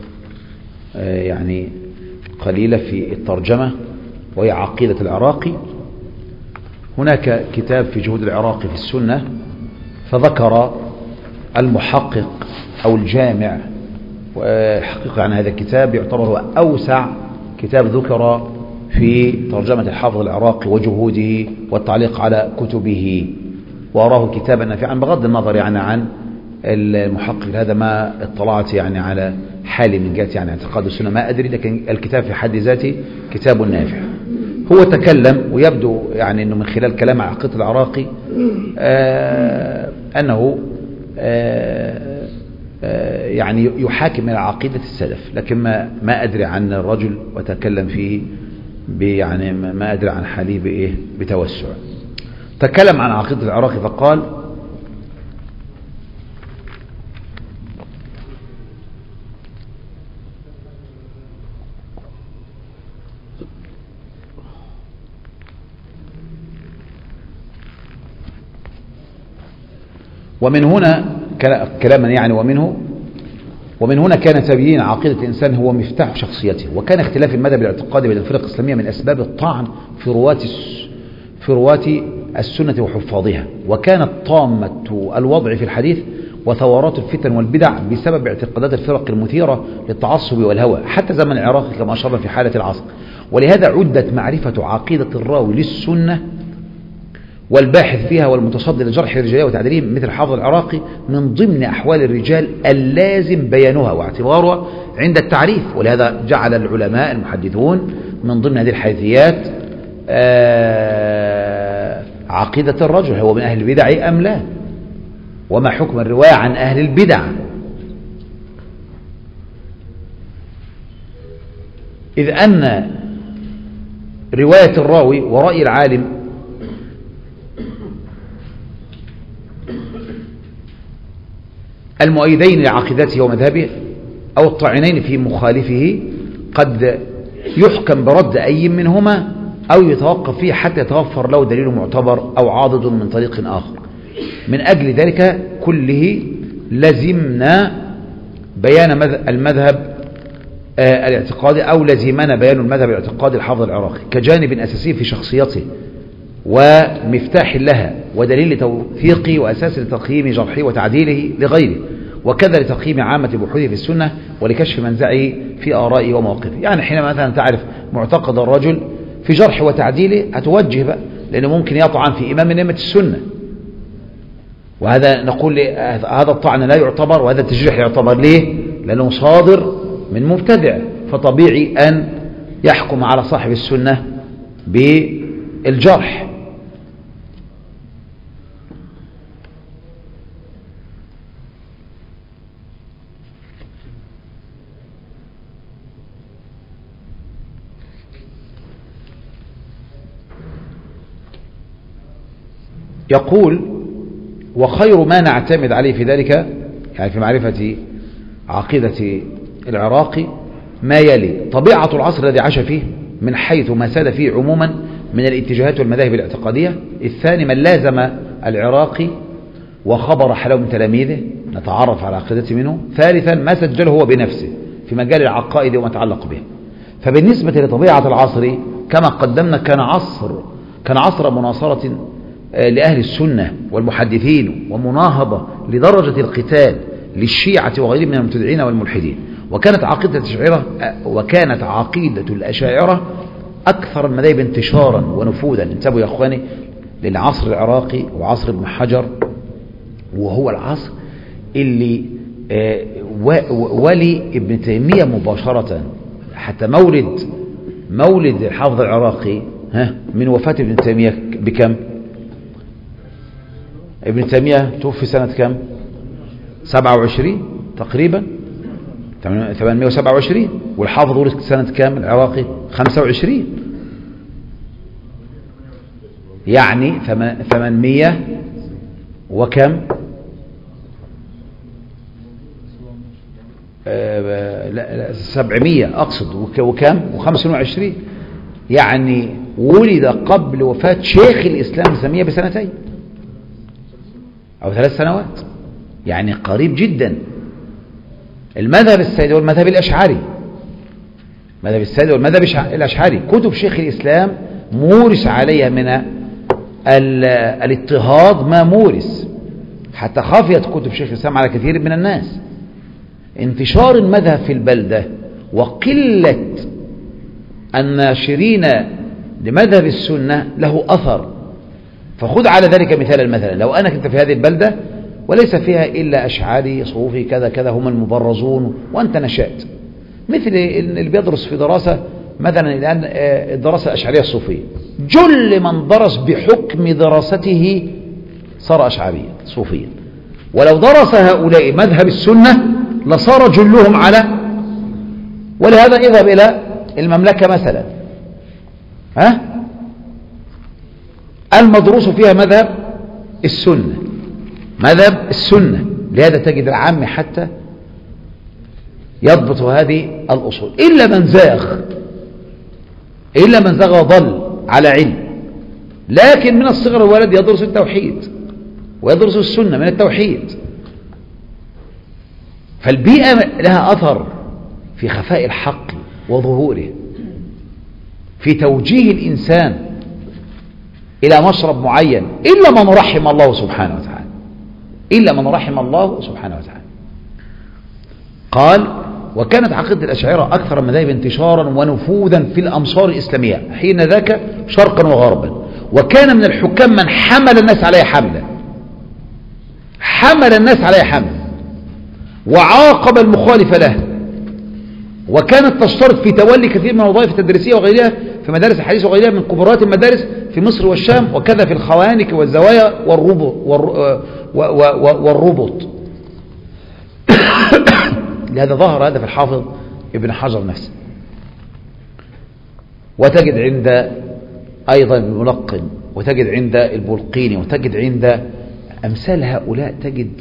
يعني قليلة في الترجمة وهي عقيدة العراقي. هناك كتاب في جهود العراقي في السنة، فذكر المحقق أو الجامع وحقيقة عن هذا الكتاب يعتبر هو أوسع كتاب ذكر في ترجمة الحافظ العراقي وجهوده والتعليق على كتبه، وأراه كتابا نافعا بغض النظر يعني عن المحقق هذا ما اطلعت يعني على حالي من جهة يعني اعتقاد السنة ما أدري، لكن الكتاب في حد ذاته كتاب نافع. هو تكلم ويبدو يعني أنه من خلال كلام عقيدة العراقي أنه يعني يحاكم من عقيدة السلف، لكن ما أدري عن الرجل وتكلم فيه يعني ما أدري عن حاليه بإيه بتوسع. تكلم عن عقيدة العراقي فقال: ومن هنا كلاما يعني ومن هنا كان تبيين عقيدة الإنسان هو مفتاح شخصيته، وكان اختلاف المذهب الاعتقادي بين الفرق الإسلامية من أسباب الطعن في رواة السنة وحفاظها، وكانت طامة الوضع في الحديث وثورات الفتن والبدع بسبب اعتقادات الفرق المثيرة للتعصب والهوى حتى زمن العراق كما أشرنا في حالة العصر. ولهذا عدت معرفة عقيدة الراوي للسنة والباحث فيها والمتصدي لجرح الرجال وتعديلهم مثل حافظ العراقي من ضمن أحوال الرجال اللازم بيانها واعتبارها عند التعريف. ولهذا جعل العلماء المحدثون من ضمن هذه الحيثيات عقيدة الرجل، هو من أهل البدع أم لا، وما حكم الرواية عن أهل البدع. إذ أن رواية الراوي ورأي العالم المؤيدين لعقيدته ومذهبه أو الطاعنين في مخالفه قد يحكم برد أي منهما أو يتوقف فيه حتى يتوفر له دليل معتبر أو عاضد من طريق آخر. من أجل ذلك كله لزمنا بيان المذهب الاعتقادي أو لزمنا بيان المذهب الاعتقادي الحافظ العراقي كجانب أساسي في شخصيته ومفتاح لها ودليل لتوثيقه وأساس لتقييم جرحه وتعديله لغيره، وكذا لتقييم عامة بحوثه في السنة ولكشف منزعه في آرائه ومواقفه. يعني حينما مثلا تعرف معتقد الرجل في جرح وتعديله هتوجه بقى، لأنه ممكن يطعن في إمام من أئمة السنة، وهذا نقول هذا الطعن لا يعتبر وهذا التجريح يعتبر. ليه؟ لأنه صادر من مبتدع، فطبيعي أن يحكم على صاحب السنة بالجرح. يقول وخير ما نعتمد عليه في ذلك، يعني في معرفة عقيدة العراقي، ما يلي: طبيعة العصر الذي عاش فيه من حيث ما ساد فيه عموما من الاتجاهات والمذاهب الاعتقادية. الثاني من لازم العراقي وخبر حاله من تلاميذه نتعرف على عقيدته منه. ثالثا ما سجله هو بنفسه في مجال العقائد وما يتعلق به. فبالنسبة لطبيعة العصر كما قدمنا كان عصر مناصرة لأهل السنة والمحدثين ومناهضة لدرجة القتال للشيعة وغيرهم من المبتدعين والملحدين. وكانت عقيدة الأشاعرة أكثر المذاهب انتشارا ونفوذا. انتبهوا يا أخواني للعصر العراقي وعصر ابن حجر، وهو العصر اللي ولي ابن تيمية مباشرة. حتى مولد الحافظ العراقي من وفاة ابن تيمية بكم؟ ابن تيمية توفي سنة كم؟ 27 تقريبا، 827. والحافظ ولد سنة كام العراقي؟ 25. يعني 800 وكم؟ لا 700 أقصد، وكم؟ و25. يعني ولد قبل وفاة شيخ الإسلام الإسلامية بسنتين أو 3 سنوات، يعني قريب جدا. المذهب السيدي والمذهب الأشعري، مذهب السيدي والمذهب الأشعري، كتب شيخ الإسلام مورس عليها من الاضطهاد ما مورس، حتى خافيت كتب شيخ الإسلام على كثير من الناس. انتشار المذهب في البلدة وقلة الناشرين لمذهب السنة له أثر. فخذ على ذلك مثالا، مثلا لو أنك أنت في هذه البلدة وليس فيها إلا أشعري صوفي كذا كذا هم المبرزون، وأنت نشأت مثل اللي بيدرس في دراسة مثلا الآن الدراسة الأشعرية الصوفية، جل من درس بحكم دراسته صار أشعريا صوفيا. ولو درس هؤلاء مذهب السنة لصار جلهم على. ولهذا اذهب إلى المملكة مثلا، المدروس فيها مذهب السنة، لهذا تجد العام حتى يضبط هذه الأصول، إلا من زاغ وضل على علم. لكن من الصغر الولد يدرس التوحيد ويدرس السنة من التوحيد. فالبيئة لها أثر في خفاء الحق وظهوره، في توجيه الإنسان إلى مشرب معين، إلا من رحم الله سبحانه وتعالى. قال وكانت عقيدة الأشاعرة أكثر المذاهب انتشارا ونفوذا في الأمصار الإسلامية حين ذاك شرقا وغربا، وكان من الحكام من حمل الناس عليه حملا وعاقب المخالف له، وكانت تشترط في تولي كثير من الوظائف التدريسية وغيرها في مدارس الحديث وغيرها من كبرات المدارس في مصر والشام، وكذا في الخوانك والزوايا والربط. لهذا ظهر هذا في الحافظ ابن حجر نفسه. وتجد عند أيضا الملقن، وتجد عند البلقيني، وتجد عند أمثال هؤلاء، تجد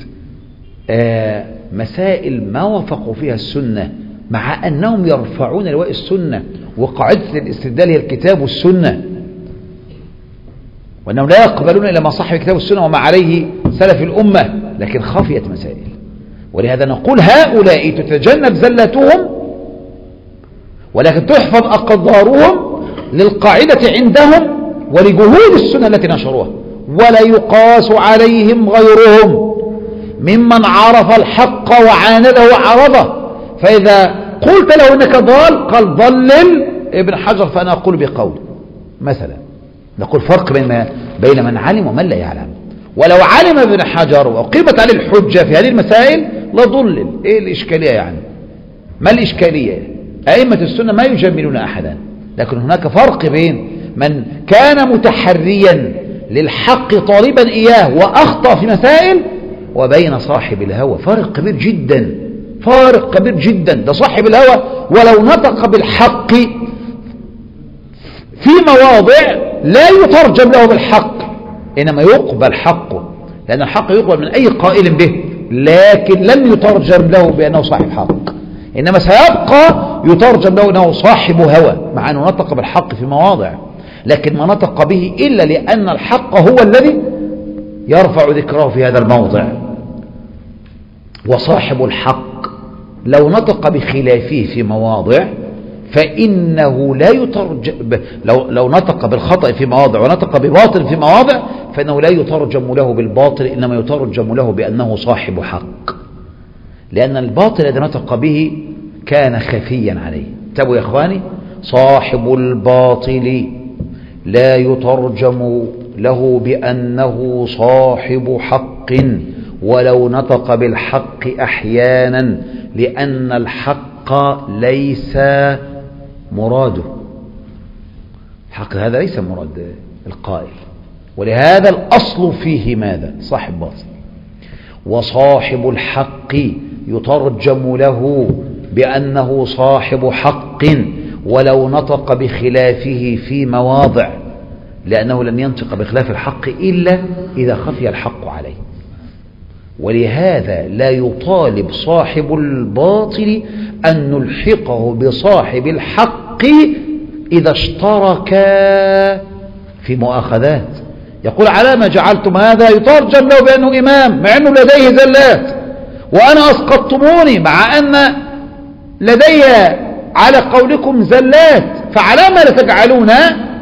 مسائل ما وافقوا فيها السنة مع أنهم يرفعون لواء السنة، وقاعدة الاستدلال هي الكتاب والسنة، وأنهم لا يقبلون إلا ما صح الكتاب والسنة وما عليه سلف الأمة، لكن خفيت مسائل. ولهذا نقول هؤلاء تتجنب زلاتهم، ولكن تحفظ أقدارهم للقاعدة عندهم ولجهود السنة التي نشروها، ولا يقاس عليهم غيرهم ممن عرف الحق وعانده وعرضه. فإذا قلت له إنك ضال قال ضلل ابن حجر، فأنا أقول بقول مثلا، نقول فرق بين من علم ومن لا يعلم. ولو علم ابن حجر وقيمت عليه الحجة في هذه المسائل لضلل. إيه الإشكالية يعني؟ ما الإشكالية؟ أئمة السنة ما يجملون أحدا، لكن هناك فرق بين من كان متحريا للحق طالبا إياه وأخطأ في مسائل، وبين صاحب الهوى. فرق كبير جدا، فارق كبير جدا. ده صاحب الهوى ولو نطق بالحق في مواضع لا يترجم له بالحق، إنما يقبل حقه، لأن الحق يقبل من أي قائل به، لكن لن يترجم له بأنه صاحب حق، إنما سيبقى يترجم له أنه صاحب هوى، مع أنه نطق بالحق في مواضع، لكن ما نطق به إلا لأن الحق هو الذي يرفع ذكره في هذا الموضع. وصاحب الحق لو نطق بخلافه في مواضع فإنه لا يترجم، لو نطق بالخطأ في مواضع ونطق بباطل في مواضع فإنه لا يترجم له بالباطل، إنما يترجم له بأنه صاحب حق، لأن الباطل الذي نطق به كان خفيا عليه. انتبهوا يا إخواني، صاحب الباطل لا يترجم له بأنه صاحب حق ولو نطق بالحق أحيانا، لأن الحق ليس مراده، الحق هذا ليس مراد القائل، ولهذا الأصل فيه ماذا؟ صاحب باطل. وصاحب الحق يترجم له بأنه صاحب حق ولو نطق بخلافه في مواضع، لأنه لن ينطق بخلاف الحق إلا إذا خفي الحق عليه. ولهذا لا يطالب صاحب الباطل أن نلحقه بصاحب الحق إذا اشتركا في مؤاخذات. يقول على ما جعلتم هذا، يترجم له بأنه إمام مع أنه لديه زلات، وأنا أسقطتموني مع أن لدي على قولكم زلات، فعلى ما لا تجعلون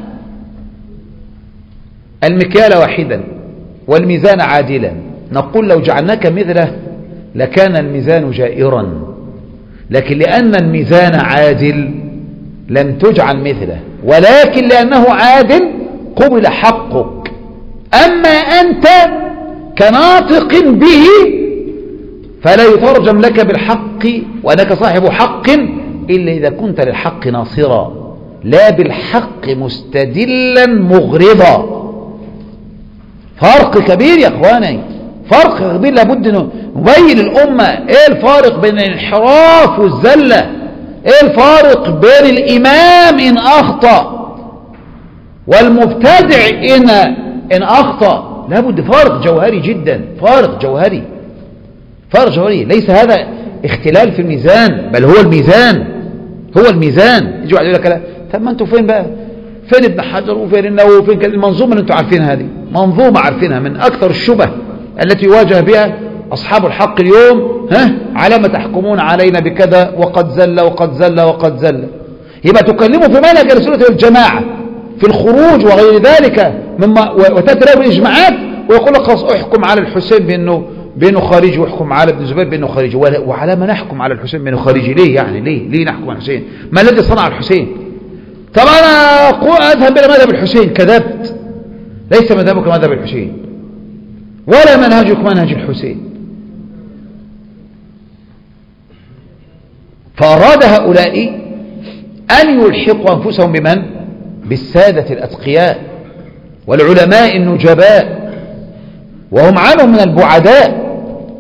المكيال واحدا والميزان عادلا؟ نقول لو جعلناك مثله لكان الميزان جائرا، لكن لأن الميزان عادل لم تجعل مثله، ولكن لأنه عادل قبل حقك. أما أنت كناطق به فلا يترجم لك بالحق وأنك صاحب حق إلا إذا كنت للحق ناصرا، لا بالحق مستدلا مغرضا. فرق كبير يا أخواني، فرق كبير، لابد نبين الأمة إيه الفارق بين الانحراف والزلة، إيه الفارق بين الإمام إن أخطأ والمبتدع إن أخطأ. لابد فارق جوهري جدا، فارق جوهري، فارق جوهري. ليس هذا اختلال في الميزان، بل هو الميزان، هو الميزان. يجي واحد يقول لك طب ما انتوا فين بقى؟ فين ابن حجر وفين النووي وفين المنظومة اللي انتوا عارفينها؟ هذه منظومة عارفينها، من أكثر الشبه التي يواجه بها أصحاب الحق اليوم. على ما تحكمون علينا بكذا وقد زل وقد زل وقد زل. يبقى تكلموا في منهج السنة والجماعة في الخروج وغير ذلك مما، وتأتي له بالإجماعات ويقول لك خلاص احكم على الحسين بأنه خارجي ويحكم على ابن الزبير بأنه خارجي، وعلى ما نحكم على الحسين بأنه خارجي؟ ليه يعني؟ ليه نحكم على الحسين؟ ما الذي صنع الحسين؟ طب أنا أذهب إلى مذهب الحسين. كذبت، ليس مذهبك مذهب الحسين ولا منهجك منهج الحسين. فأراد هؤلاء أن يلحقوا أنفسهم بمن؟ بالسادة الأتقياء والعلماء النجباء، وهم عنهم من البعداء.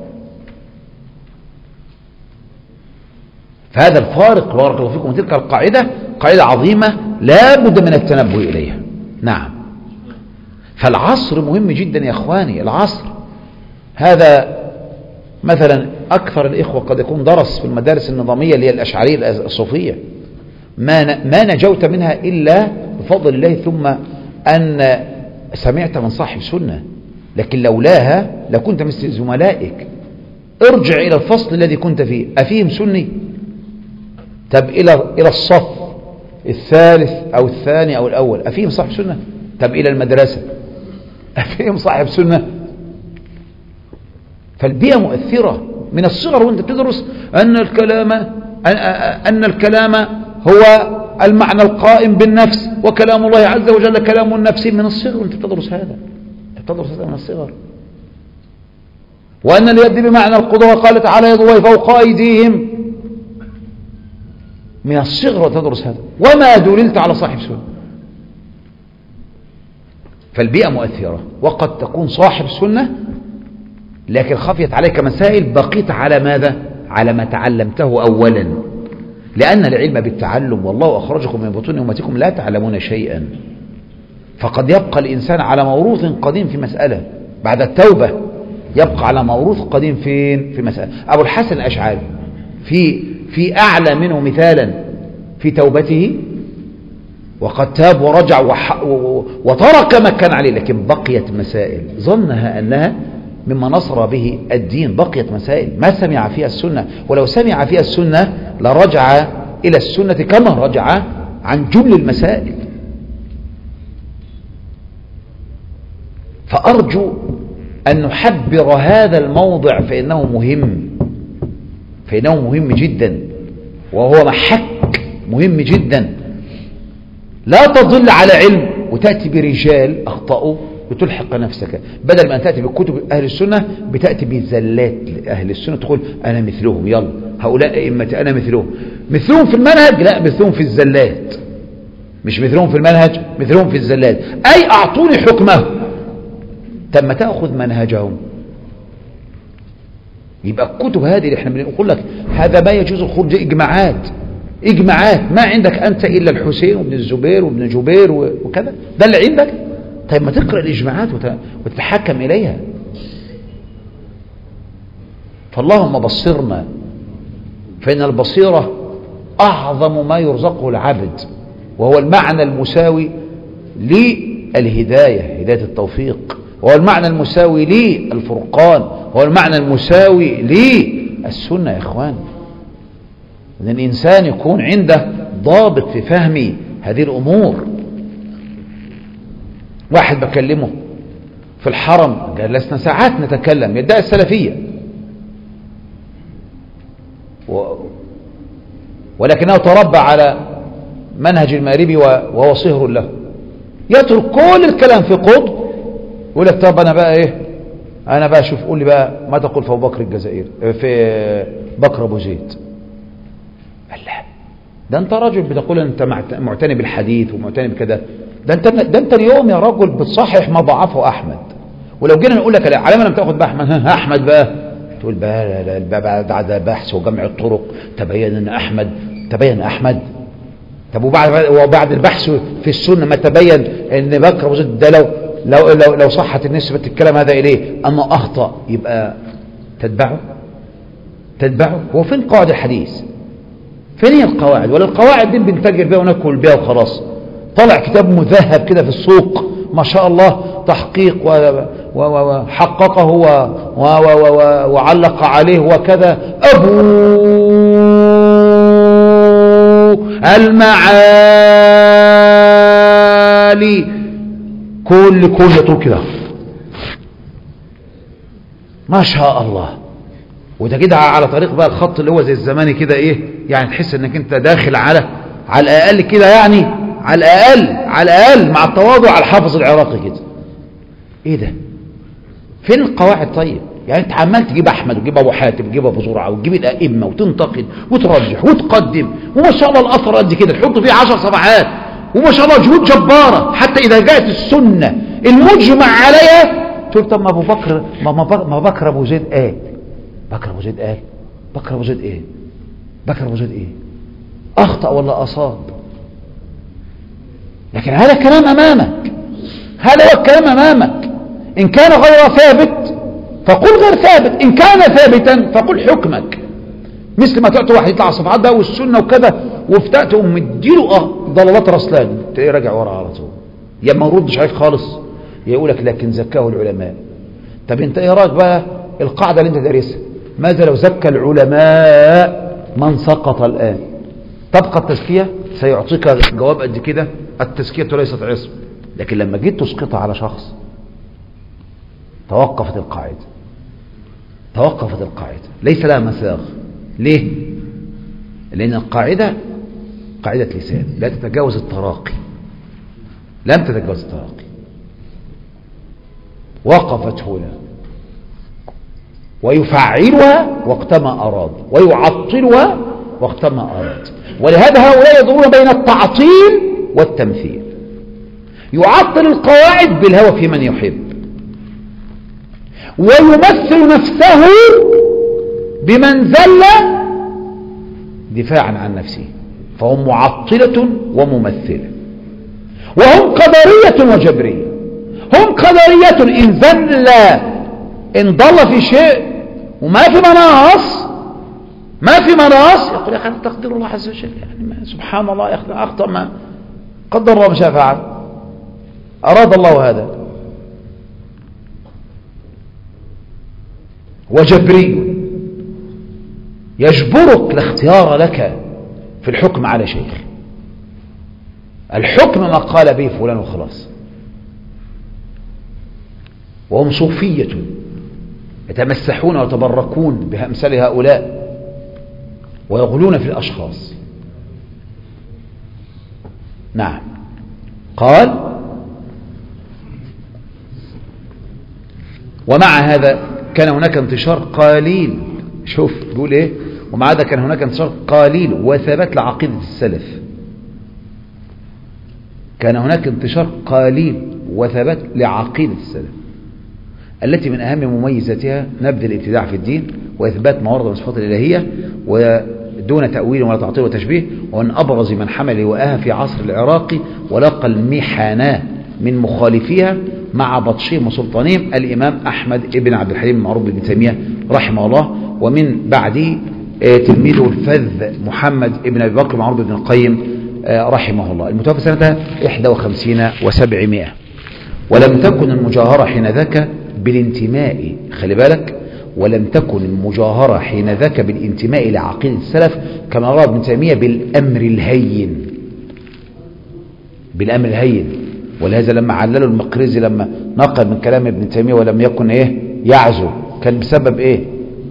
فهذا الفارق بارك الله فيكم. تلك القاعدة قاعدة عظيمة لا بد من التنبه إليها. نعم. فالعصر مهم جدا يا أخواني. العصر هذا مثلا أكثر الإخوة قد يكون درس في المدارس النظامية اللي هي الأشعرية الصوفية، ما نجوت منها إلا بفضل الله، ثم أن سمعت من صاحب سنة، لكن لولاها لكنت مثل زملائك. ارجع إلى الفصل الذي كنت فيه، أفيهم سني؟ طب إلى الصف الثالث أو الثاني أو الأول، أفيهم صاحب سنة؟ طب إلى المدرسة، أفيهم صاحب سنة؟ فالبيئة مؤثرة من الصغر، وانت تدرس أن الكلام هو المعنى القائم بالنفس، وكلام الله عز وجل كلام النفس. من الصغر وانت تدرس هذا، من الصغر. وأن اليد بمعنى القدرة، قال تعالى يد الله فوق أيديهم. من الصغر وتدرس هذا، وما دللت على صاحب سنة. فالبيئة مؤثرة، وقد تكون صاحب سنة لكن خفيت عليك مسائل، بقيت على ماذا؟ على ما تعلمته أولا، لأن العلم بالتعلم، والله أخرجكم من بطون أمتكم لا تعلمون شيئا. فقد يبقى الإنسان على موروث قديم في مسألة، بعد التوبة يبقى على موروث قديم فين؟ في مسألة. أبو الحسن الأشعري في أعلى منه مثالا في توبته، وقد تاب ورجع وترك ما كان عليه، لكن بقيت مسائل ظنها أنها مما نصر به الدين. بقيت مسائل ما سمع فيها السنة، ولو سمع فيها السنة لرجع إلى السنة كما رجع عن جل المسائل. فأرجو أن نحبر هذا الموضع، فإنه مهم جدا، وهو محك مهم جدا. لا تضل على علم وتأتي برجال أخطأوا وتلحق نفسك، بدل ما أن تأتي بكتب أهل السنة بتأتي بزلات لأهل السنة، تقول أنا مثلهم، يلا هؤلاء أئمتي أنا مثلهم في المنهج، لا مثلهم في الزلات، مش مثلهم في المنهج، مثلهم في الزلات، أي أعطوني حكمه. تم تأخذ منهجهم. يبقى الكتب هذه اللي احنا بنقول لك هذا ما يجوز الخروج، إجماعات ما عندك أنت إلا الحسين وابن الزبير وابن جبير وكذا، ده اللي عندك. طيب ما تقرأ الإجماعات وتتحكم إليها. فاللهم بصرنا، فإن البصيرة أعظم ما يرزقه العبد، وهو المعنى المساوي للهداية، هداية التوفيق، وهو المعنى المساوي للفرقان، وهو المعنى المساوي للسنة. يا إخوان، إن الإنسان يكون عنده ضابط في فهم هذه الأمور. واحد بكلمه في الحرم، جلسنا ساعات نتكلم، يدعي السلفية، ولكنه تربى على منهج المغربي وهو صهر له، يترك كل الكلام في قطب يقول لك طب أنا بقى شوف قول لي بقى ما تقول في أبو بكر الجزائري، في بكر أبو زيد. قال لا، ده أنت راجل بتقول أنت معتني بالحديث ومعتني بكذا، ده أنت اليوم يا رجل بتصحح ما ضعفه أحمد. ولو جينا نقول لك على ما لم تأخذ بأحمد، أحمد بقى تقول بقى لا بعد بحث وجمع الطرق تبين أحمد. طب وبعد البحث في السنة ما تبين أن بكر أبو زيد ده لو صحت النسبة الكلام هذا إليه أنه أخطأ، يبقى تتبعه. هو فين قواعد الحديث؟ فين هي القواعد؟ ولا القواعد دي بنتاجر بها وناكل بها وخلاص؟ طلع كتاب مذهب كده في السوق ما شاء الله، تحقيق وحققه وعلق عليه وكذا، أبو المعالي، كل يطول كده. ما شاء الله. وده كده على طريق بقى الخط اللي هو زي الزماني كده ايه، يعني تحس انك انت داخل على الاقل كده، يعني على الاقل مع التواضع على الحافظ العراقي كده. ايه ده؟ فين القواعد؟ طيب يعني انت عمال تجيب احمد وتجيب ابو حاتم وتجيب ابو زرعه وتجيب الائمه وتنتقد وترجح وتقدم، وما شاء الله الاثر قد كده تحط فيه 10 صفحات، وما شاء الله جهود جباره. حتى اذا جاءت السنه المجمع عليها تقول طب ما ابو بكر ما بكر ابو زيد قال، بكر ابو زيد قال، بكر ابو زيد ايه، بكر ابو زيد ايه، اخطا ولا اصاب؟ لكن هذا كلام امامك، هذا هو الكلام امامك. ان كان غير ثابت فقل غير ثابت، ان كان ثابتا فقل حكمك. مثل ما تعطي واحد يطلع على الصفحات ده والسنه وكذا وفتاة تقوم مديله ضلالات رسلان، تلاقيه راجع ورا على طول، يا ما يردش عليك خالص يقول لك لكن زكاه العلماء. طب انت ايه رايك بقى القاعده اللي انت دارسها، ماذا لو زكى العلماء من سقط الان؟ تبقى التزكيه؟ سيعطيك جواب قد كده، التزكيه ليست عصم. لكن لما جيت تسقطها على شخص توقفت القاعده، توقفت القاعده، ليس لها مساغ. ليه؟ لان القاعده قاعده لسان لا تتجاوز التراقي، لم تتجاوز التراقي. وقفت هنا ويفعلها وقتما أراد ويعطلها وقتما أراد. ولهذا هؤلاء يضرون بين التعطيل والتمثيل. يعطل القواعد بالهوى في من يحب، ويمثل نفسه بمن زل دفاعا عن نفسه، فهم معطلة وممثلة. وهم قدرية وجبرية. هم قدرية إن زل إن ضل في شيء وما في مناص يقول يا أخي تقدير الله عز وجل، يعني سبحان الله يا أخي أخطأ، ما قدر الله ما شاء فعل، أراد الله هذا. وجبري يجبرك لا اختيار لك في الحكم على شيخ، الحكم ما قال به فلان وخلاص. وهم صوفية يتمسحون ويتبركون بأمثال هؤلاء ويغلون في الأشخاص. نعم. قال ومع هذا كان هناك انتشار قليل، شوف بيقول ايه، ومع هذا كان هناك انتشار قليل وثبات لعقيدة السلف. كان هناك انتشار قليل وثبات لعقيدة السلف التي من أهم مميزاتها نبذ الابتداع في الدين وإثبات ما ورد من الصفات الإلهية ودون تأويل ولا تعطيل وتشبيه. ومن أبرز من حمل لواءها في عصر العراقي ولقى المحنة من مخالفيها مع بطشهم وسلطانهم الإمام أحمد ابن عبد الحليم المعروف بن تيمية رحمه الله، ومن بعده تلميذه الفذ محمد ابن أبي بكر المعروف بن القيم رحمه الله، المتوفى سنة 51 و700. ولم تكن المجاهرة حين ذاك بالانتماء، خلي بالك، ولم تكن المجاهرة حين ذاك بالانتماء لعقيدة السلف كما رأى ابن تيمية بالأمر الهين، بالأمر الهين. ولهذا لما عللوا المقرزي لما نقل من كلام ابن تيمية ولم يكن ايه يعزو، كان بسبب ايه؟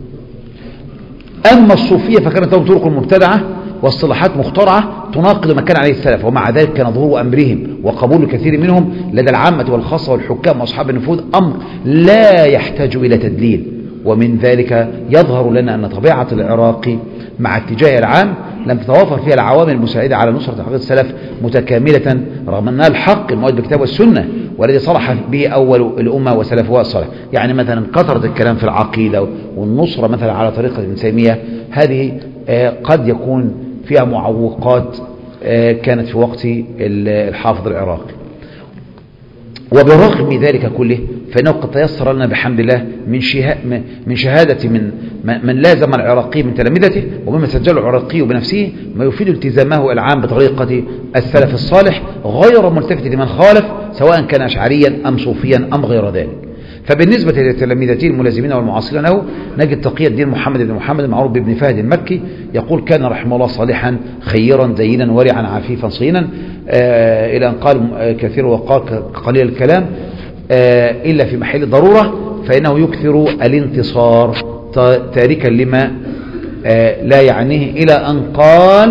أما الصوفية فكانت لهم طرق مبتدعة واصطلاحات مخترعة تناقض ما كان عليه السلف، ومع ذلك كان ظهور أمرهم وقبول كثير منهم لدى العامة والخاصة والحكام وأصحاب النفوذ أمر لا يحتاج إلى تدليل. ومن ذلك يظهر لنا أن طبيعة العراق مع اتجاه العام لم تتوافر فيها العوامل المساعدة على نصرة عقيدة السلف متكاملة، رغم أنها الحق المؤيد بالكتاب والسنة والذي صرح به أول الأمة وسلفها الصالح. يعني مثلا كثرة الكلام في العقيدة والنصرة مثلا على طريقة ابن تيمية هذه قد يكون فيها معوقات كانت في وقت الحافظ العراقي. وبرغم ذلك كله فإنه قد تيسر لنا بحمد الله من شهادة من لازم العراقي من تلامذته ومما سجله العراقي بنفسه ما يفيد التزامه العام بطريقة السلف الصالح غير ملتفت لمن خالف سواء كان أشعريا أم صوفيا أم غير ذلك. فبالنسبة للتلامذتين الملازمين والمعاصرين له نجد تقي الدين محمد بن محمد المعروف بابن فهد المكي يقول كان رحمه الله صالحا خيرا دينا ورعا عفيفا صينا إلى أن قال كثير وقال قليل الكلام إلا في محل ضرورة فإنه يكثر الانتصار تاركا لما لا يعنيه، إلى أن قال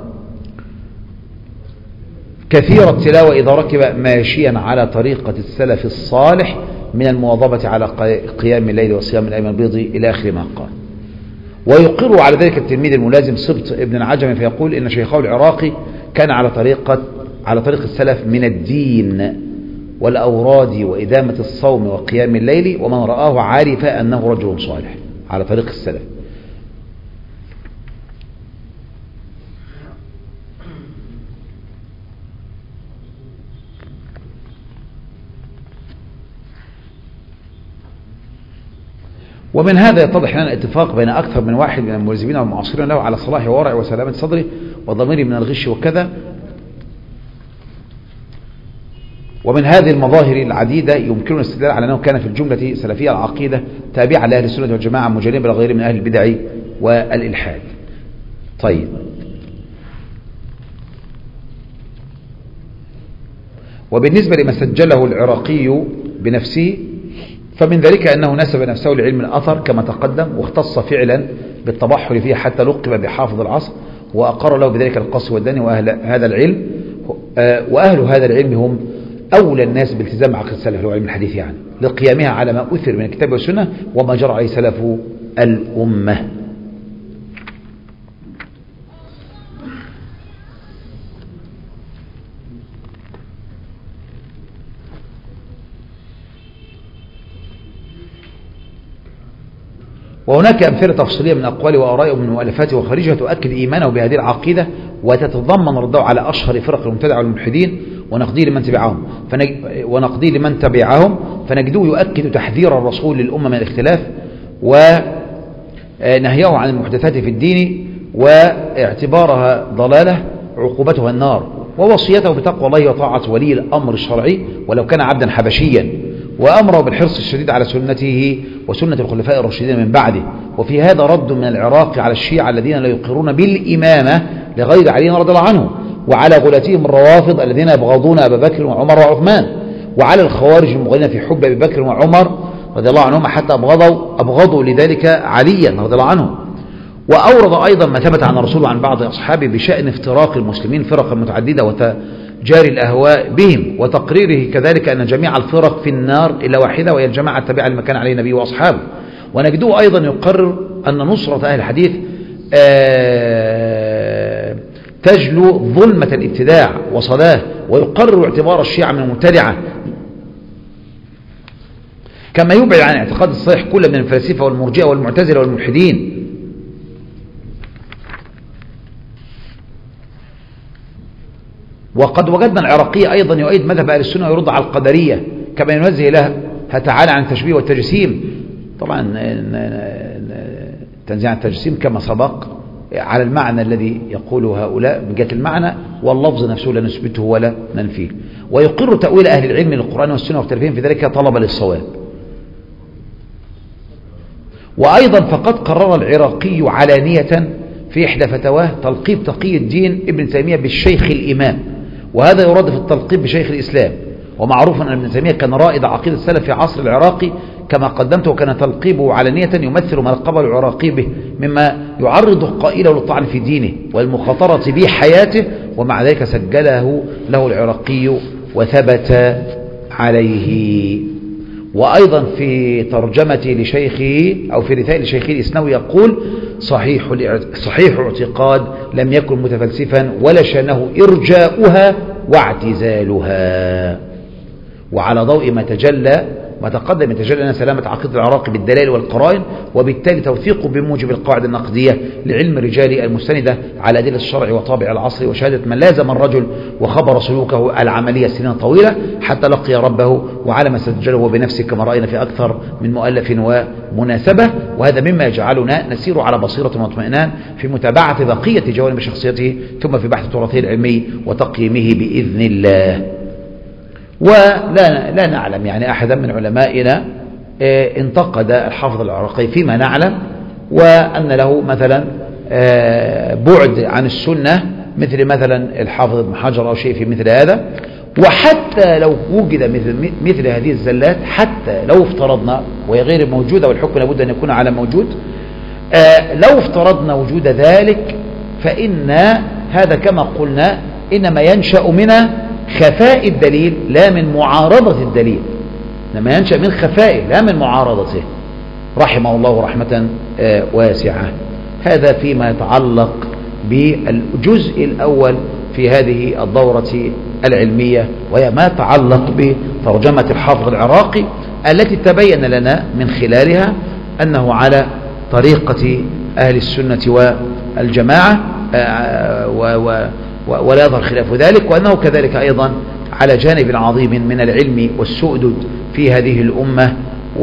كثير التلاوة إذا ركب ماشيا على طريقة السلف الصالح من المواظبة على قيام الليل وصيام الأيام البيض إلى آخر ما قال. ويقر على ذلك التلميذ الملازم سبط ابن العجم فيقول إن شيخه العراقي كان على طريق السلف من الدين والأوراد وإدامة الصوم وقيام الليل، ومن رآه عارف أنه رجل صالح على طريق السلف. ومن هذا يتضح لنا الاتفاق بين أكثر من واحد من الملزمين والمعاصرين له على صلاح ورع وسلامة صدره وضميره من الغش وكذا. ومن هذه المظاهر العديدة يمكننا الاستدلال على أنه كان في الجملة سلفية العقيدة تابعا لأهل السنة والجماعة مجانبا لغيره من أهل البدع والإلحاد. طيب، وبالنسبة لما سجله العراقي بنفسه فمن ذلك أنه نسب نفسه لعلم الأثر كما تقدم، واختص فعلا بالتبحر فيه حتى لقب بحافظ العصر، وأقر له بذلك القص والداني وأهل هذا العلم. وأهل هذا العلم هم أولى الناس بالتزام عقيدة السلف اللي هو علم الحديث يعني، لقيامها على ما أثر من الكتاب والسنة وما جرى عليه سلف الأمة. وهناك أمثلة تفصيلية من أقواله وآرائه من مؤلفاته وخارجها تؤكد إيمانه بهذه العقيدة وتتضمن رده على أشهر فرق المبتدعة والملحدين ونقديه لمن تبعهم فنجده يؤكد تحذير الرسول للأمة من الاختلاف ونهيه عن المحدثات في الدين واعتبارها ضلالة عقوبتها النار، ووصيته بتقوى الله وطاعة ولي الأمر الشرعي ولو كان عبدا حبشيا، وأمره بالحرص الشديد على سنته وسنة الخلفاء الراشدين من بعده. وفي هذا رد من العراق على الشيعة الذين لا يقرون بالإمامة لغير علي رضي الله عنه، وعلى غلاتهم الروافض الذين يبغضون أبا بكر وعمر وعثمان، وعلى الخوارج المغالين في حب أبي بكر وعمر رضي الله عنهما حتى أبغضوا لذلك عليا رضي الله عنه. وأورد أيضا ما ثبت عن الرسول وعن بعض أصحابه بشأن افتراق المسلمين فرقا متعددة وتجاري الأهواء بهم، وتقريره كذلك أن جميع الفرق في النار إلا واحدة وهي الجماعة التابعة لما كان عليه النبي وأصحابه. ونجده أيضا يقرر أن نصرة أهل الحديث تجلو ظلمة الابتداع وصلاه، ويقرر اعتبار الشيعة من المبتدعة كما يبعد عن اعتقاد الصحيح كل من الفلاسفة والمرجئة والمعتزلة والملحدين. وقد وجدنا العراقي أيضا يؤيد مذهب أهل السنة ويرد على القدرية كما ينزه لها تعالى عن التشبيه والتجسيم. طبعا تنزيه عن التجسيم كما سبق على المعنى الذي يقوله هؤلاء من جهة المعنى، واللفظ نفسه لا نثبته ولا ننفيه. ويقر تأويل أهل العلم للقرآن والسنة واختلافهم في ذلك طلب للصواب. وأيضا فقد قرر العراقي علانية في إحدى فتواه تلقيب تقي الدين ابن تيمية بالشيخ الإمام، وهذا يرادف التلقيب بشيخ الإسلام. ومعروف أن ابن تيمية كان رائد عقيدة السلف في عصر العراقي كما قدمت، وكان تلقيبه علانية يمثل ما لقب العراقي به مما يعرض قائله للطعن في دينه والمخاطرة بحياته، ومع ذلك سجله له العراقي وثبت عليه. وأيضا في ترجمة لشيخه أو في رثاء لشيخه الإسنوي يقول صحيح اعتقاد لم يكن متفلسفا ولا شأنه إرجاؤها واعتزالها. وعلى ضوء ما تقدم يتجلى أن سلامة عقيدة العراقي بالدلائل والقرائن، وبالتالي توثيقه بموجب القواعد النقدية لعلم الرجال المستندة على أدلة الشرع وطابع العصر، وشهادة من لازم الرجل وخبر سلوكه العملية سنين طويلة حتى لقي ربه، وعلى ما سجله بنفسه كما رأينا في أكثر من مؤلف ومناسبة. وهذا مما يجعلنا نسير على بصيرة واطمئنان في متابعة بقية جوانب شخصيته، ثم في بحث تراثه العلمي وتقييمه بإذن الله. ولا نعلم يعني أحدا من علمائنا انتقد الحافظ العراقي فيما نعلم، وأن له مثلا بعد عن السنة مثل مثلا الحافظ ابن حجر أو شيء في مثل هذا. وحتى لو وجد مثل هذه الزلات، حتى لو افترضنا، وهي غير موجودة والحكم لابد أن يكون على موجود، لو افترضنا وجود ذلك فإن هذا كما قلنا إنما ينشأ من خفاء الدليل لا من معارضة الدليل، إنما ينشأ من خفائه لا من معارضته، رحمه الله رحمة واسعة. هذا فيما يتعلق بالجزء الأول في هذه الدورة العلمية، وهي ما يتعلق بترجمة الحافظ العراقي التي تبين لنا من خلالها أنه على طريقة أهل السنة والجماعة ولا يظهر خلاف ذلك، وأنه كذلك أيضا على جانب عظيم من العلم والسؤدد في هذه الأمة،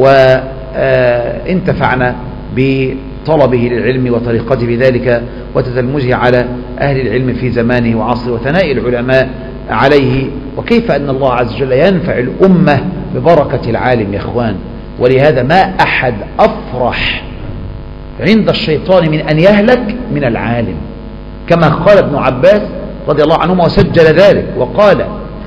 وانتفعنا بطلبه للعلم وطريقته بذلك وتتلمذه على أهل العلم في زمانه وعصره وثناء العلماء عليه، وكيف أن الله عز وجل ينفع الأمة ببركة العالم يا إخوان. ولهذا ما أحد أفرح عند الشيطان من أن يهلك من العالم، كما قال ابن عباس رضي الله عنهما وسجل ذلك وقال: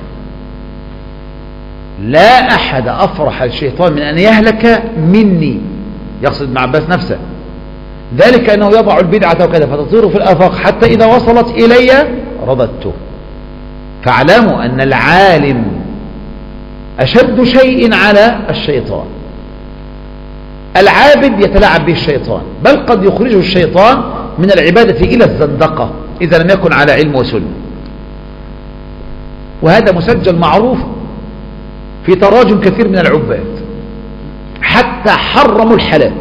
لا أحد أفرح الشيطان من أن يهلك مني، يقصد ابن عباس نفسه، ذلك أنه يضع البدعة وكذا فتطير في الآفاق حتى إذا وصلت إلي رددته. فاعلموا أن العالم أشد شيء على الشيطان. العابد يتلاعب به الشيطان، بل قد يخرجه الشيطان من العبادة إلى الزندقة إذا لم يكن على علم وسنة، وهذا مسجل معروف في تراجم كثير من العباد، حتى حرموا الحلال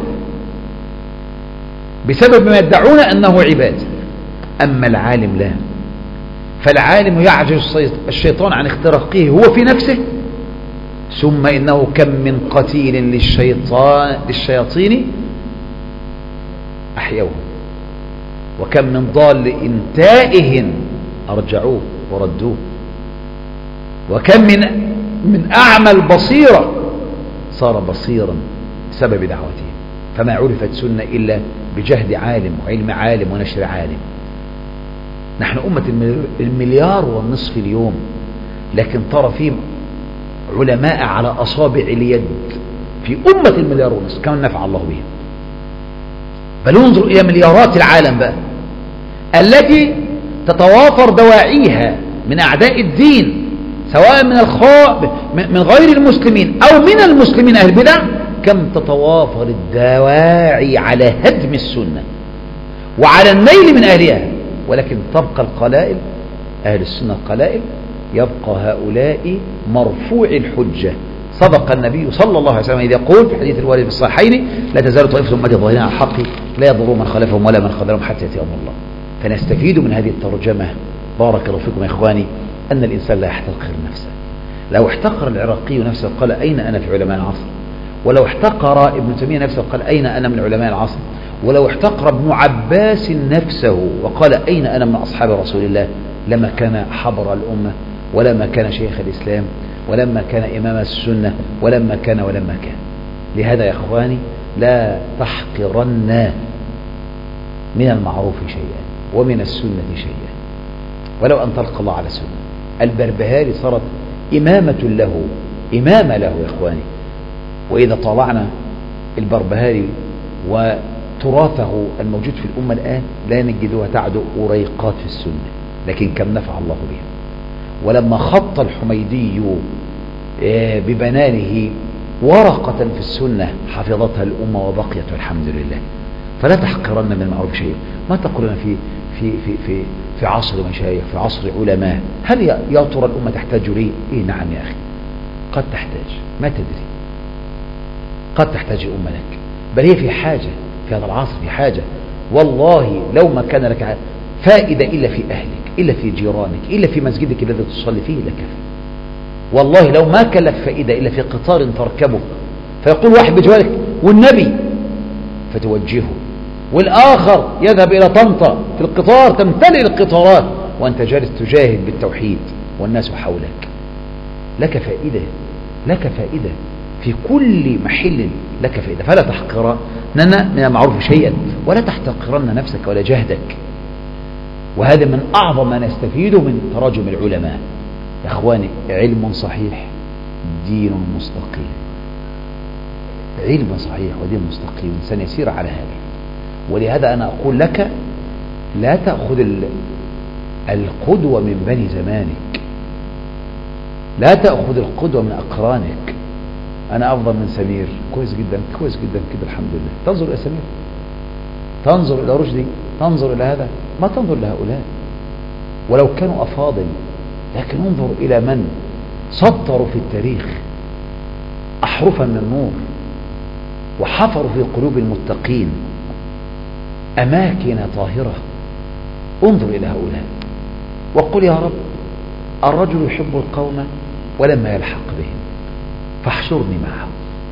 بسبب ما يدعون أنه عبادة. أما العالم لا، فالعالم يعجز الشيطان عن اختراقه هو في نفسه، ثم إنه كم من قتيل للشياطين أحيوه، وكم من ضال إنتائه أرجعوه وردوه، وكم من أعمى البصيرة صار بصيرا بسبب دعوته. فما عرفت سنة إلا بجهد عالم وعلم عالم ونشر عالم. نحن أمة 1.5 مليار اليوم، لكن ترى فيه علماء على أصابع اليد في أمة 1.5 مليار، كما نفع الله بهم. بل انظر إلى مليارات العالم بقى التي تتوافر دواعيها من أعداء الدين، سواء من غير المسلمين أو من المسلمين أهل البدع، كم تتوافر الدواعي على هدم السنة وعلى النيل من أهلها، ولكن تبقى القلائل، أهل السنة القلائل، يبقى هؤلاء مرفوع الحجة. صدق النبي صلى الله عليه وسلم إذ يقول في حديث الوارد في الصحيحين: لا تزال طائفة أمتي ظاهرين على الحق لا يضر من خالفهم ولا من خذلهم حتى يأتي أمر الله. فنستفيد من هذه الترجمة بارك الله فيكم يا إخواني أن الإنسان لا يحتقر نفسه. لو احتقر العراقي نفسه قال: أين أنا في علماء العصر؟ ولو احتقر ابن تيمية نفسه قال: أين أنا من علماء العصر؟ ولو احتقر ابن عباس نفسه وقال: أين أنا من أصحاب رسول الله؟ لما كان حبر الأمة، ولما كان شيخ الإسلام، ولما كان إمام السنة، ولما كان. لهذا يا إخواني لا تحقرن من المعروف شيئا ومن السنة شيئا، ولو أن تلقى الله على سنة. البربهاري صارت إمامة له يا إخواني. وإذا طالعنا البربهاري وتراثه الموجود في الأمة الآن لا نجدها تعدو أريقات في السنة، لكن كم نفع الله بها. ولما خط الحميدي ببنانه ورقة في السنة حفظتها الأمة وبقيت والحمد لله. فلا تحقرن من المعروف شيئا. ما تقولون في عصر مشايخ، في عصر علماء، هل يا ترى الأمة تحتاج لي؟ إيه نعم يا أخي، قد تحتاج، ما تدري، قد تحتاج الأمة لك، بل هي في حاجة في هذا العصر، في حاجة. والله لو ما كان لك فائدة إلا في أهلك، إلا في جيرانك، إلا في مسجدك الذي تصلي فيه لكفى. والله لو ما كان لك فائدة إلا في قطار تركبه فيقول واحد بجوارك والنبي فتوجهه، والآخر يذهب إلى طنطا في القطار تمتلئ القطارات وأنت جالس تجاهد بالتوحيد والناس حولك. لك فائدة في كل محل، لك فائدة. فلا تحقرن من المعروف شيئا ولا تحتقرن نفسك ولا جهدك. وهذا من أعظم ما نستفيده من تراجم العلماء، يا اخواني علم صحيح دين مستقيم، علم صحيح ودين مستقيم، الإنسان يسير على هذا. ولهذا أنا أقول لك لا تأخذ القدوة من بني زمانك، لا تأخذ القدوة من أقرانك. أنا أفضل من سمير، كويس جدا كويس جدا كده الحمد لله. تنظر إلى سمير، تنظر إلى رشدي، تنظر إلى هذا، ما تنظر لهؤلاء ولو كانوا أفاضل، لكن انظر إلى من سطروا في التاريخ أحرفا من نور وحفروا في قلوب المتقين أماكن طاهرة. انظر إلى هؤلاء وقل يا رب الرجل يحب القوم ولما يلحق بهم فاحشرني معهم.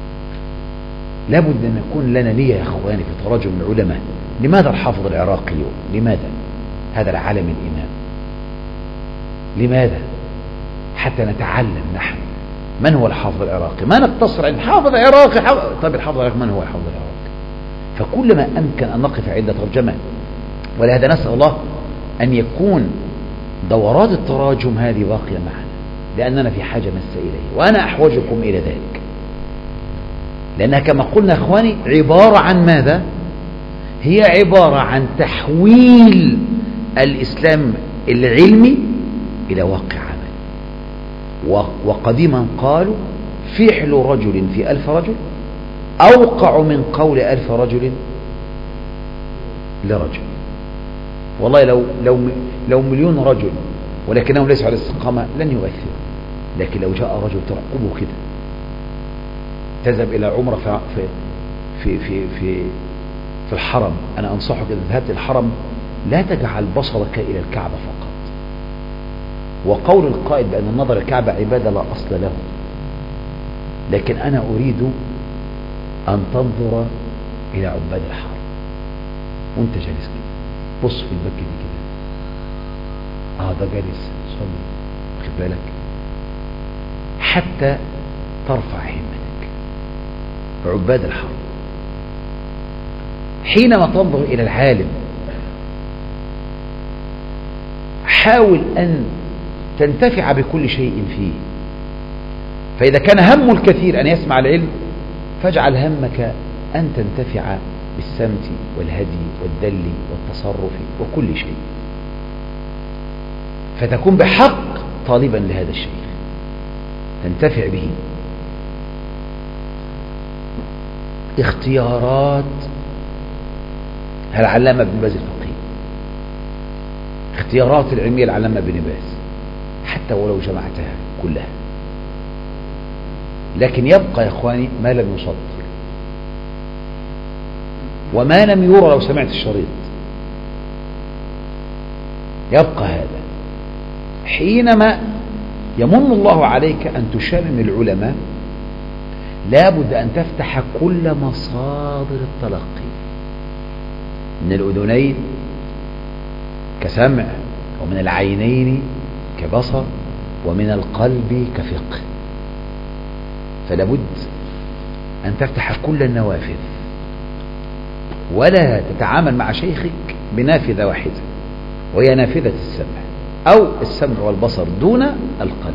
لابد أن يكون لنا نية يا أخواني في تراجم العلماء. لماذا الحافظ العراقي؟ لماذا هذا العالم الإمام؟ لماذا؟ حتى نتعلم نحن من هو الحافظ العراقي، ما نقتصر عند حافظ عراقي. طيب الحافظ العراقي من هو الحافظ العراقي؟ فكلما أمكن أن نقف عند ترجمة. ولهذا نسأل الله أن يكون دورات التراجم هذه باقية معنا، لأننا في حاجة مس إليه، وأنا أحوجكم إلى ذلك، لأنها كما قلنا أخواني عبارة عن ماذا؟ هي عبارة عن تحويل الإسلام العلمي إلى واقع عمل. وقديما قالوا فعل رجل في 1000 رجل أوقع من قول 1000 رجل لرجل. والله لو مليون رجل ولكنهم ليسوا على الاستقامة لن يؤثر، لكن لو جاء رجل ترقبه كده، تذهب إلى عمرة في في في في في الحرم. أنا أنصحك إذا ذهبت الحرم لا تجعل بصرك إلى الكعبة فقط. وقول القائد بأن النظر الكعبة عبادة لا أصل له، لكن أنا أريد أن تنظر إلى عباد الحرم وأنت جالس كده، بص في المكة دي كده، ده جالس صلي، واخد بالك، حتى ترفع همتك. عباد الحرم حينما تنظر إلى العالم حاول أن تنتفع بكل شيء فيه. فإذا كان هم الكثير أن يسمع العلم فاجعل همك أن تنتفع بالسمت والهدي والدل والتصرف وكل شيء، فتكون بحق طالبا لهذا الشيء تنتفع به. اختيارات العلامة ابن باز الفقيه، اختيارات العلمية العلامة ابن باز، حتى ولو جمعتها كلها، لكن يبقى يا اخواني ما لم يصدر وما لم يرى لو سمعت الشريط، يبقى هذا. حينما يمن الله عليك أن تشامم العلماء لابد أن تفتح كل مصادر التلقي، من الأذنين كسمع، ومن العينين كبصر، ومن القلب كفقه. فلابد أن تفتح كل النوافذ، ولا تتعامل مع شيخك بنافذة واحدة وهي نافذة السمع أو السمع والبصر دون القلب،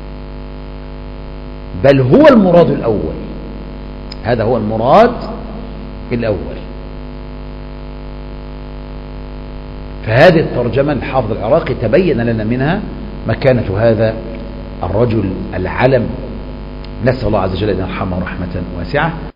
بل هو المراد الأول. هذا هو المراد الأول. فهذه الترجمة الحافظ العراقي تبين لنا منها مكانة هذا الرجل العلم. نسأل الله عز وجل أن يرحمه رحمة واسعة.